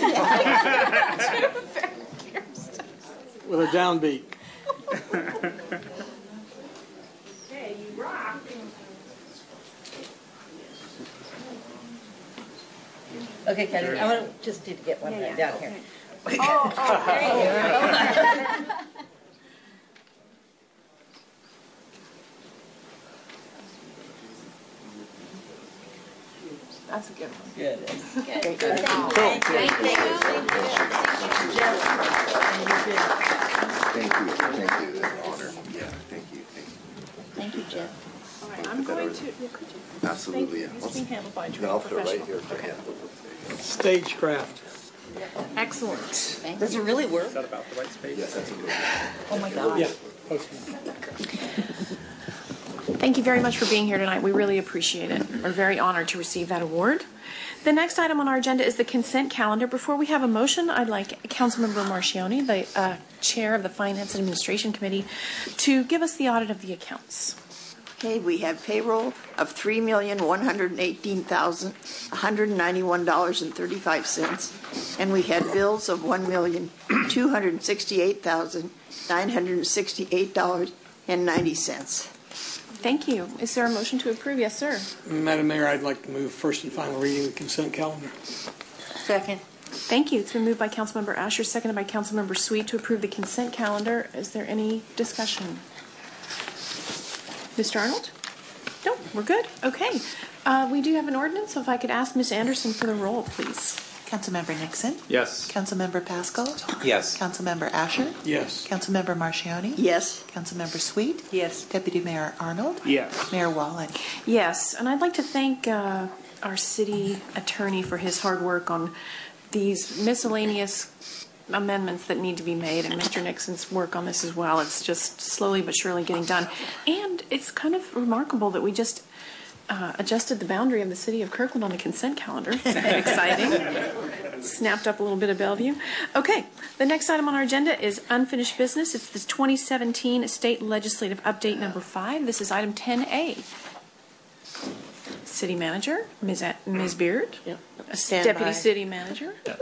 With a downbeat. Hey, you rock. Okay, Kathy, I want to just need to get one right down here. Oh, oh, there you go. That's a good one. Yeah, it is. Good. Great. Good. Thank Thank you. you. Thank you. Thank you. Thank you. It's an honor. Yeah, thank you. Thank you. Thank you, Jeff. All right, I'm going to, yeah, could you? Absolutely, yeah. It's being handled by a No, trained I'll put it right professional. here. Okay. Stagecraft. Excellent. Does it really work? Is that about the right space? Yes, that's a good. Oh my God. Yeah. Thank you very much for being here tonight. We really appreciate it. We're very honored to receive that award. The next item on our agenda is the consent calendar. Before we have a motion, I'd like Councilmember Marchioni, the uh, chair of the Finance and Administration Committee, to give us the audit of the accounts. Okay, we have payroll of three million one hundred eighteen thousand one hundred ninety-one dollars and thirty-five cents, and we had bills of one million two hundred sixty-eight thousand nine hundred sixty-eight dollars and ninety cents. Thank you. Is there a motion to approve? Yes, sir. Madam Mayor, I'd like to move first and final reading of the consent calendar. Second. Thank you. It's been moved by Councilmember Asher, seconded by Councilmember Sweet to approve the consent calendar. Is there any discussion? Mister Arnold? No, we're good. Okay. Uh, we do have an ordinance, so if I could ask Miz Anderson for the roll, please. Councilmember Nixon? Yes. Councilmember Pascal? Yes. Councilmember Asher? Yes. Councilmember Marchioni? Yes. Councilmember Sweet? Yes. Deputy Mayor Arnold? Yes. Mayor Wallen? Yes, and I'd like to thank uh, our city attorney for his hard work on these miscellaneous amendments that need to be made, and Mister Nixon's work on this as well. It's just slowly but surely getting done. And it's kind of remarkable that we just uh, adjusted the boundary of the city of Kirkland on the consent calendar. It's exciting. Snapped up a little bit of Bellevue. Okay, the next item on our agenda is unfinished business. It's the twenty seventeen State Legislative Update number five. This is item ten A. City Manager, Miz A- Miz Beard, Yep. Stand Deputy by. City Manager. Yep.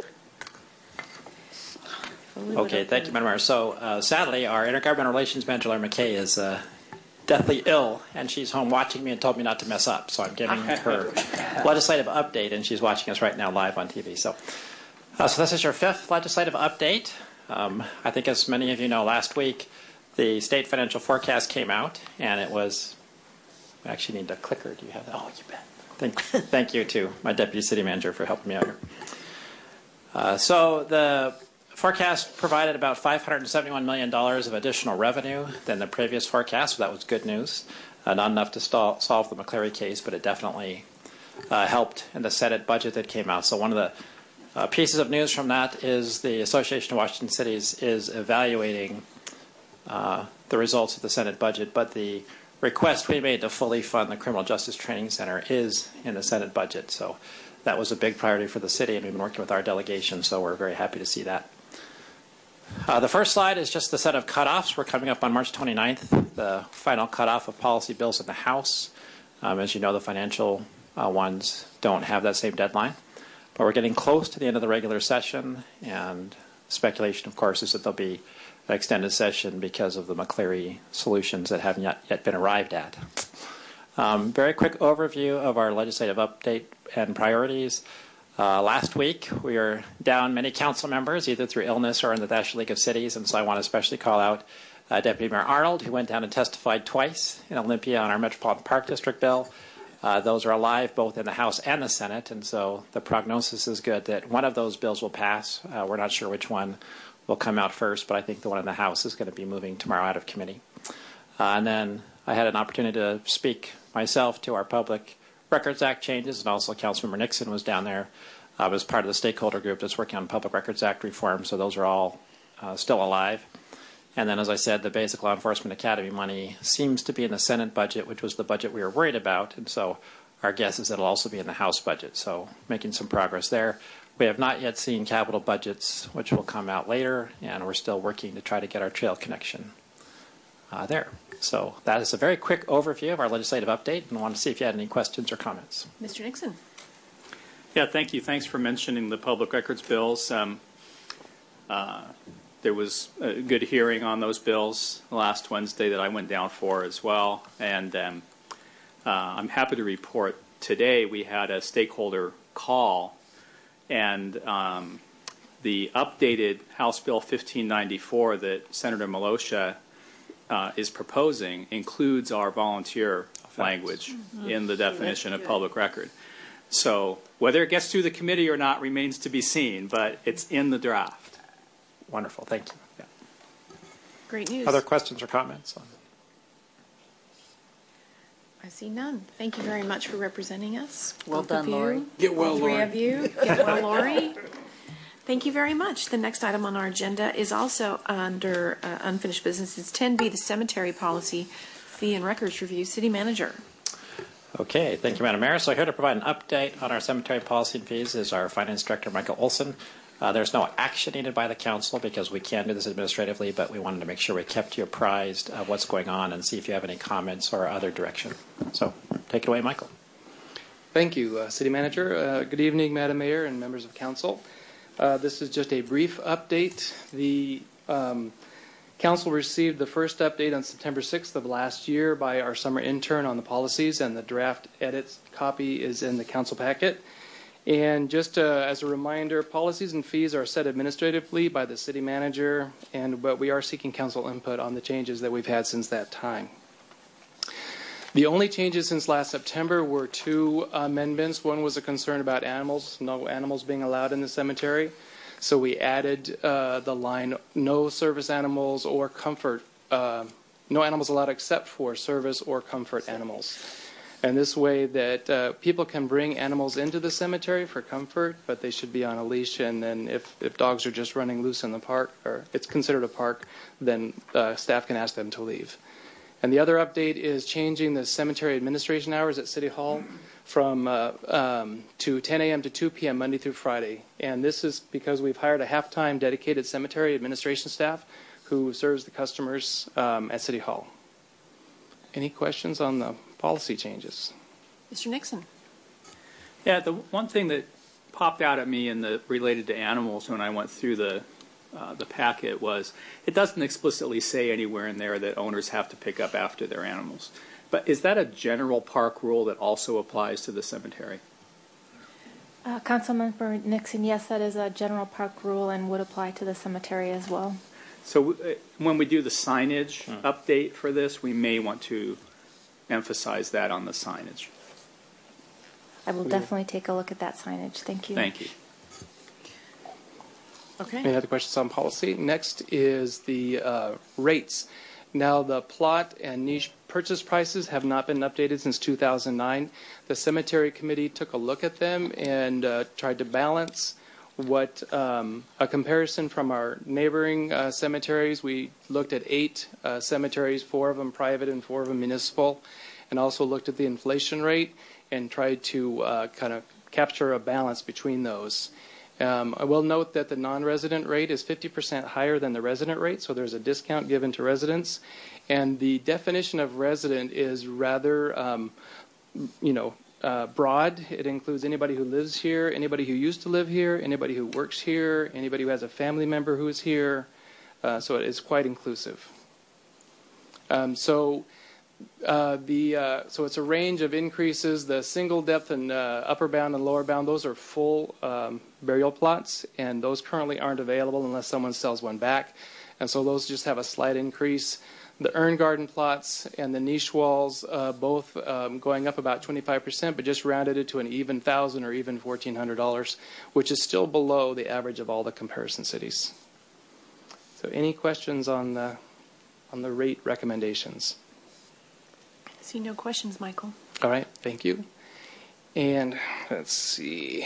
Okay, thank you, Madam Mayor. So uh, sadly, our Intergovernmental Relations Manager, Laura McKay, is uh, deathly ill, and she's home watching me and told me not to mess up. So I'm giving her legislative update, and she's watching us right now live on T V. So, uh, so this is your fifth legislative update. Um, I think, as many of you know, last week the state financial forecast came out, and it was. We actually need a clicker. Do you have that? Oh, you bet. Thank, thank you to my deputy city manager for helping me out here. Uh, so the forecast provided about five hundred seventy-one million dollars of additional revenue than the previous forecast, so that was good news. Uh, not enough to stall, solve the McCleary case, but it definitely uh, helped in the Senate budget that came out. So one of the uh, pieces of news from that is the Association of Washington Cities is evaluating uh, the results of the Senate budget, but the request we made to fully fund the Criminal Justice Training Center is in the Senate budget. So that was a big priority for the city, and we've been working with our delegation, so we're very happy to see that. Uh, the first slide is just the set of cutoffs. We're coming up on March twenty-ninth, the final cutoff of policy bills in the House. Um, as you know, the financial uh, ones don't have that same deadline. But we're getting close to the end of the regular session, and speculation, of course, is that there'll be an extended session because of the McCleary solutions that haven't yet, yet been arrived at. Um, very quick overview of our legislative update and priorities. Uh, last week, we were down many council members, either through illness or in the National League of Cities, and so I want to especially call out uh, Deputy Mayor Arnold, who went down and testified twice in Olympia on our Metropolitan Park District bill. Uh, those are alive both in the House and the Senate, and so the prognosis is good that one of those bills will pass. Uh, we're not sure which one will come out first, but I think the one in the House is going to be moving tomorrow out of committee. Uh, and then I had an opportunity to speak myself to our Public Records Act changes, and also Councilmember Nixon was down there uh, as part of the stakeholder group that's working on Public Records Act reform, so those are all uh, still alive. And then, as I said, the Basic Law Enforcement Academy money seems to be in the Senate budget, which was the budget we were worried about, and so our guess is that it'll also be in the House budget, so making some progress there. We have not yet seen capital budgets, which will come out later, and we're still working to try to get our trail connection uh, there. So that is a very quick overview of our legislative update, and I want to see if you had any questions or comments. Mister Nixon. Yeah, thank you. Thanks for mentioning the public records bills. Um, uh, there was a good hearing on those bills last Wednesday that I went down for as well, and um, uh, I'm happy to report today we had a stakeholder call And um, the updated House Bill fifteen ninety-four that Senator Malosha uh, is proposing includes our volunteer language mm-hmm. in the definition of public record. So whether it gets through the committee or not remains to be seen, but it's in the draft. Wonderful. Thank you. Yeah. Great news. Other questions or comments? I see none. Thank you very much for representing us. Well Both done, of you, Lori. Get well, all three Lori. of you. Get well, Lori. Thank you very much. The next item on our agenda is also under uh, unfinished business. It's ten B, the cemetery policy fee and records review. City Manager. Okay, thank you, Madam Mayor. So here to provide an update on our cemetery policy and fees is our Finance Director, Michael Olson. Uh, there's no action needed by the council because we can do this administratively, but we wanted to make sure we kept you apprised of what's going on and see if you have any comments or other direction. So take it away, Michael. Thank you, uh, City Manager. Uh, good evening, Madam Mayor and members of council. Uh, this is just a brief update. The um, council received the first update on September sixth of last year by our summer intern on the policies, and the draft edits copy is in the council packet. And just uh, as a reminder, policies and fees are set administratively by the city manager, and but we are seeking council input on the changes that we've had since that time. The only changes since last September were two amendments. One was a concern about animals, no animals being allowed in the cemetery. So we added uh, the line, no service animals or comfort, uh, no animals allowed except for service or comfort animals. And this way that uh, people can bring animals into the cemetery for comfort, but they should be on a leash. And then if, if dogs are just running loose in the park, or it's considered a park, then uh, staff can ask them to leave. And the other update is changing the cemetery administration hours at City Hall from uh, um, to ten a.m. to two p.m. Monday through Friday. And this is because we've hired a half-time dedicated cemetery administration staff who serves the customers um, at City Hall. Any questions on the policy changes? Mister Nixon. Yeah, the one thing that popped out at me in the related to animals when I went through the uh, the packet was it doesn't explicitly say anywhere in there that owners have to pick up after their animals. But is that a general park rule that also applies to the cemetery? Uh, Councilmember Nixon, yes, that is a general park rule and would apply to the cemetery as well. So uh, when we do the signage hmm. update for this, we may want to emphasize that on the signage. I will definitely take a look at that signage. Thank you. Thank you. Okay. Any other questions on policy? Next is the uh, rates. Now, the plot and niche purchase prices have not been updated since two thousand nine. The cemetery committee took a look at them and uh, tried to balance what um, a comparison from our neighboring uh, cemeteries. We looked at eight uh, cemeteries, four of them private and four of them municipal, and also looked at the inflation rate and tried to uh, kind of capture a balance between those. Um, I will note that the non-resident rate is fifty percent higher than the resident rate, so there's a discount given to residents. And the definition of resident is rather, um, you know, uh, broad. It includes anybody who lives here, anybody who used to live here, anybody who works here, anybody who has a family member who is here. Uh, so it is quite inclusive. Um, so. Uh, the uh, so it's a range of increases. The single depth and uh, upper bound and lower bound, those are full um, burial plots, and those currently aren't available unless someone sells one back. And so those just have a slight increase. The urn garden plots and the niche walls, uh, both um, going up about twenty-five percent, but just rounded it to an even thousand or even fourteen hundred dollars, which is still below the average of all the comparison cities. So, any questions on the on the rate recommendations? I see no questions, Michael. All right, thank you. And let's see.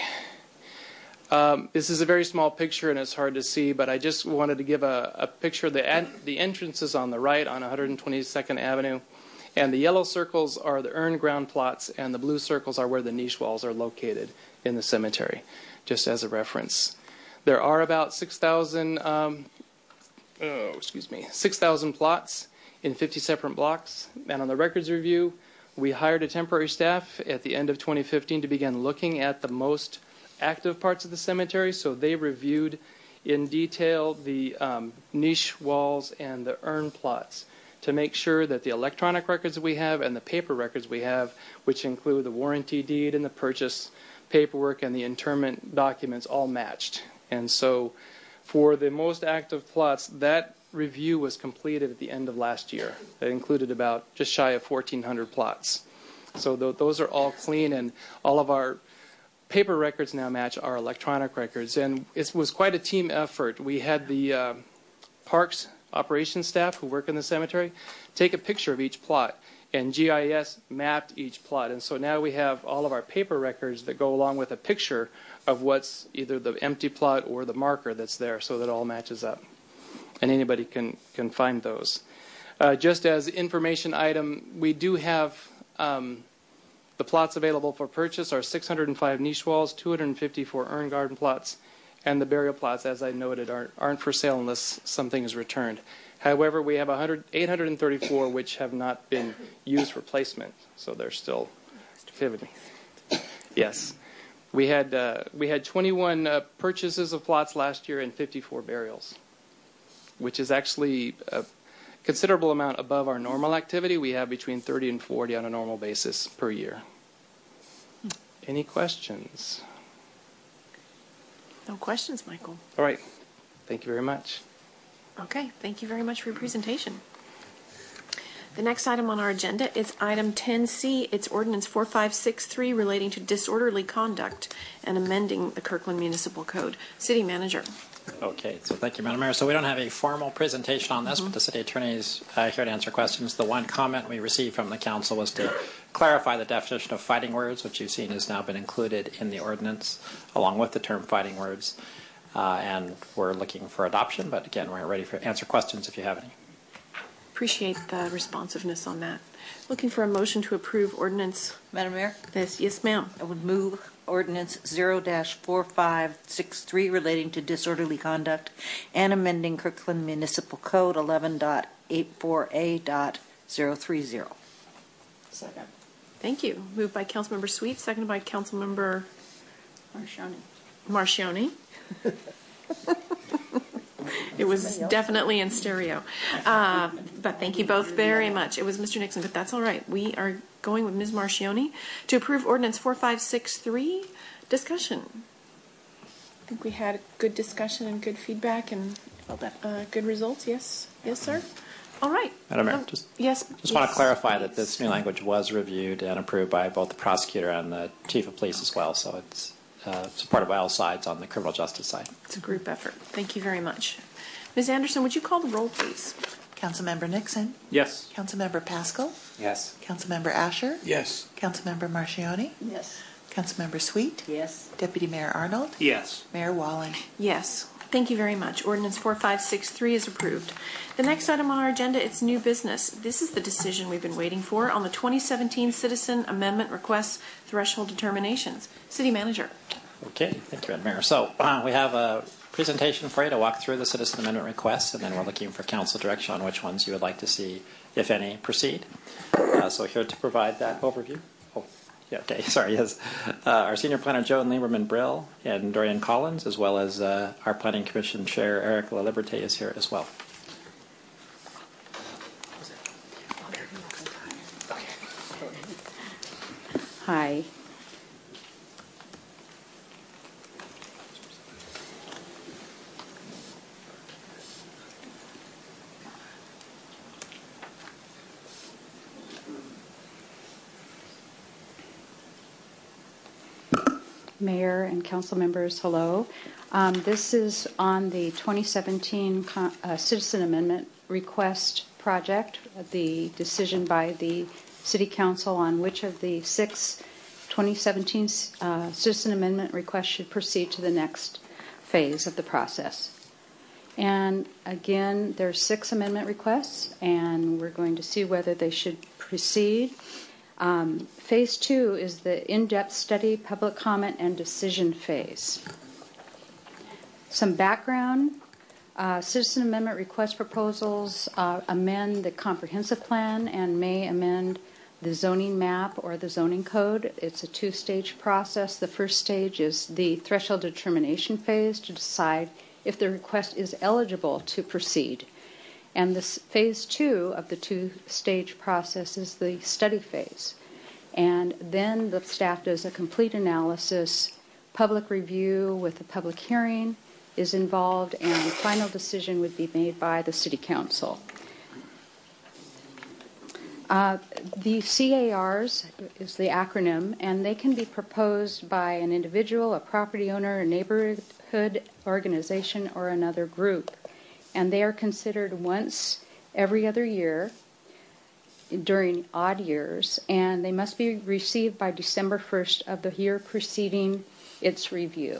Um, this is a very small picture and it's hard to see, but I just wanted to give a, a picture. The, en- the entrance is on the right on one hundred twenty-second Avenue, and the yellow circles are the urn ground plots, and the blue circles are where the niche walls are located in the cemetery, just as a reference. There are about six thousand, um, oh, excuse me, six thousand plots in fifty separate blocks. And on the records review, we hired a temporary staff at the end of twenty fifteen to begin looking at the most active parts of the cemetery. So they reviewed in detail the um, niche walls and the urn plots to make sure that the electronic records we have and the paper records we have, which include the warranty deed and the purchase paperwork and the interment documents all matched. And so for the most active plots, that review was completed at the end of last year. That included about just shy of fourteen hundred plots. So th- those are all clean, and all of our paper records now match our electronic records. And it was quite a team effort. We had the uh, parks operations staff who work in the cemetery take a picture of each plot, and G I S mapped each plot. And so now we have all of our paper records that go along with a picture of what's either the empty plot or the marker that's there, so that it all matches up. And anybody can, can find those. Uh, just as information item, we do have um, the plots available for purchase are six hundred five niche walls, two hundred fifty-four urn garden plots, and the burial plots, as I noted, aren't, aren't for sale unless something is returned. However, we have one hundred, eight hundred thirty-four which have not been used for placement, so they're still activity. Yes. We had, uh, we had twenty-one uh, purchases of plots last year and fifty-four burials, which is actually a considerable amount above our normal activity. We have between thirty and forty on a normal basis per year. Any questions? No questions, Michael. All right. Thank you very much. Okay, thank you very much for your presentation. The next item on our agenda is item ten C. It's ordinance four five six three relating to disorderly conduct and amending the Kirkland Municipal Code. City Manager. Okay, so thank you, Madam Mayor. So we don't have a formal presentation on this, Mm-hmm. but the city attorney is uh, here to answer questions. The one comment we received from the council was to clarify the definition of fighting words, which you've seen has now been included in the ordinance, along with the term fighting words. Uh, and we're looking for adoption, but again, we're ready to answer questions if you have any. Appreciate the responsiveness on that. Looking for a motion to approve ordinance. Madam Mayor? This, yes, ma'am. I would move ordinance zero four five six three relating to disorderly conduct and amending Kirkland Municipal Code eleven point eighty-four A point zero three zero. Second. Thank you. Moved by Councilmember Sweet, seconded by Councilmember Marchioni. Marchioni. It was definitely in stereo. Uh, but thank you both very much. It was Mister Nixon, but that's all right. We are going with Miz Marchioni to approve ordinance four five six three. Discussion. I think we had a good discussion and good feedback and uh, good results. Yes? Yes, sir? All right. Madam Mayor, Um, just, yes, just yes. want to clarify that this new language was reviewed and approved by both the prosecutor and the chief of police as well, so it's uh, supported by all sides on the criminal justice side. It's a group effort. Thank you very much. Miz Anderson, would you call the roll, please? Councilmember Nixon? Yes. Councilmember Pascal? Yes. Councilmember Asher? Yes. Councilmember Marchioni? Yes. Councilmember Sweet? Yes. Deputy Mayor Arnold? Yes. Mayor Wallen? Yes. Thank you very much. Ordinance four five six three is approved. The next item on our agenda, it's new business. This is the decision we've been waiting for on the twenty seventeen Citizen Amendment Request Threshold Determinations. City Manager. Okay, thank you, Madam Mayor. So uh, we have a presentation for you to walk through the citizen amendment requests, and then we're looking for council direction on which ones you would like to see, if any, proceed. Uh, so here to provide that overview. Oh, yeah, okay, sorry, yes. Uh, our senior planner, Joan Lieberman Brill, and Dorian Collins, as well as uh, our planning commission chair, Eric LaLiberte, is here as well. Hi. Mayor and council members, hello. Um, this is on the twenty seventeen con- uh, Citizen Amendment Request Project, the decision by the City Council on which of the six twenty seventeen uh, Citizen Amendment requests should proceed to the next phase of the process. And again, there's six amendment requests, and we're going to see whether they should proceed. Um, phase two is the in-depth study, public comment, and decision phase. Some background. Uh, Citizen Amendment request proposals uh, amend the comprehensive plan and may amend the zoning map or the zoning code. It's a two-stage process. The first stage is the threshold determination phase to decide if the request is eligible to proceed. And this phase two of the two-stage process is the study phase. And then the staff does a complete analysis, public review with a public hearing is involved, and final decision would be made by the City Council. Uh, the C A Rs is the acronym, and they can be proposed by an individual, a property owner, a neighborhood organization, or another group. And they are considered once every other year during odd years, and they must be received by December first of the year preceding its review.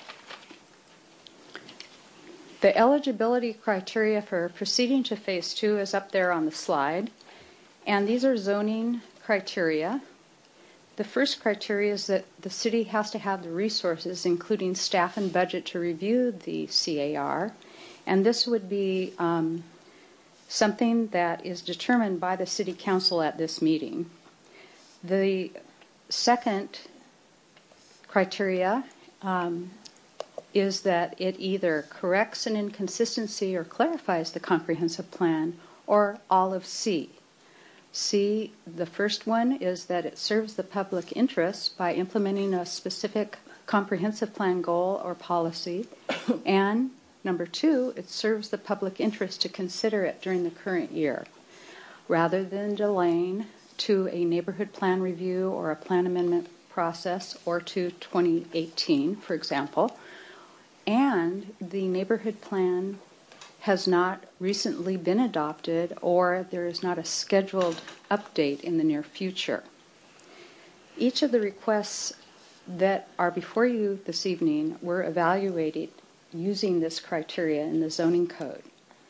The eligibility criteria for proceeding to phase two is up there on the slide. And these are zoning criteria. The first criteria is that the city has to have the resources, including staff and budget, to review the C A R. And this would be um, something that is determined by the City Council at this meeting. The second criteria um, is that it either corrects an inconsistency or clarifies the comprehensive plan, or all of C. C, the first one, is that it serves the public interest by implementing a specific comprehensive plan goal or policy. And number two, it serves the public interest to consider it during the current year, rather than delaying to a neighborhood plan review or a plan amendment process, or to twenty eighteen, for example. And the neighborhood plan has not recently been adopted, or there is not a scheduled update in the near future. Each of the requests that are before you this evening were evaluated using this criteria in the zoning code.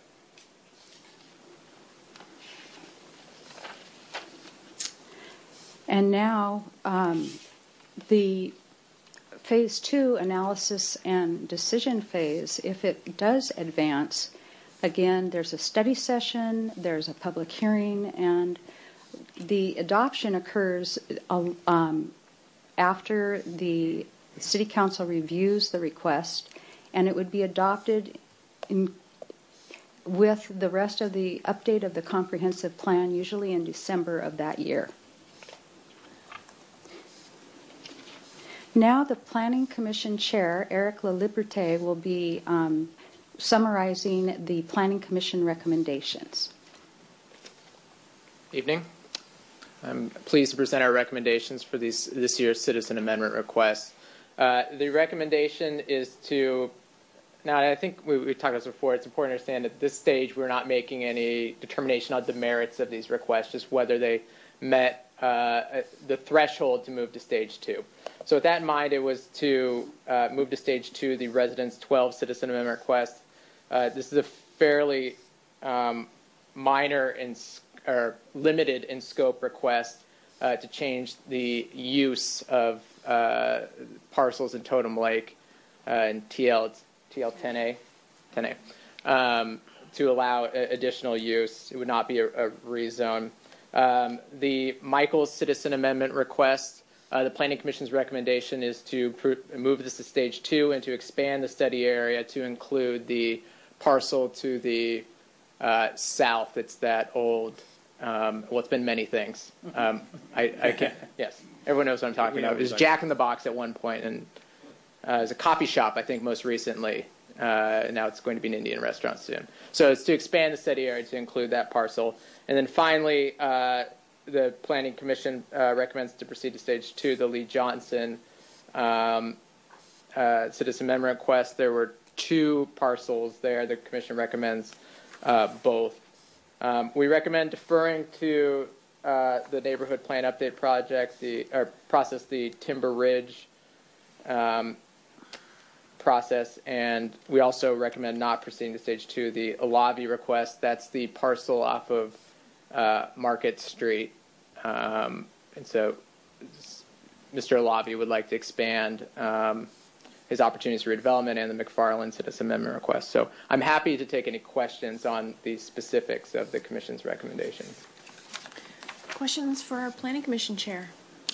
And now um, the phase two analysis and decision phase, if it does advance, again, there's a study session, there's a public hearing, and the adoption occurs um, after the City Council reviews the request, and it would be adopted in, with the rest of the update of the comprehensive plan, usually in December of that year. Now the Planning Commission Chair, Eric LaLiberte, will be um, summarizing the Planning Commission recommendations. Evening. I'm pleased to present our recommendations for these, this year's citizen amendment requests. Uh, the recommendation is to, now I think we, we talked about this before, it's important to understand at this stage we're not making any determination on the merits of these requests, just whether they met uh, the threshold to move to stage two. So with that in mind, it was to uh, move to stage two the Residence twelve citizen amendment request. Uh, this is a fairly um, minor and or limited in scope request uh, to change the use of uh, parcels in Totem Lake uh, and T L ten A, ten A um, to allow additional use. It would not be a, a rezone. Um, the Michaels citizen amendment request, uh, the Planning Commission's recommendation is to pr move this to stage two and to expand the study area to include the parcel to the uh, south. It's that old, um, well, it's been many things. Um, I, I can't, yes, everyone knows what I'm talking about. It was Jack in the Box at one point, and uh, it was a coffee shop, I think, most recently. Uh, now it's going to be an Indian restaurant soon. So it's to expand the study area to include that parcel. And then finally, uh, the Planning Commission uh, recommends to proceed to stage two, the Lee Johnson um, uh, citizen amendment request. There were two parcels there. The Commission recommends uh, both. Um, we recommend deferring to uh, the neighborhood plan update project, the or process, the Timber Ridge um, process, and we also recommend not proceeding to stage two, the Alavi request. That's the parcel off of uh, Market Street, um, and so Mister Alavi would like to expand um, his opportunities for redevelopment and the McFarland citizen amendment request. So I'm happy to take any questions on the specifics of the Commission's recommendations. Questions for our Planning Commission Chair?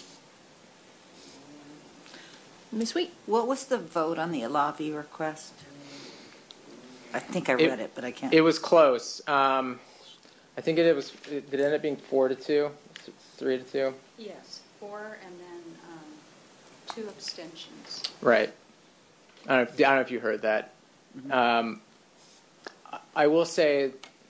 Miz Wheat. What was the vote on the Alavi request? I think I read it, it but I can't. It was close. Um, I think it was. It, did it end up being four to two, three to two? Yes. four and then um, two abstentions. Right. I don't, know if, I don't know if you heard that. Mm-hmm. Um, I will say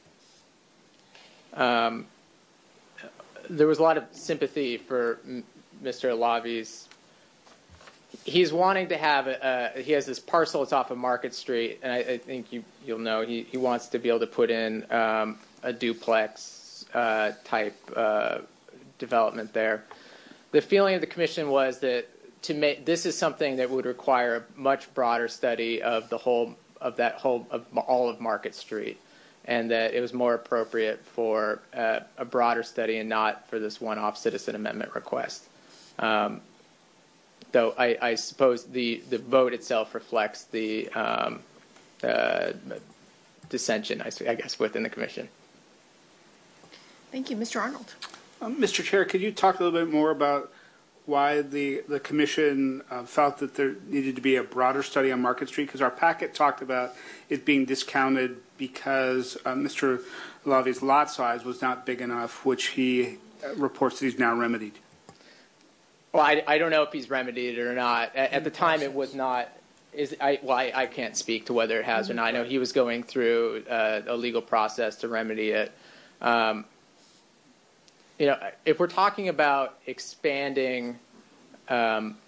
um, there was a lot of sympathy for M- Mister Lavi's. He's wanting to have a, a, he has this parcel that's off of Market Street, and I, I think you, you'll know he, he wants to be able to put in um, a duplex uh, type uh, development there. The feeling of the commission was that to make this is something that would require a much broader study of the whole of that whole of all of Market Street, and that it was more appropriate for uh, a broader study and not for this one-off citizen amendment request. Um, though I, I suppose the, the vote itself reflects the um, uh, dissension, I, I guess, within the commission. Thank you. Mister Arnold. Um, Mister Chair, could you talk a little bit more about why the, the commission uh, felt that there needed to be a broader study on Market Street? Because our packet talked about it being discounted because uh, Mister Lavi's lot size was not big enough, which he uh, reports that he's now remedied. Well, I, I don't know if he's remedied it or not. At, at the time, it was not. Is I well, I, I can't speak to whether it has or not. I know he was going through uh, a legal process to remedy it. Um, you know, if we're talking about expanding, um,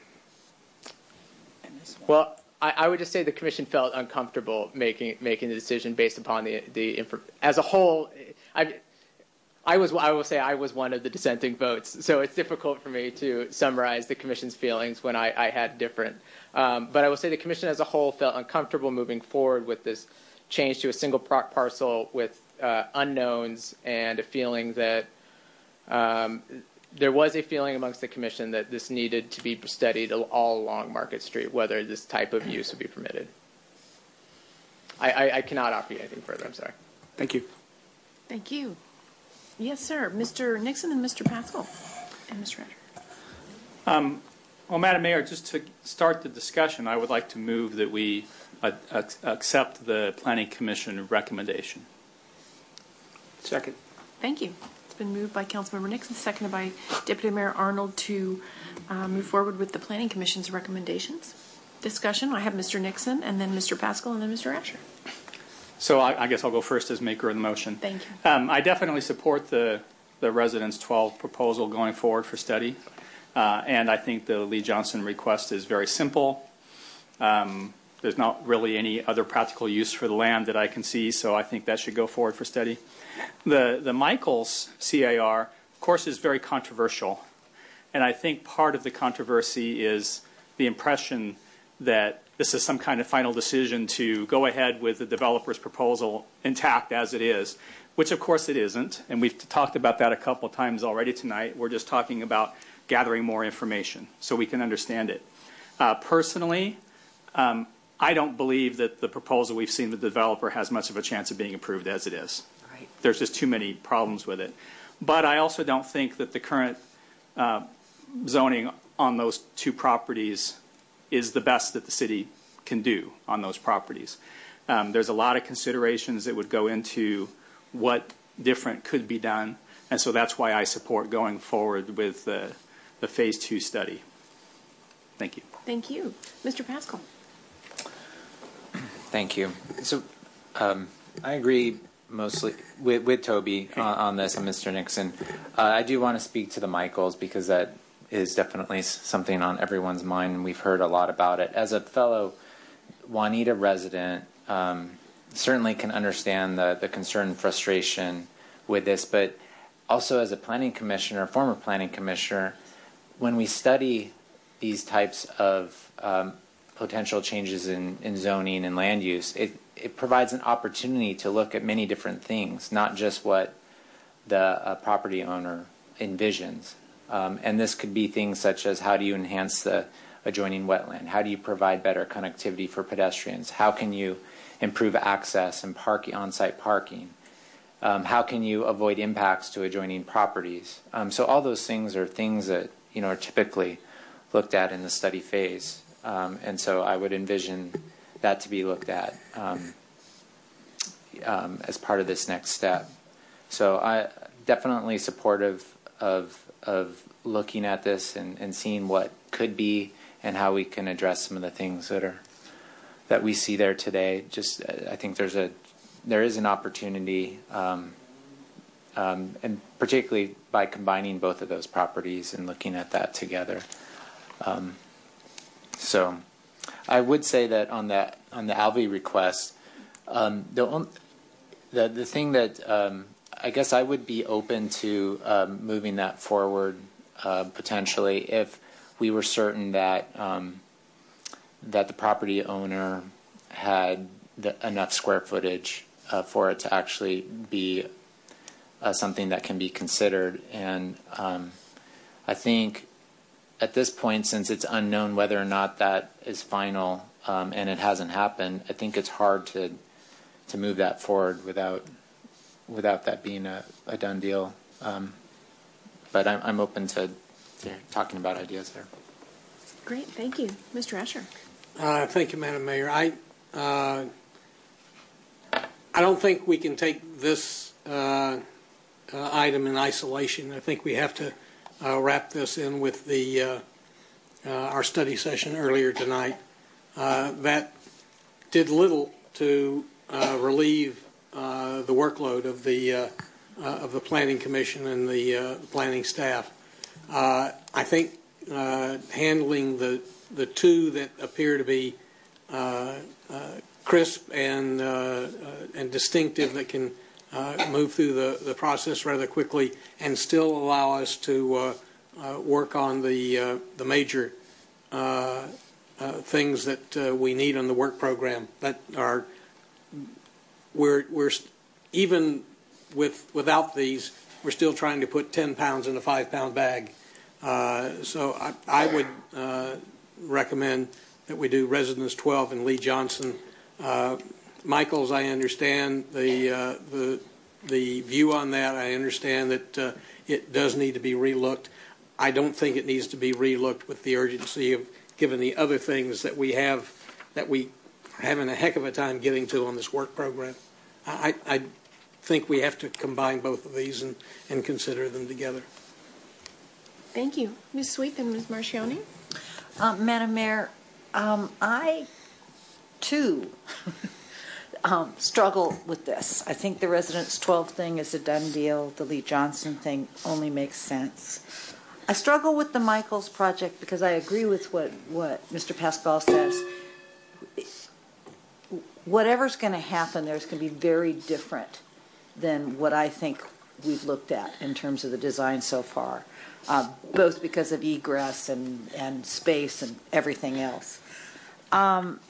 well, I, I would just say the commission felt uncomfortable making making the decision based upon the the inf- as a whole. I. I was, I will say I was one of the dissenting votes, so it's difficult for me to summarize the commission's feelings when I, I had different. Um, but I will say the commission as a whole felt uncomfortable moving forward with this change to a single par- parcel with uh, unknowns and a feeling that um, there was a feeling amongst the commission that this needed to be studied all along Market Street, whether this type of use would be permitted. I, I, I cannot offer you anything further. I'm sorry. Thank you. Thank you. Yes, sir. Mister Nixon and Mister Pascal and Mister Asher. Um, well, Madam Mayor, just to start the discussion, I would like to move that we uh, accept the Planning Commission recommendation. Second. Thank you. It's been moved by Councilmember Nixon, seconded by Deputy Mayor Arnold to uh, move forward with the Planning Commission's recommendations. Discussion. I have Mister Nixon and then Mister Pascal and then Mister Asher. So I, I guess I'll go first as maker of the motion. Thank you. Um, I definitely support the, the Residence twelve proposal going forward for study. Uh, and I think the Lee Johnson request is very simple. Um, there's not really any other practical use for the land that I can see, so I think that should go forward for study. The, the Michaels C A R, of course, is very controversial. And I think part of the controversy is the impression that this is some kind of final decision to go ahead with the developer's proposal intact as it is, which of course it isn't. And we've talked about that a couple of times already tonight. We're just talking about gathering more information so we can understand it. Uh, personally, um, I don't believe that the proposal we've seen with the developer has much of a chance of being approved as it is. Right. There's just too many problems with it. But I also don't think that the current uh, zoning on those two properties is the best that the city can do on those properties. Um, there's a lot of considerations that would go into what different could be done, and so that's why I support going forward with the, the phase two study. Thank you. Thank you. Mister Pascal. Thank you. So um, I agree mostly with, with Toby on, on this and Mister Nixon. Uh, I do want to speak to the Michaels because that is definitely something on everyone's mind, and we've heard a lot about it. As a fellow Juanita resident, um, certainly can understand the, the concern and frustration with this, but also as a planning commissioner, former planning commissioner, when we study these types of um, potential changes in, in zoning and land use, it, it provides an opportunity to look at many different things, not just what the uh, property owner envisions. Um, and this could be things such as how do you enhance the adjoining wetland? How do you provide better connectivity for pedestrians? How can you improve access and parking, on-site parking? Um, how can you avoid impacts to adjoining properties? Um, so all those things are things that you know are typically looked at in the study phase. Um, and so I would envision that to be looked at um, um, as part of this next step. So I definitely supportive of of looking at this and, and seeing what could be and how we can address some of the things that are that we see there today. Just I think there's a there is an opportunity, um, um, and particularly by combining both of those properties and looking at that together. Um, so I would say that on that on the Alvey request, um, the on, the the thing that um, I guess I would be open to um, moving that forward uh, potentially if we were certain that um, that the property owner had the, enough square footage uh, for it to actually be uh, something that can be considered. And um, I think at this point, since it's unknown whether or not that is final um, and it hasn't happened, I think it's hard to to move that forward without without that being a, a done deal. Um, but I'm, I'm open to, to talking about ideas there. Great, thank you. Mister Asher. Uh, thank you, Madam Mayor. I uh, I don't think we can take this uh, uh, item in isolation. I think we have to uh, wrap this in with the uh, uh, our study session earlier tonight. Uh, that did little to uh, relieve uh, the workload of the uh, uh, of the Planning Commission and the uh, planning staff. Uh, I think uh, handling the the two that appear to be uh, uh, crisp and uh, uh, and distinctive that can uh, move through the, the process rather quickly and still allow us to uh, uh, work on the uh, the major uh, uh, things that uh, we need on the work program that are we're we're even with without these we're still trying to put ten pounds in a five pound bag. Uh, so I, I would uh, recommend that we do Residence twelve and Lee Johnson. Uh, Michaels, I understand the uh, the the view on that. I understand that uh, it does need to be relooked. I don't think it needs to be relooked with the urgency of given the other things that we have that we are having a heck of a time getting to on this work program. I, I think we have to combine both of these and, and consider them together. Thank you. Miz Sweet and Miz Marchioni. Um, Madam Mayor, um, I, too, um, struggle with this. I think the Residence twelve thing is a done deal. The Lee Johnson thing only makes sense. I struggle with the Michaels project because I agree with what, what Mister Pascal says. Whatever's going to happen there is going to be very different than what I think we've looked at in terms of the design so far. Uh, both because of egress and, and space and everything else. Um,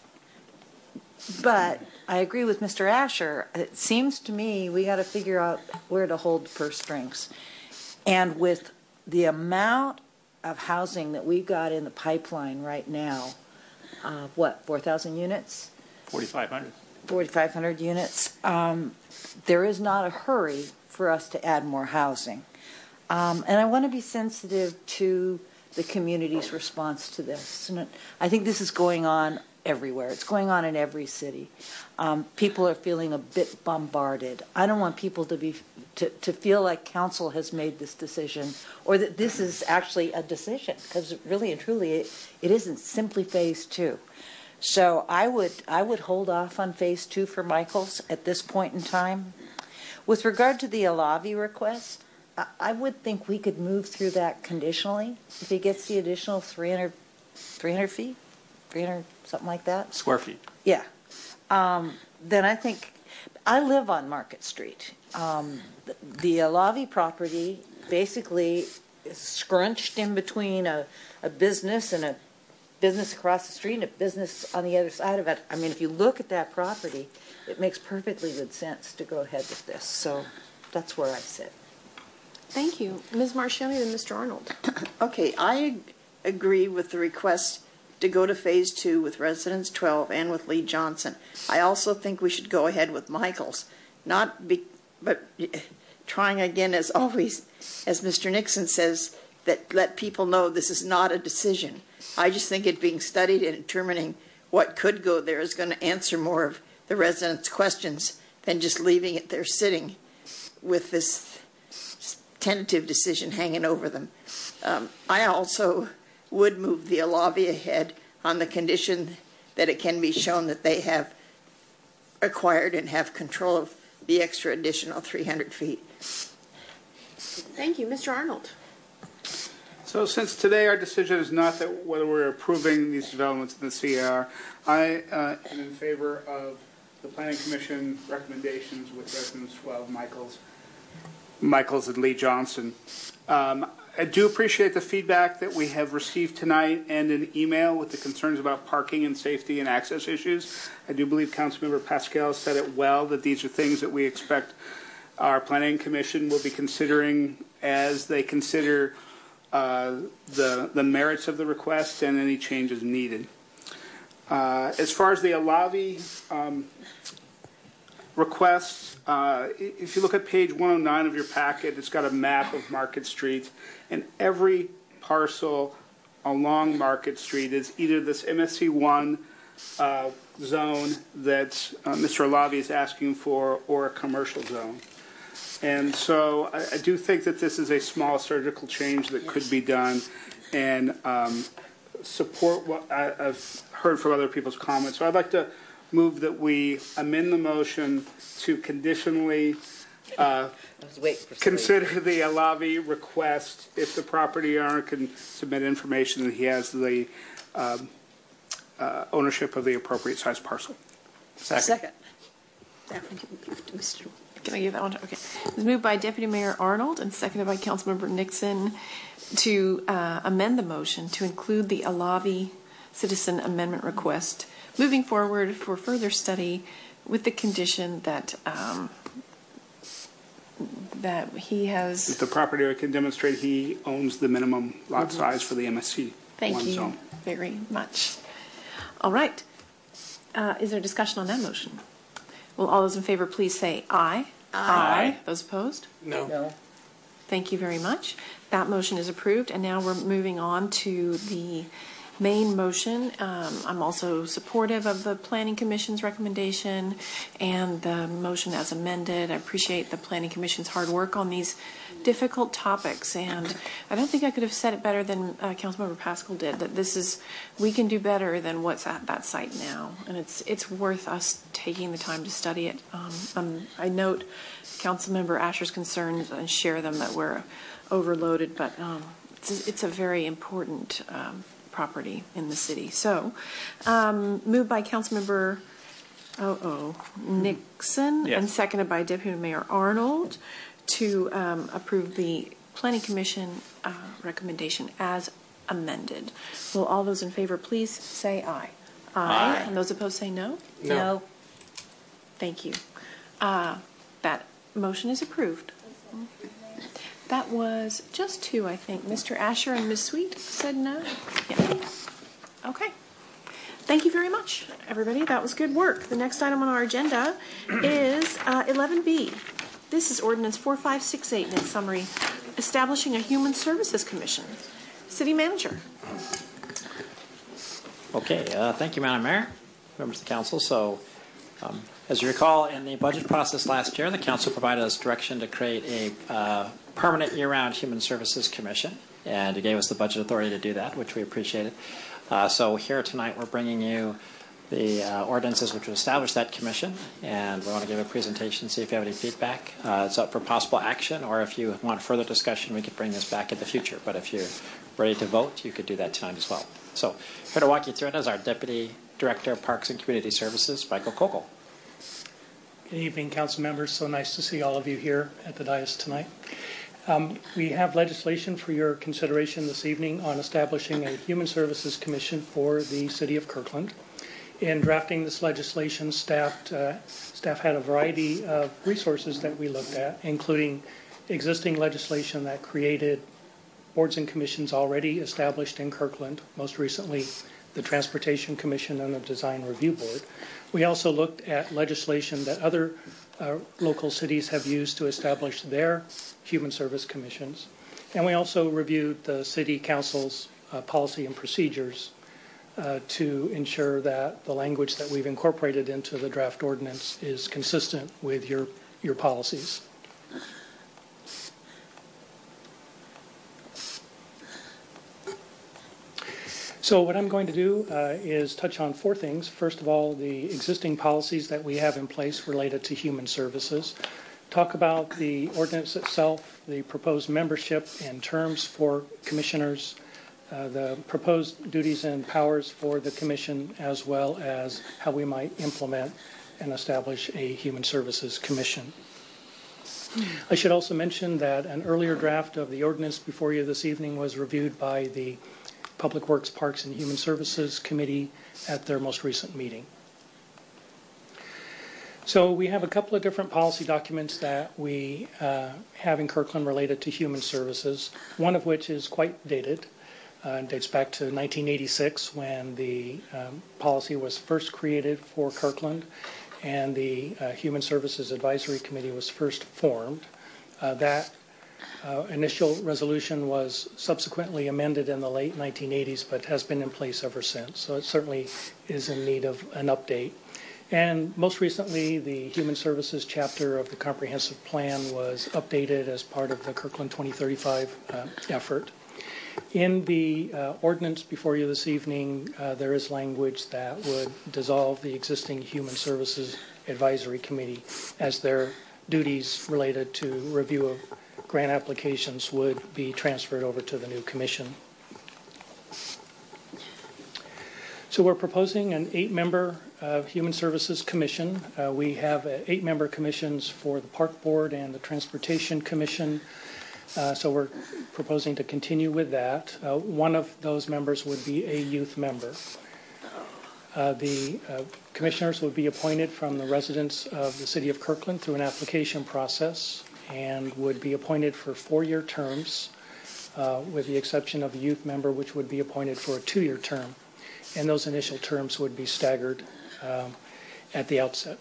but I agree with Mister Asher. It seems to me we got to figure out where to hold the purse strings. And with the amount of housing that we've got in the pipeline right now, uh, what, four thousand units? forty-five hundred. forty-five hundred units. Um, there is not a hurry for us to add more housing. Um, and I want to be sensitive to the community's response to this. And I think this is going on everywhere. It's going on in every city. Um, people are feeling a bit bombarded. I don't want people to be to, to feel like council has made this decision or that this is actually a decision, because really and truly it, it isn't simply phase two. So I would I would hold off on phase two for Michaels at this point in time. With regard to the Alavi request, I would think we could move through that conditionally if he gets the additional three hundred, three hundred feet, three hundred, something like that. Square feet. Yeah. Um, then I think, I live on Market Street. Um, the, the Alavi property basically is scrunched in between a, a business and a business across the street and a business on the other side of it. I mean, if you look at that property, it makes perfectly good sense to go ahead with this. So that's where I sit. Thank you. Miz Marchioni and Mister Arnold. Okay, I agree with the request to go to phase two with Residence twelve and with Lee Johnson. I also think we should go ahead with Michaels, not be, but trying again as always, as Mister Nixon says, that let people know this is not a decision. I just think it being studied and determining what could go there is going to answer more of the residents' questions than just leaving it there sitting with this tentative decision hanging over them. Um, I also would move the Alavi ahead on the condition that it can be shown that they have acquired and have control of the extra additional three hundred feet. Thank you. Mister Arnold. So since today our decision is not that whether we're approving these developments in the C A R, I uh, am in favor of the Planning Commission recommendations with residents twelve, Michaels, Michaels and Lee Johnson. Um, I do appreciate the feedback that we have received tonight and an email with the concerns about parking and safety and access issues. I do believe Councilmember Pascal said it well, that these are things that we expect our Planning Commission will be considering as they consider uh, the, the merits of the request and any changes needed. Uh, as far as the Alavi um, request, uh, if you look at page one oh nine of your packet, it's got a map of Market Street, and every parcel along Market Street is either this M S C one uh, zone that uh, Mister Alavi is asking for or a commercial zone. And so I, I do think that this is a small surgical change that could be done, and um, support what I, I've heard from other people's comments. So I'd like to move that we amend the motion to conditionally uh, consider the Alavi request if the property owner can submit information that he has the um, uh, ownership of the appropriate size parcel. Second. Second. Mister Can I give that one? To, okay. It was moved by Deputy Mayor Arnold and seconded by Councilmember Nixon to uh, amend the motion to include the Alavi citizen amendment request moving forward for further study with the condition that um, that he has... If the property owner can demonstrate he owns the minimum lot mm-hmm. size for the M S C Thank one you zone. very much. All right. Uh, is there discussion on that motion? Will all those in favor please say aye? Aye. Aye. Those opposed? No. No. Thank you very much. That motion is approved, and now we're moving on to the main motion. Um, I'm also supportive of the Planning Commission's recommendation and the motion as amended. I appreciate the Planning Commission's hard work on these difficult topics, and I don't think I could have said it better than uh, Councilmember Pascal did, that this is, we can do better than what's at that site now, and it's it's worth us taking the time to study it. Um, um, I note Councilmember Asher's concerns and share them, that we're overloaded, but um, it's, it's a very important um, property in the city. So, um, moved by Councilmember oh, oh, Nixon yes. and seconded by Deputy Mayor Arnold to um, approve the Planning Commission uh, recommendation as amended. Will all those in favor please say aye? Aye. Aye. And those opposed say no? No. No. Thank you. Uh, that motion is approved. That was just two, I think. Mister Asher and Miz Sweet said no. Yeah. Okay. Thank you very much, everybody. That was good work. The next item on our agenda is uh, eleven B. This is Ordinance four five six eight in its summary, establishing a Human Services Commission. City Manager. Okay. Uh, thank you, Madam Mayor, members of the council. So, um, as you recall, in the budget process last year, the council provided us direction to create a uh, permanent year-round Human Services Commission, and it gave us the budget authority to do that, which we appreciated. Uh, so here tonight we're bringing you the uh, ordinances which will establish that commission, and we want to give a presentation, see if you have any feedback. Uh, it's up for possible action, or if you want further discussion, we could bring this back in the future. But if you're ready to vote, you could do that tonight as well. So here to walk you through it is our Deputy Director of Parks and Community Services, Michael Kokel. Good evening, council members. So nice to see all of you here at the dais tonight. Um, we have legislation for your consideration this evening on establishing a Human Services Commission for the City of Kirkland. In drafting this legislation, staff, uh, staff had a variety of resources that we looked at, including existing legislation that created boards and commissions already established in Kirkland, most recently the Transportation Commission and the Design Review Board. We also looked at legislation that other uh, local cities have used to establish their human service commissions. And we also reviewed the City Council's uh, policy and procedures uh, to ensure that the language that we've incorporated into the draft ordinance is consistent with your, your policies. So what I'm going to do uh, is touch on four things. First of all, the existing policies that we have in place related to human services. Talk about the ordinance itself, the proposed membership and terms for commissioners, uh, the proposed duties and powers for the commission, as well as how we might implement and establish a human services commission. I should also mention that an earlier draft of the ordinance before you this evening was reviewed by the Public Works, Parks, and Human Services Committee at their most recent meeting. So we have a couple of different policy documents that we uh, have in Kirkland related to human services, one of which is quite dated. Uh, it dates back to nineteen eighty-six when the um, policy was first created for Kirkland and the uh, Human Services Advisory Committee was first formed. Uh, that uh, initial resolution was subsequently amended in the late nineteen eighties, but has been in place ever since. So it certainly is in need of an update. And most recently, the Human Services chapter of the Comprehensive Plan was updated as part of the Kirkland twenty thirty-five uh, effort. In the uh, ordinance before you this evening, uh, there is language that would dissolve the existing Human Services Advisory Committee, as their duties related to review of grant applications would be transferred over to the new commission. So we're proposing an eight-member uh, Human Services Commission. Uh, we have uh, eight-member commissions for the Park Board and the Transportation Commission. Uh, so we're proposing to continue with that. Uh, one of those members would be a youth member. Uh, the uh, commissioners would be appointed from the residents of the city of Kirkland through an application process and would be appointed for four-year terms, uh, with the exception of the youth member, which would be appointed for a two-year term. And those initial terms would be staggered um, at the outset.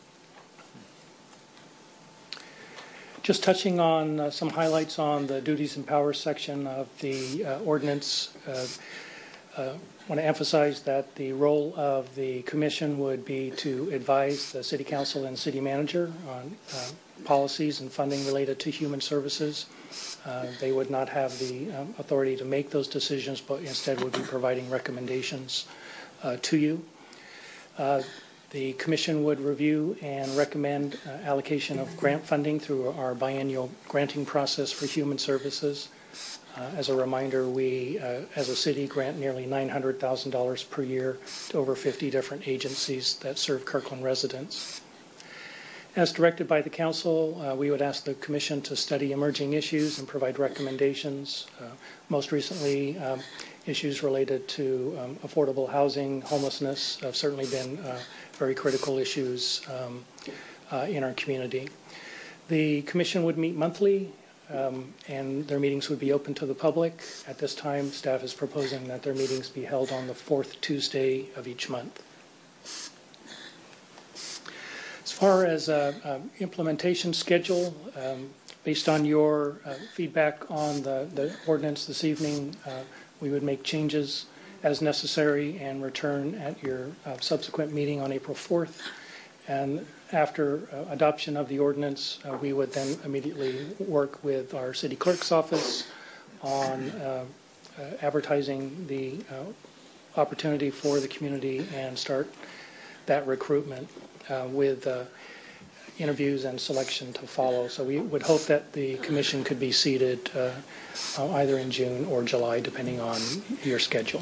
Just touching on uh, some highlights on the duties and powers section of the uh, ordinance. Uh, uh, I want to emphasize that the role of the commission would be to advise the city council and city manager on uh, policies and funding related to human services. Uh, they would not have the um, authority to make those decisions, but instead would be providing recommendations uh, to you. Uh, The commission would review and recommend uh, allocation of grant funding through our biennial granting process for human services. Uh, as a reminder, we, uh, as a city, grant nearly nine hundred thousand dollars per year to over fifty different agencies that serve Kirkland residents. As directed by the council, uh, we would ask the commission to study emerging issues and provide recommendations. Uh, most recently, um, issues related to um, affordable housing, homelessness have certainly been uh, very critical issues um, uh, in our community. The commission would meet monthly, um, and their meetings would be open to the public. At this time, staff is proposing that their meetings be held on the fourth Tuesday of each month. As far as uh, uh, implementation schedule, um, based on your uh, feedback on the, the ordinance this evening, uh, we would make changes as necessary and return at your uh, subsequent meeting on April fourth. And after uh, adoption of the ordinance, uh, we would then immediately work with our city clerk's office on uh, uh, advertising the uh, opportunity for the community and start that recruitment uh, with uh, interviews and selection to follow. So we would hope that the commission could be seated uh, uh, either in June or July, depending on your schedule.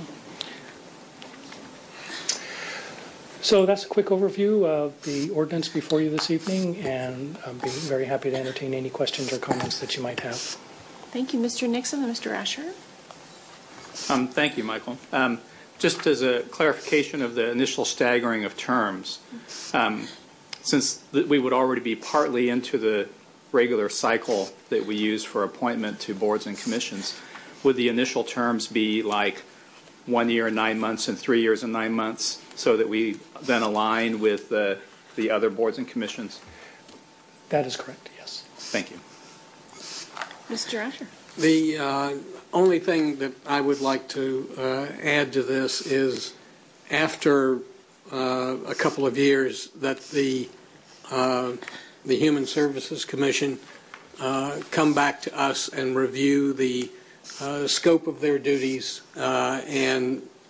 So that's a quick overview of the ordinance before you this evening, and I'll be very happy to entertain any questions or comments that you might have. Thank you, Mister Nixon and Mister Asher. Um, thank you, Michael. Um, just as a clarification of the initial staggering of terms, um, since th- we would already be partly into the regular cycle that we use for appointment to boards and commissions, would the initial terms be like one year and nine months and three years and nine months, so that we then align with uh, the other boards and commissions? That is correct, yes. Thank you. Mister Asher. The uh, only thing that I would like to uh, add to this is after uh, a couple of years that the uh, the Human Services Commission uh, come back to us and review the uh, scope of their duties uh, and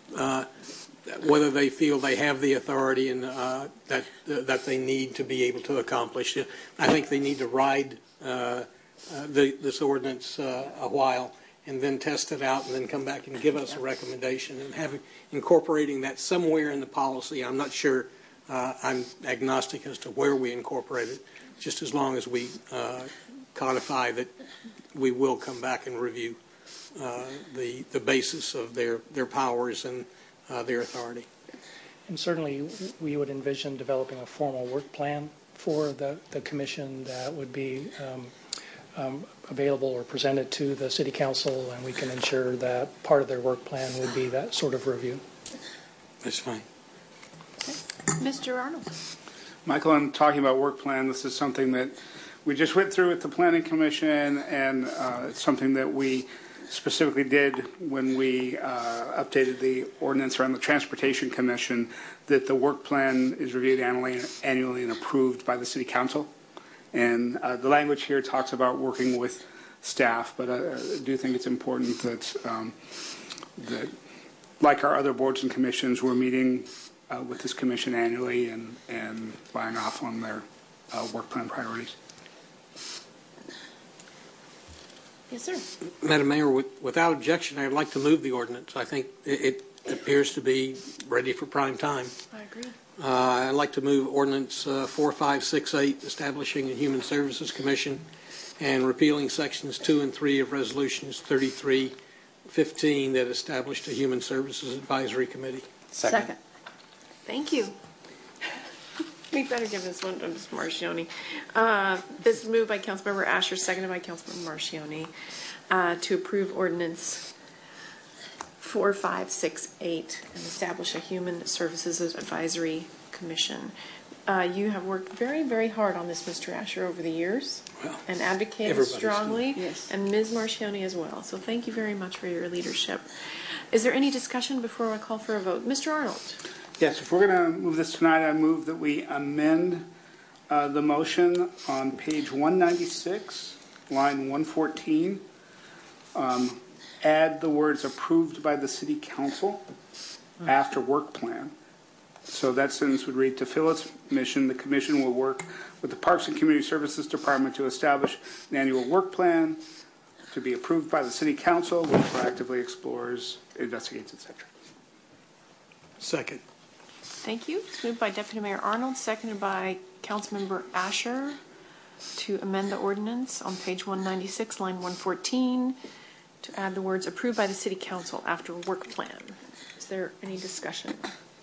uh, whether they feel they have the authority and uh, that uh, that they need to be able to accomplish it. I think they need to ride uh, uh, the, this ordinance uh, a while and then test it out and then come back and give us a recommendation and having incorporating that somewhere in the policy. I'm not sure. Uh, I'm agnostic as to where we incorporate it, just as long as we uh, codify that we will come back and review uh, the the basis of their their powers and uh, their authority. And certainly, we would envision developing a formal work plan for the the commission that would be um, um, available or presented to the city council, and we can ensure that part of their work plan would be that sort of review. That's fine. Mister Arnold. Michael, I'm talking about work plan. This is something that we just went through with the Planning Commission, and uh, it's something that we specifically did when we uh, updated the ordinance around the Transportation Commission, that the work plan is reviewed annually, annually and approved by the City Council. And uh, the language here talks about working with staff, but I, I do think it's important that, um, that, like our other boards and commissions, we're meeting Uh, with this commission annually and, and buying off on their uh, work plan priorities. Yes, sir. Madam Mayor, with, without objection, I'd like to move the ordinance. I think it, it appears to be ready for prime time. I agree. Uh, I'd like to move ordinance uh, four five six eight, establishing a Human Services Commission and repealing sections two and three of resolutions thirty-three fifteen that established a Human Services Advisory Committee. Second. Second. Thank you. We better give this one to Miz Marchioni. Uh, this is moved by Councilmember Asher, seconded by Councilmember Marchioni, uh, to approve ordinance four five six eight and establish a Human Services Advisory Commission. Uh, you have worked very, very hard on this, Mister Asher, over the years, well, and advocated strongly, yes. And Miz Marchioni as well. So thank you very much for your leadership. Is there any discussion before I call for a vote? Mister Arnold. Yes, if we're going to move this tonight, I move that we amend uh, the motion on page one ninety-six, line one fourteen. Um, add the words approved by the City Council after work plan. So that sentence would read, to fill its mission, the Commission will work with the Parks and Community Services Department to establish an annual work plan to be approved by the City Council, which proactively explores, investigates, et cetera. Second. Thank you. It's moved by Deputy Mayor Arnold, seconded by Councilmember Asher to amend the ordinance on page one ninety-six, line one fourteen, to add the words approved by the City Council after work plan. Is there any discussion?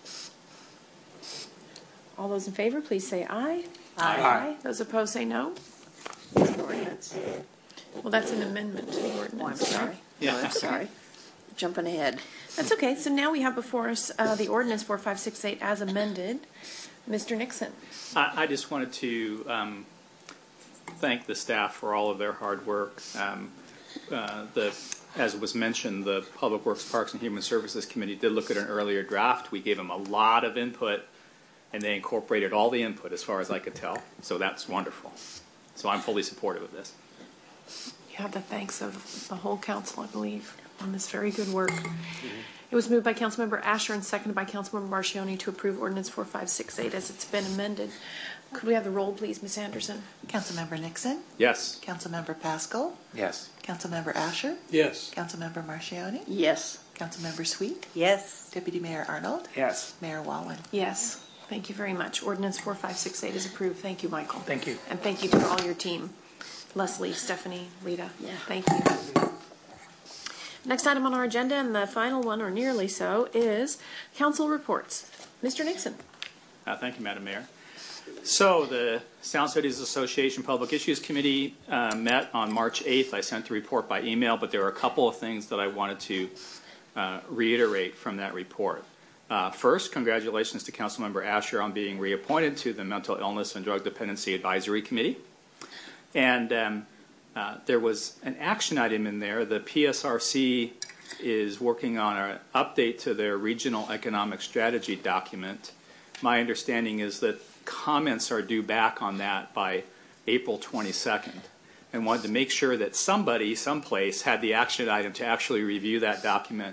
All those in favor, please say aye. Aye. Aye. Those opposed, say no. Ordinance. Well, that's an amendment to the ordinance. Oh, I'm sorry. Yeah. No, I'm sorry. Jumping ahead. That's okay. So now we have before us uh, the ordinance four five six eight as amended. Mister Nixon. I, I just wanted to um, thank the staff for all of their hard work. Um, uh, the, as was mentioned, the Public Works, Parks, and Human Services Committee did look at an earlier draft. We gave them a lot of input, and they incorporated all the input as far as I could tell. So that's wonderful. So I'm fully supportive of this. You have the thanks of the whole council, I believe, on this very good work. Mm-hmm. It was moved by Councilmember Asher and seconded by Councilmember Marchioni to approve Ordinance four five six eight as it's been amended. Could we have the roll, please, Miz Anderson? Councilmember Nixon? Yes. Councilmember Pascal? Yes. Councilmember Asher? Yes. Councilmember Marchioni? Yes. Councilmember Sweet? Yes. Deputy Mayor Arnold? Yes. Mayor Wallen? Yes. Thank you very much. Ordinance four five six eight is approved. Thank you, Michael. Thank you. And thank you to all your team. Leslie, Stephanie, Lita. Yeah. Thank you. Next item on our agenda, and the final one, or nearly so, is council reports. Mister Nixon. Uh, thank you, Madam Mayor. So the Sound Cities Association Public Issues Committee uh, met on March eighth. I sent the report by email, but there are a couple of things that I wanted to uh, reiterate from that report. Uh, first, congratulations to Councilmember Asher on being reappointed to the Mental Illness and Drug Dependency Advisory Committee. And um, uh, there was an action item in there. The P S R C is working on an update to their regional economic strategy document. My understanding is that comments are due back on that by April twenty-second, and wanted to make sure that somebody, someplace, had the action item to actually review that document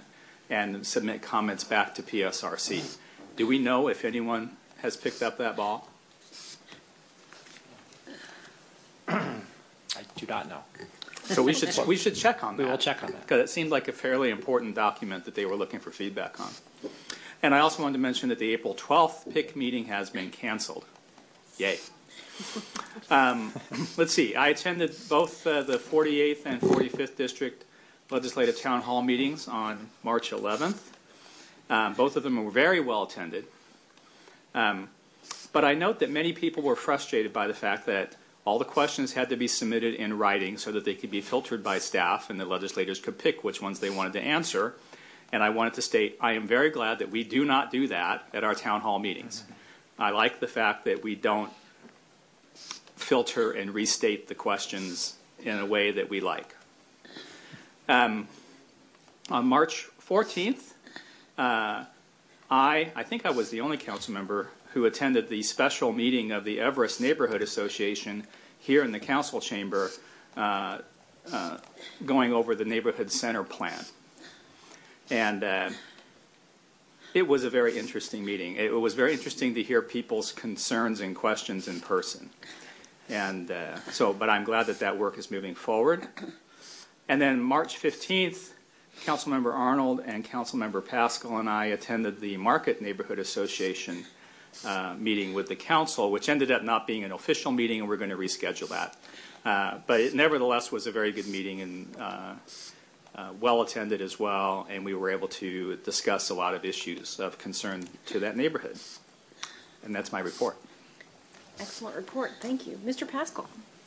and submit comments back to P S R C. Do we know if anyone has picked up that ball? I do not know. So we should we should check on that. We will check on that. Because it seemed like a fairly important document that they were looking for feedback on. And I also wanted to mention that the April twelfth P I C meeting has been canceled. Yay. Um, let's see. I attended both uh, the forty-eighth and forty-fifth District Legislative Town Hall meetings on March eleventh. Um, both of them were very well attended. Um, but I note that many people were frustrated by the fact that all the questions had to be submitted in writing so that they could be filtered by staff and the legislators could pick which ones they wanted to answer. And I wanted to state, I am very glad that we do not do that at our town hall meetings. I like the fact that we don't filter and restate the questions in a way that we like. Um, on March fourteenth, uh, I, I think I was the only council member who attended the special meeting of the Everest Neighborhood Association here in the council chamber, uh, uh, going over the neighborhood center plan. And uh, it was a very interesting meeting. It was very interesting to hear people's concerns and questions in person. And uh, so, but I'm glad that that work is moving forward. And then March fifteenth, Councilmember Arnold and Councilmember Pascal and I attended the Market Neighborhood Association uh, meeting with the council, which ended up not being an official meeting, and we're going to reschedule that. Uh, but it nevertheless was a very good meeting and uh, uh, well attended as well, and we were able to discuss a lot of issues of concern to that neighborhood. And that's my report. Excellent report. Thank you. Mister Pascal.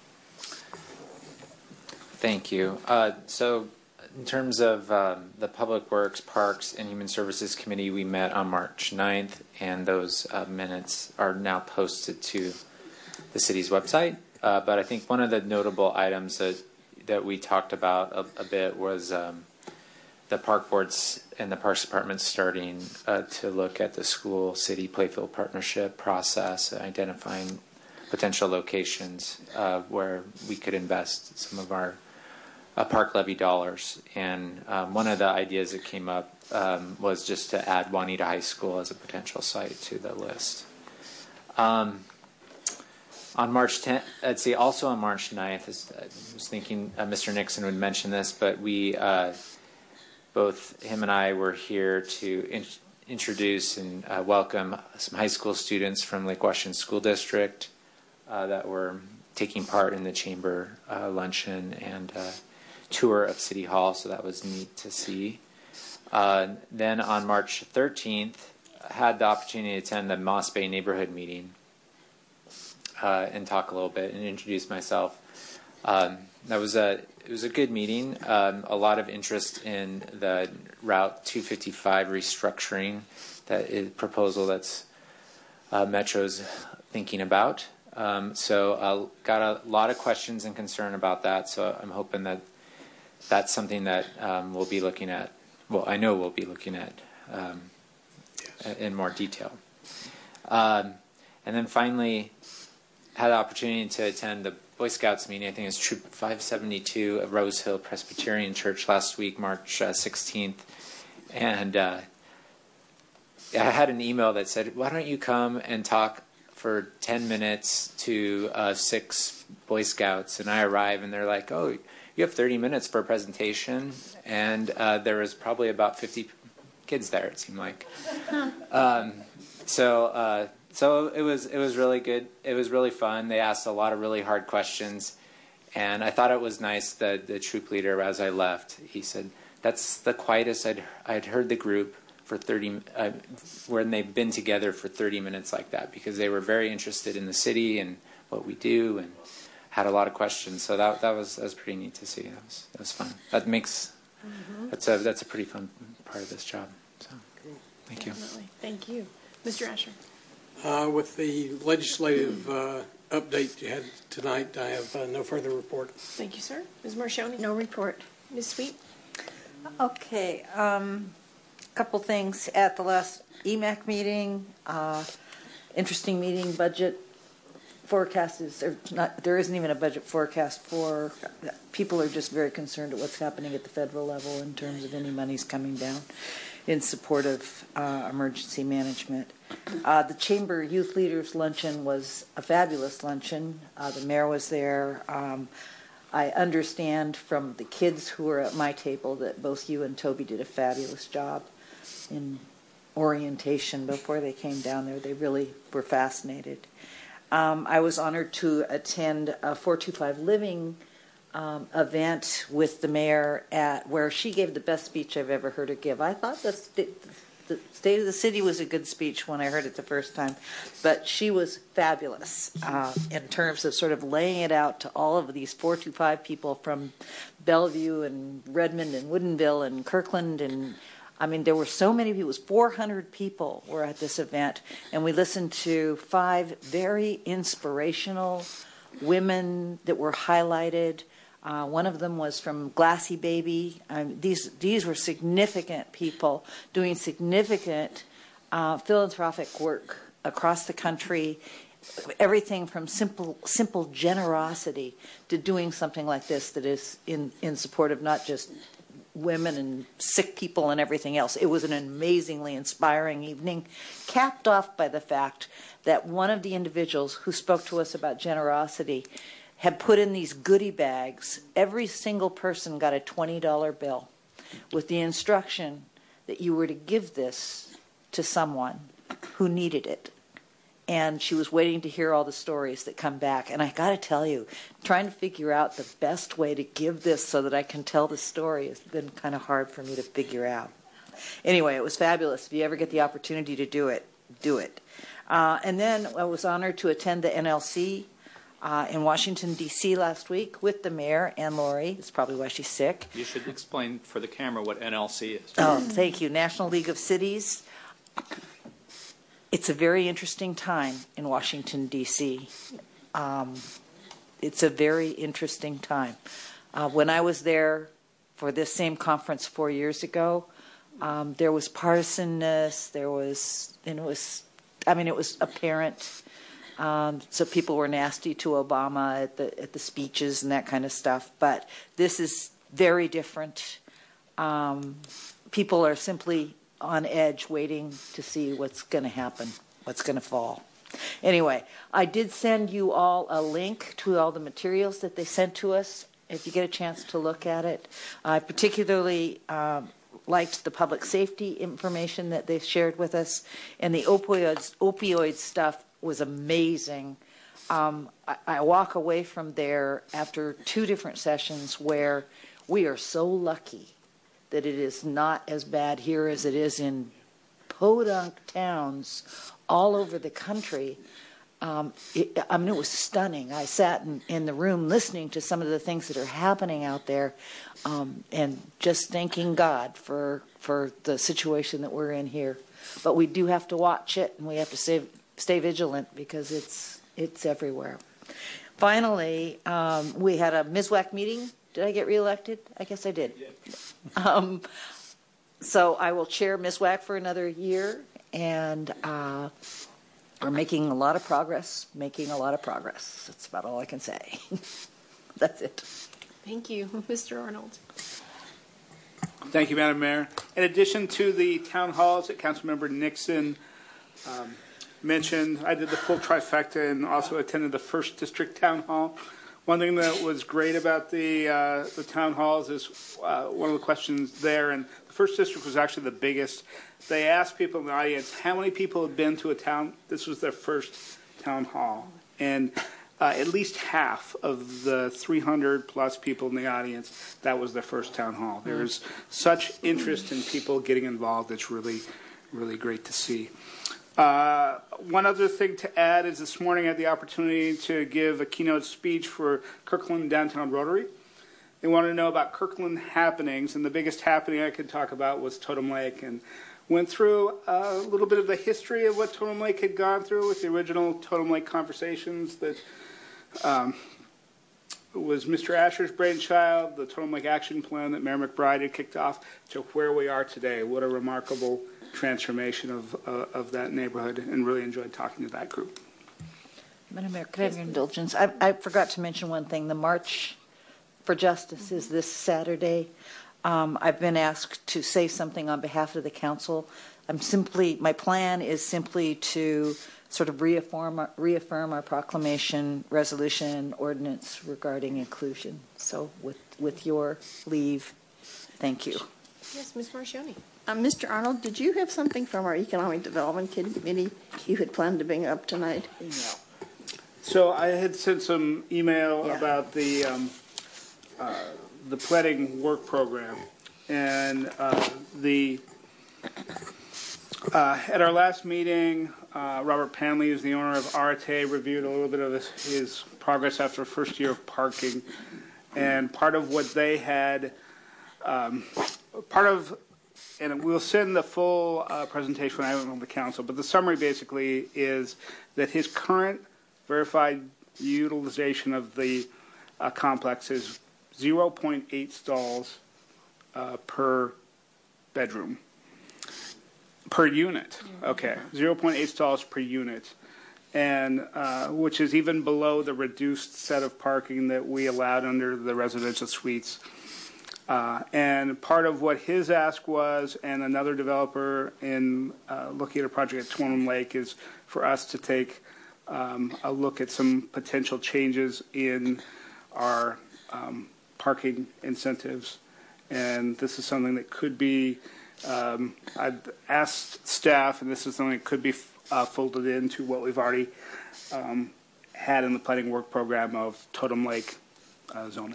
Thank you. Uh, so in terms of um, the Public Works, Parks, and Human Services Committee, we met on March ninth, and those uh, minutes are now posted to the city's website. Uh, but I think one of the notable items that, that we talked about a, a bit was um, the park boards and the Parks Department starting uh, to look at the school-city playfield partnership process, identifying potential locations uh, where we could invest some of our uh, park levy dollars. And um, one of the ideas that came up um, was just to add Juanita High School as a potential site to the list. Um, on March tenth, let's see, also on March ninth, I was thinking uh, Mister Nixon would mention this, but we, uh, both him and I were here to in introduce and uh, welcome some high school students from Lake Washington School District uh, that were taking part in the chamber uh, luncheon and uh, tour of City Hall, so that was neat to see. Uh, then on March thirteenth, I had the opportunity to attend the Moss Bay neighborhood meeting uh, and talk a little bit and introduce myself. Um, that was a it was a good meeting. Um, a lot of interest in the Route two fifty-five restructuring, that is proposal that's uh, Metro's thinking about. Um, so uh, got a lot of questions and concern about that. So I'm hoping that that's something that um, we'll be looking at. Well, I know we'll be looking at um, yes. in more detail. Um, and then finally, had the opportunity to attend the Boy Scouts meeting. I think it's Troop five seventy-two at Rose Hill Presbyterian Church last week, March uh, sixteenth. And uh, I had an email that said, why don't you come and talk for ten minutes to uh, six Boy Scouts? And I arrive and they're like, oh, you have thirty minutes for a presentation. And uh, there was probably about fifty kids there, it seemed like. um, so uh, so it was it was really good. It was really fun. They asked a lot of really hard questions. And I thought it was nice that the troop leader, as I left, he said, that's the quietest I'd, I'd heard the group for thirty, uh, when they've been together for thirty minutes like that, because they were very interested in the city and what we do and had a lot of questions. So that that was that was pretty neat to see. That was that was fun. That makes mm-hmm. that's a that's a pretty fun part of this job. So thank you. Definitely. Thank you, Mister Asher. Uh, with the legislative uh, update you had tonight, I have uh, no further report. Thank you, sir. Miz Marshoni? No report. Miz Sweet? Okay. Um, couple things at the last E M A C meeting. Uh, interesting meeting. Budget forecast is not. There isn't even a budget forecast for. People are just very concerned at what's happening at the federal level in terms of any monies coming down. in support of uh, emergency management. Uh, the Chamber Youth Leaders Luncheon was a fabulous luncheon. Uh, the mayor was there. Um, I understand from the kids who were at my table that both you and Toby did a fabulous job in orientation before they came down there. They really were fascinated. Um, I was honored to attend a four two five Living um, event with the mayor at where she gave the best speech I've ever heard her give. I thought the, st- the State of the City was a good speech when I heard it the first time, but she was fabulous uh, in terms of sort of laying it out to all of these four two five people from Bellevue and Redmond and Woodinville and Kirkland, and I mean, there were so many people. It was four hundred people were at this event, and we listened to five very inspirational women that were highlighted. Uh, one of them was from Glassy Baby. Um, these these were significant people doing significant uh, philanthropic work across the country. Everything from simple simple generosity to doing something like this that is in, in support of not just women and sick people and everything else. It was an amazingly inspiring evening, capped off by the fact that one of the individuals who spoke to us about generosity had put in these goodie bags. Every single person got a twenty dollar bill with the instruction that you were to give this to someone who needed it. And she was waiting to hear all the stories that come back. And I got to tell you, trying to figure out the best way to give this so that I can tell the story has been kind of hard for me to figure out. Anyway, it was fabulous. If you ever get the opportunity to do it, do it. Uh, and then I was honored to attend the N L C uh, in Washington, D C last week with the mayor and Lori. That's probably why she's sick. You should explain for the camera what N L C is. Oh, thank you. National League of Cities. It's a very interesting time in Washington, D C Um, it's a very interesting time. Uh, when I was there for this same conference four years ago, um, there was partisanness. There was, and it was, I mean, it was apparent. Um, so people were nasty to Obama at the at the speeches and that kind of stuff. But this is very different. Um, people are simply on edge waiting to see what's going to happen, what's going to fall. Anyway, I did send you all a link to all the materials that they sent to us, if you get a chance to look at it. I particularly um, liked the public safety information that they shared with us, and the opioids, opioid stuff was amazing. Um, I, I walk away from there after two different sessions where we are so lucky that it is not as bad here as it is in podunk towns all over the country. Um, it, I mean, it was stunning. I sat in, in the room listening to some of the things that are happening out there um, and just thanking God for for the situation that we're in here. But we do have to watch it, and we have to stay, stay vigilant because it's, it's everywhere. Finally, um, we had a M I S W A C meeting. Did I get reelected? I guess I did. Um, so I will chair M I S W A C for another year, and uh, we're making a lot of progress, making a lot of progress. That's about all I can say. That's it. Thank you, Mister Arnold. Thank you, Madam Mayor. In addition to the town halls that Councilmember Nixon um, mentioned, I did the full trifecta and also attended the first district town hall. One thing that was great about the uh, the town halls is uh, one of the questions there, and the first district was actually the biggest. They asked people in the audience how many people had been to a town. This was their first town hall, and uh, at least half of the three hundred plus people in the audience, that was their first town hall. There is such interest in people getting involved. It's really, really great to see. Uh, one other thing to add is this morning I had the opportunity to give a keynote speech for Kirkland Downtown Rotary. They wanted to know about Kirkland happenings, and the biggest happening I could talk about was Totem Lake, and went through a little bit of the history of what Totem Lake had gone through with the original Totem Lake conversations that um, was Mister Asher's brainchild, the Totem Lake Action Plan that Mayor McBride had kicked off, to where we are today. What a remarkable transformation of uh, of that neighborhood, and really enjoyed talking to that group. Madam Mayor, could I have your indulgence? I, I forgot to mention one thing. The March for Justice is this Saturday. Um, I've been asked to say something on behalf of the council. I'm simply, my plan is simply to sort of reaffirm, reaffirm our proclamation, resolution, ordinance regarding inclusion. So with, with your leave, thank you. Yes, Miz Marchioni. Uh, Mister Arnold, did you have something from our Economic Development Committee you had planned to bring up tonight? No. So I had sent some email yeah. about the um, uh, the pledging work program, and uh, the uh, at our last meeting, uh, Robert Panley, who's the owner of Arate, reviewed a little bit of his, his progress after first year of parking, and part of what they had, um, part of, and we'll send the full uh, presentation out on the council, but the summary basically is that his current verified utilization of the uh, complex is zero point eight stalls uh, per bedroom, per unit. Okay, zero point eight stalls per unit, and uh, which is even below the reduced set of parking that we allowed under the residential suites. Uh, and part of what his ask was, and another developer in uh, looking at a project at Tuolumne Lake, is for us to take um, a look at some potential changes in our um, parking incentives. And this is something that could be, um, I've asked staff, and this is something that could be uh, folded into what we've already um, had in the planning work program of Totem Lake uh, zoning.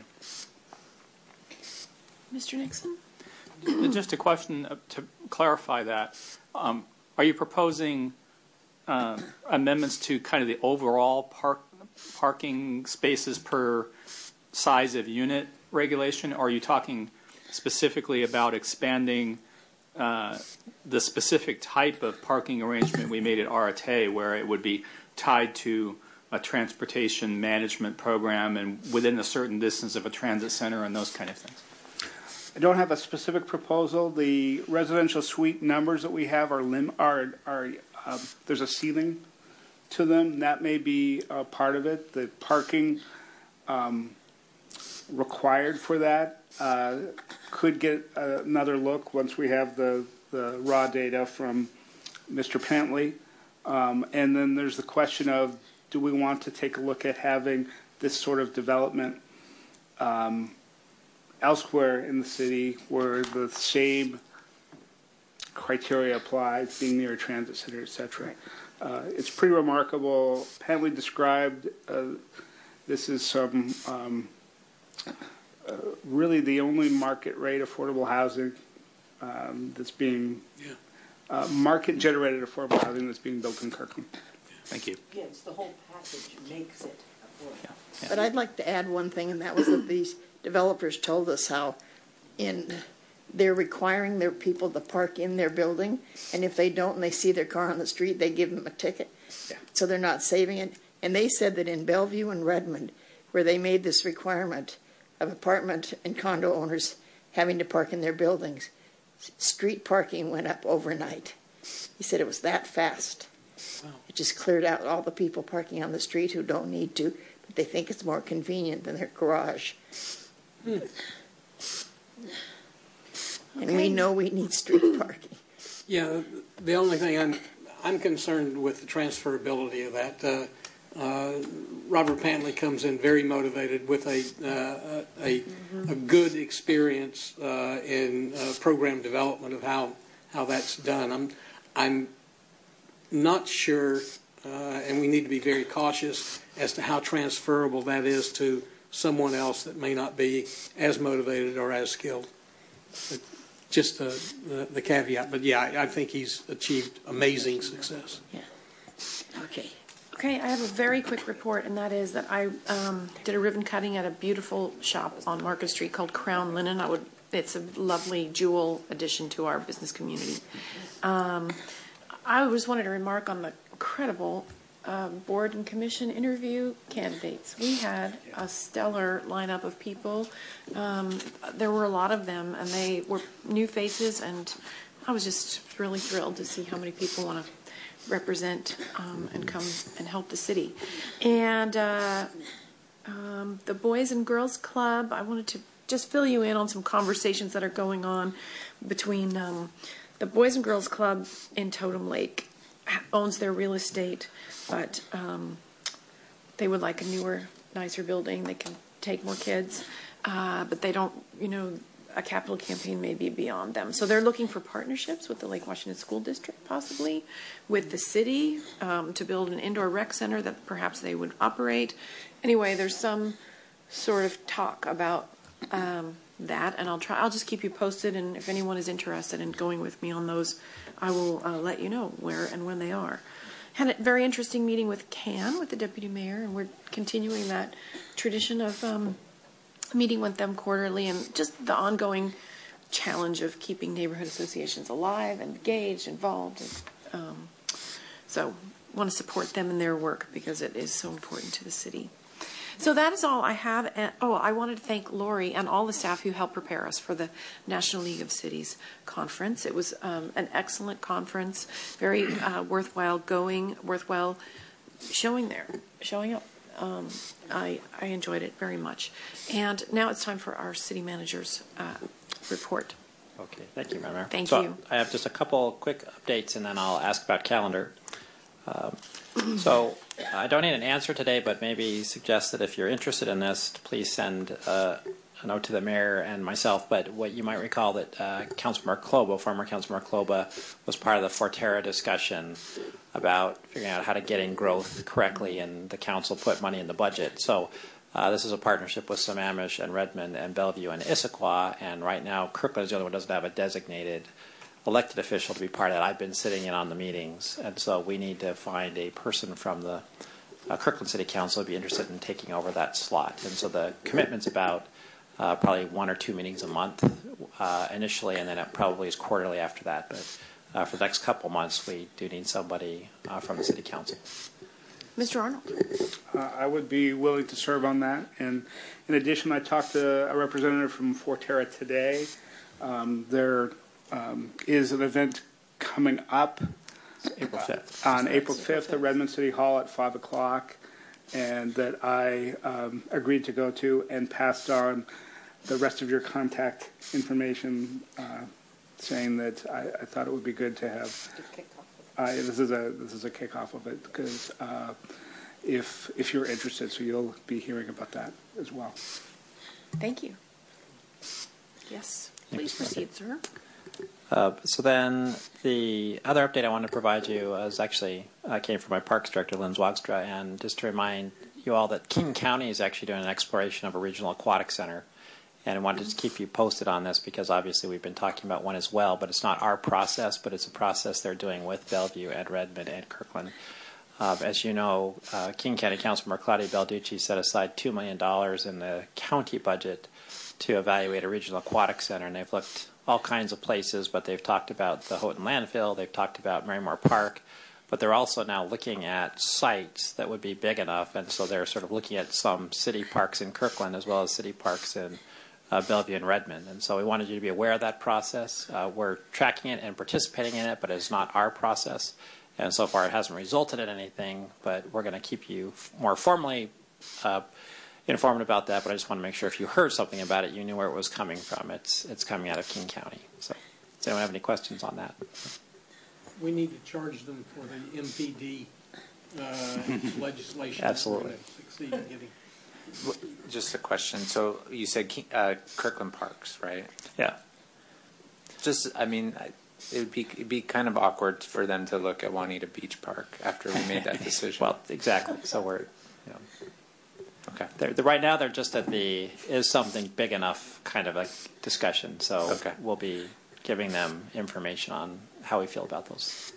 Mister Nixon? Just a question to clarify that. Um, are you proposing uh, amendments to kind of the overall park, parking spaces per size of unit regulation, or are you talking specifically about expanding uh, the specific type of parking arrangement we made at Arate, where it would be tied to a transportation management program and within a certain distance of a transit center and those kind of things? I don't have a specific proposal. The residential suite numbers that we have are lim are are um, there's a ceiling to them. That may be a part of it. The parking um, required for that uh, could get another look once we have the the raw data from Mister Pantley. Um, and then there's the question of, do we want to take a look at having this sort of development Um, elsewhere in the city where the same criteria apply, being near a transit center, et cetera. Uh, it's pretty remarkable. Pantley described uh, this is some um, uh, really the only market rate affordable housing um, that's being yeah. uh, market generated affordable housing that's being built in Kirkland. Thank you. Yeah, it's the whole package makes it affordable. Yeah. Yeah. But I'd like to add one thing, and that was that these developers told us how in they're requiring their people to park in their building, and if they don't and they see their car on the street, they give them a ticket. Yeah. So they're not saving it. And they said that in Bellevue and Redmond, where they made this requirement of apartment and condo owners having to park in their buildings, street parking went up overnight. He said it was that fast. Wow. It just cleared out all the people parking on the street who don't need to, but they think it's more convenient than their garage. Hmm. And we know we need street parking. Yeah, the only thing I'm I'm concerned with the transferability of that. Uh, uh, Robert Pantley comes in very motivated with a uh, a, a good experience uh, in uh, program development of how how that's done. I'm I'm not sure, uh, and we need to be very cautious as to how transferable that is to someone else that may not be as motivated or as skilled. But just the, the, the caveat. But yeah, I, I think he's achieved amazing success. Yeah. Okay. Okay, I have a very quick report, and that is that I um, did a ribbon cutting at a beautiful shop on Market Street called Crown Linen. I would, it's a lovely jewel addition to our business community. Um, I just wanted to remark on the incredible uh, board and commission interview candidates. We had a stellar lineup of people. Um, there were a lot of them, and they were new faces, and I was just really thrilled to see how many people want to represent um, and come and help the city. And uh, um, the Boys and Girls Club, I wanted to just fill you in on some conversations that are going on between um, the Boys and Girls Club in Totem Lake owns their real estate, but um, they would like a newer, nicer building. They can take more kids, uh, but they don't, you know, a capital campaign may be beyond them. So they're looking for partnerships with the Lake Washington School District, possibly, with the city um, to build an indoor rec center that perhaps they would operate. Anyway, there's some sort of talk about um, that, and I'll try. I'll just keep you posted, and if anyone is interested in going with me on those, I will uh, let you know where and when they are. Had a very interesting meeting with Can, with the deputy mayor, and we're continuing that tradition of um, meeting with them quarterly, and just the ongoing challenge of keeping neighborhood associations alive, engaged, involved. And, um, so want to support them in their work because it is so important to the city. So that is all I have. And, oh, I wanted to thank Lori and all the staff who helped prepare us for the National League of Cities conference. It was um, an excellent conference, very uh, worthwhile going, worthwhile showing there, showing up. Um, I, I enjoyed it very much. And now it's time for our city manager's uh, report. Okay, thank you, Madam Mayor. Thank so you. I have just a couple quick updates, and then I'll ask about calendar. Um, so I don't need an answer today, but maybe suggest that if you're interested in this, please send uh, a note to the mayor and myself. But what you might recall that uh, Councilmember Kloba, former Councilmember Kloba, was part of the Forterra discussion about figuring out how to get in growth correctly, and the council put money in the budget. So uh, this is a partnership with Sammamish and Redmond and Bellevue and Issaquah, and right now Kirkland is the only one who doesn't have a designated elected official to be part of that. I've been sitting in on the meetings, and so we need to find a person from the uh, Kirkland City Council to be interested in taking over that slot. And so the commitment's about uh, probably one or two meetings a month uh, initially, and then it probably is quarterly after that. But uh, for the next couple months, we do need somebody uh, from the City Council. Mister Arnold. Uh, I would be willing to serve on that. And in addition, I talked to a representative from Forterra today. Um, there um, is an event coming up April fifth. Uh, on April fifth at Redmond City Hall at five o'clock, and that I um, agreed to go to and passed on the rest of your contact information, uh, saying that I, I thought it would be good to have. Uh, this is a this is a kickoff of it because uh, if if you're interested, so you'll be hearing about that as well. Thank you. Yes, please proceed, sir. Uh, so then the other update I wanted to provide you is actually uh, came from my Parks Director, Lynn Zwagstra, and just to remind you all that King County is actually doing an exploration of a regional aquatic center. And I wanted to just keep you posted on this because obviously we've been talking about one as well, but it's not our process, but it's a process they're doing with Bellevue and Redmond and Kirkland. Uh, as you know, uh, King County Councilmember Claudia Balducci set aside two million dollars in the county budget to evaluate a regional aquatic center, and they've looked all kinds of places, but they've talked about the Houghton landfill, they've talked about Marymore Park, but they're also now looking at sites that would be big enough, and so they're sort of looking at some city parks in Kirkland as well as city parks in uh, Bellevue and Redmond. And so we wanted you to be aware of that process. Uh, we're tracking it and participating in it, but it's not our process. And so far it hasn't resulted in anything, but we're going to keep you more formally uh, informed about that. But I just want to make sure if you heard something about it, you knew where it was coming from. It's it's coming out of King County. So does anyone have any questions on that? We need to charge them for the M P D uh, legislation. Absolutely. That we're succeed in getting. Just a question. So you said uh, Kirkland Parks, right? Yeah. Just, I mean, it would be it'd be kind of awkward for them to look at Juanita Beach Park after we made that decision. Well, exactly. So we're, you know, okay. They're, they're, right now, they're just at the is something big enough kind of a discussion. So okay. We'll be giving them information on how we feel about those.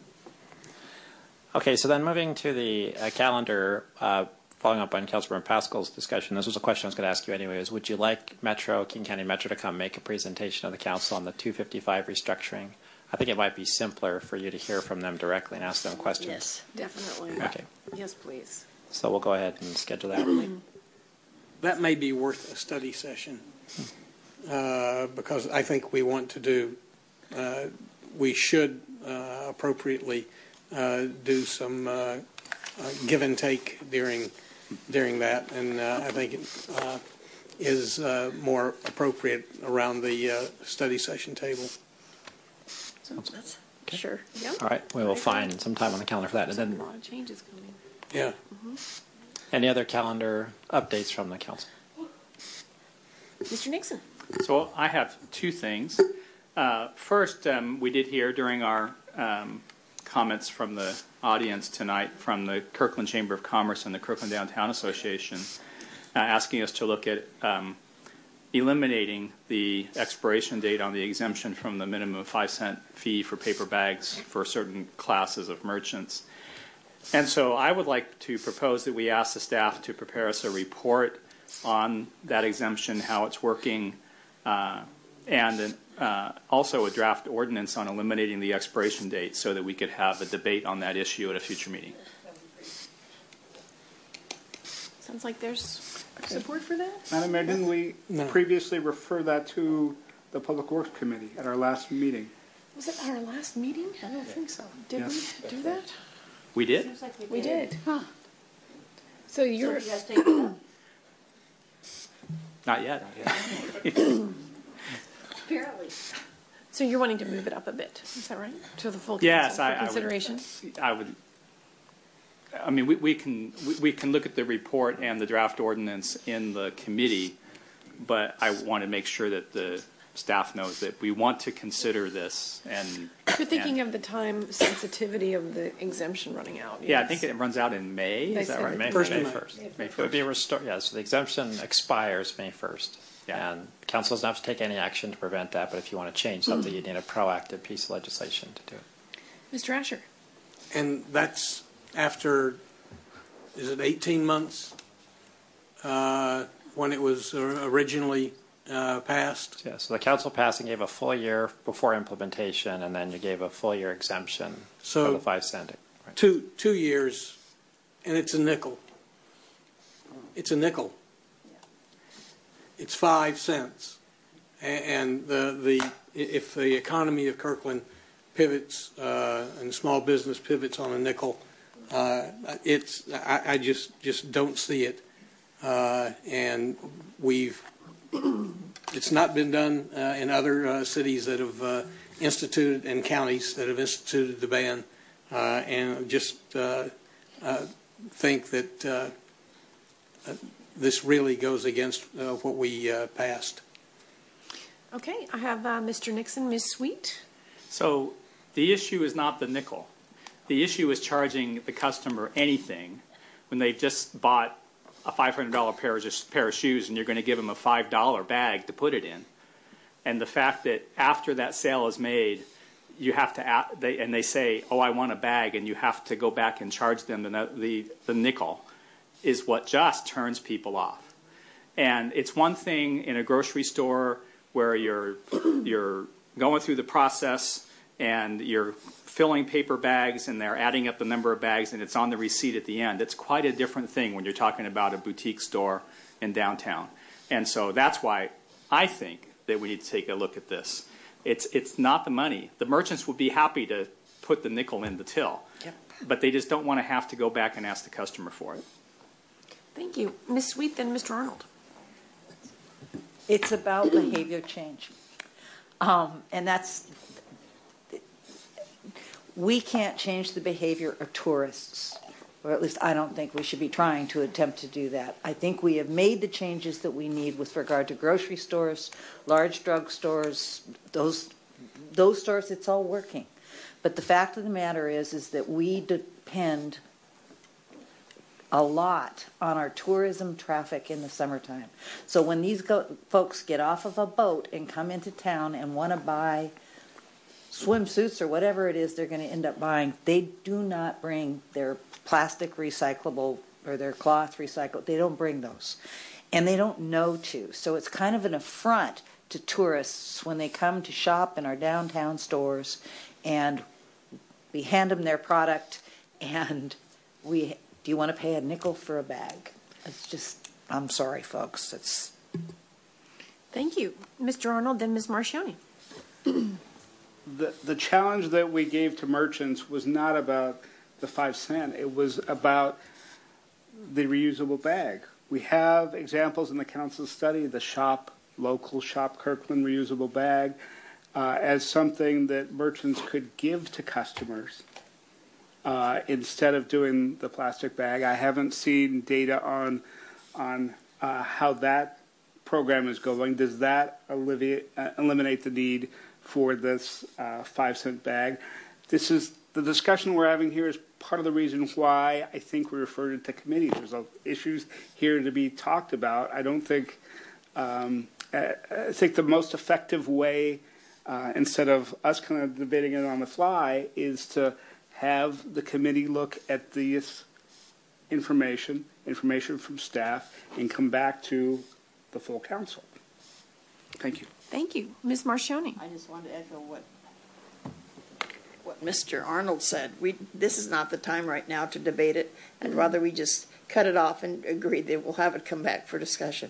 Okay. So then moving to the uh, calendar. Uh, Following up on Councilmember Pascal's discussion, this was a question I was going to ask you anyway, is would you like Metro, King County Metro, to come make a presentation of the council on the two fifty-five restructuring? I think it might be simpler for you to hear from them directly and ask them questions. Yes, definitely. Okay. Yes, please. So we'll go ahead and schedule that. That may be worth a study session uh, because I think we want to do, uh, we should uh, appropriately uh, do some uh, uh, give and take during during that, and uh, I think it, uh, is uh, more appropriate around the uh, study session table. That's, Sure. Yep. All right, we will find some time on the calendar for that. And There's then, a lot of changes coming. Yeah. Mm-hmm. any other calendar updates from the council? Mister Nixon. So I have two things. Uh, first, um, we did hear during our um, comments from the audience tonight from the Kirkland Chamber of Commerce and the Kirkland Downtown Association uh, asking us to look at um, eliminating the expiration date on the exemption from the minimum five cent fee for paper bags for certain classes of merchants. And so I would like to propose that we ask the staff to prepare us a report on that exemption, how it's working, uh, and uh, also a draft ordinance on eliminating the expiration date so that we could have a debate on that issue at a future meeting. Sounds like there's support for that? Madam Mayor, didn't we No. previously refer that to the Public Works Committee at our last meeting? Was it our last meeting? I don't think so. Did Yes. we do that? We did? We did. Huh. So you're. Not yet. Apparently. So you're wanting to move it up a bit, is that right? To the full Yes, council I, for I would. consideration? I would. I mean, we, we can we, we can look at the report and the draft ordinance in the committee, but I want to make sure that the staff knows that we want to consider this. And You're thinking and, of the time sensitivity of the exemption running out. yeah, I yes. think it runs out in May. They Is that said right? May First May of May. first. May It would be first. restored. Yeah, so the exemption expires May first. Yeah. And council doesn't have to take any action to prevent that, but if you want to change something, you need a proactive piece of legislation to do it. Mister Asher. And that's after, is it eighteen months uh, when it was originally uh, passed? Yeah, so the council passing gave a full year before implementation, and then you gave a full year exemption So for the five cent. Right. Two two years, and it's a nickel. It's a nickel. It's five cents, and the the if the economy of Kirkland pivots uh, and small business pivots on a nickel, uh, it's I, I just just don't see it, uh, and we've it's not been done uh, in other uh, cities that have uh, instituted and counties that have instituted the ban, uh, and just uh, uh, think that. Uh, uh, This really goes against uh, what we uh, passed. Okay, I have uh, Mister Nixon, Miz Sweet. So the issue is not the nickel. The issue is charging the customer anything when they've just bought a five hundred dollar pair of, pair of shoes and you're going to give them a five dollar bag to put it in. And the fact that after that sale is made, you have to, they, and they say, oh, I want a bag, and you have to go back and charge them the, the, the nickel, is what just turns people off. And it's one thing in a grocery store where you're you're going through the process and you're filling paper bags and they're adding up the number of bags and it's on the receipt at the end. It's quite a different thing when you're talking about a boutique store in downtown. And so that's why I think that we need to take a look at this. It's it's not the money. The merchants would be happy to put the nickel in the till, Yep. but they just don't want to have to go back and ask the customer for it. Thank you. Miz Sweet, then Mister Arnold. It's about behavior change. Um, and that's, we can't change the behavior of tourists, or at least I don't think we should be trying to attempt to do that. I think we have made the changes that we need with regard to grocery stores, large drugstores, those, those stores, it's all working. But the fact of the matter is, is that we depend a lot on our tourism traffic in the summertime. So when these go- folks get off of a boat and come into town and want to buy swimsuits or whatever it is they're going to end up buying, they do not bring their plastic recyclable or their cloth recyclable. They don't bring those. And they don't know to. So it's kind of an affront to tourists when they come to shop in our downtown stores and we hand them their product and we... Do you want to pay a nickel for a bag? It's just, I'm sorry, folks. It's. Thank you. Mister Arnold, then Miz Marchioni. The, the challenge that we gave to merchants was not about the five cent. It was about the reusable bag. we have examples in the council study, the shop, local shop Kirkland reusable bag, uh, as something that merchants could give to customers uh, instead of doing the plastic bag. I haven't seen data on on uh, how that program is going. Does that alleviate, uh, eliminate the need for this uh, five cent bag? This is the discussion we're having here is part of the reason why I think we referred it to committee. There's uh, issues here to be talked about. I don't think, um, I, I think the most effective way, uh, instead of us kind of debating it on the fly, is to have the committee look at this information, information from staff, and come back to the full council. Thank you. Thank you. Miz Marchioni. I just wanted to echo what what Mister Arnold said. We this is not the time right now to debate it. I'd Mm-hmm. rather we just cut it off and agree that we'll have it come back for discussion.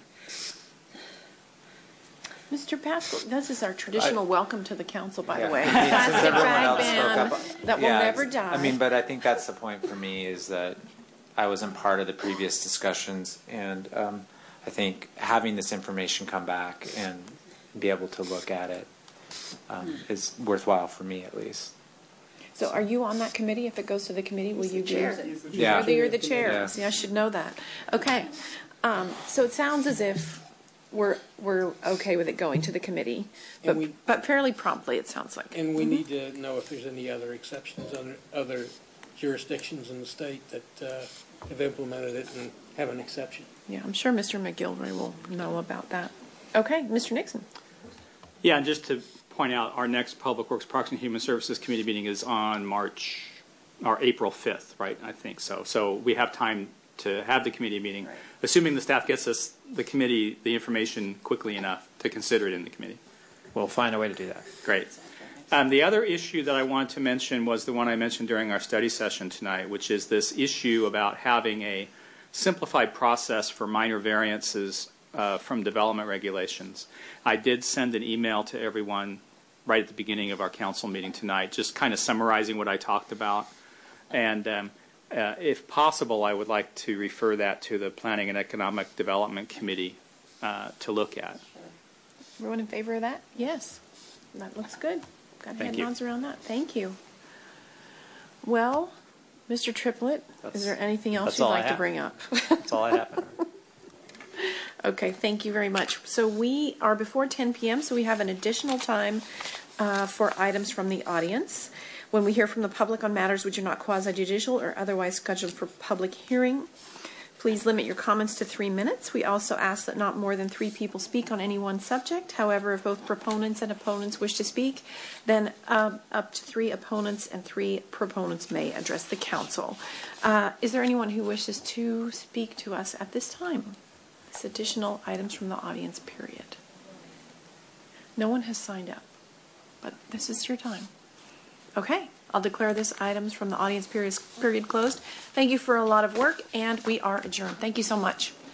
Mister Pascal, this is our traditional I- welcome to the council, by Yeah. the way. I mean, since Plastic everyone bag else ban spoke up- that will Yeah, never ex- die. I mean, but I think that's the point for me is that I wasn't part of the previous discussions, and um, I think having this information come back and be able to look at it um, is worthwhile for me, at least. So are you on that committee? If it goes to the committee, will you be? chair. Yeah. You're the, you're the chair. Yeah. See, I should know that. Okay. Um, so it sounds as if we're we're okay with it going to the committee, but And we- but fairly promptly. It sounds like. And we need to know if there's any other exceptions, other, other jurisdictions in the state that uh, have implemented it and have an exception. Yeah, I'm sure Mister McGilvray will know about that. Okay, Mister Nixon. Yeah, and just to point out, our next Public Works, Parks, and Human Services Committee meeting is on March, or April fifth, right? I think so. So we have time to have the committee meeting, right, assuming the staff gets us, the committee, the information quickly enough to consider it in the committee. We'll find a way to do that. Great. Um, the other issue that I wanted to mention was the one I mentioned during our study session tonight, which is this issue about having a simplified process for minor variances uh, from development regulations. I did send an email to everyone right at the beginning of our council meeting tonight, just kind of summarizing what I talked about. And um, uh, if possible, I would like to refer that to the Planning and Economic Development Committee uh, to look at. Everyone in favor of that? Yes. That looks good. Got Thank head you. nods around that. Thank you. Well, Mister Triplett, is there anything else that's you'd all I like to have. bring up? That's all I have. Okay, thank you very much. So we are before ten p.m., so we have an additional time uh, for items from the audience. When we hear from the public on matters which are not quasi-judicial or otherwise scheduled for public hearing, please limit your comments to three minutes. We also ask that not more than three people speak on any one subject. However, if both proponents and opponents wish to speak, then um, up to three opponents and three proponents may address the council. Uh, is there anyone who wishes to speak to us at this time? This additional items from the audience period. No one has signed up, but this is your time. Okay, I'll declare this items from the audience period, period closed. Thank you for a lot of work, and we are adjourned. Thank you so much.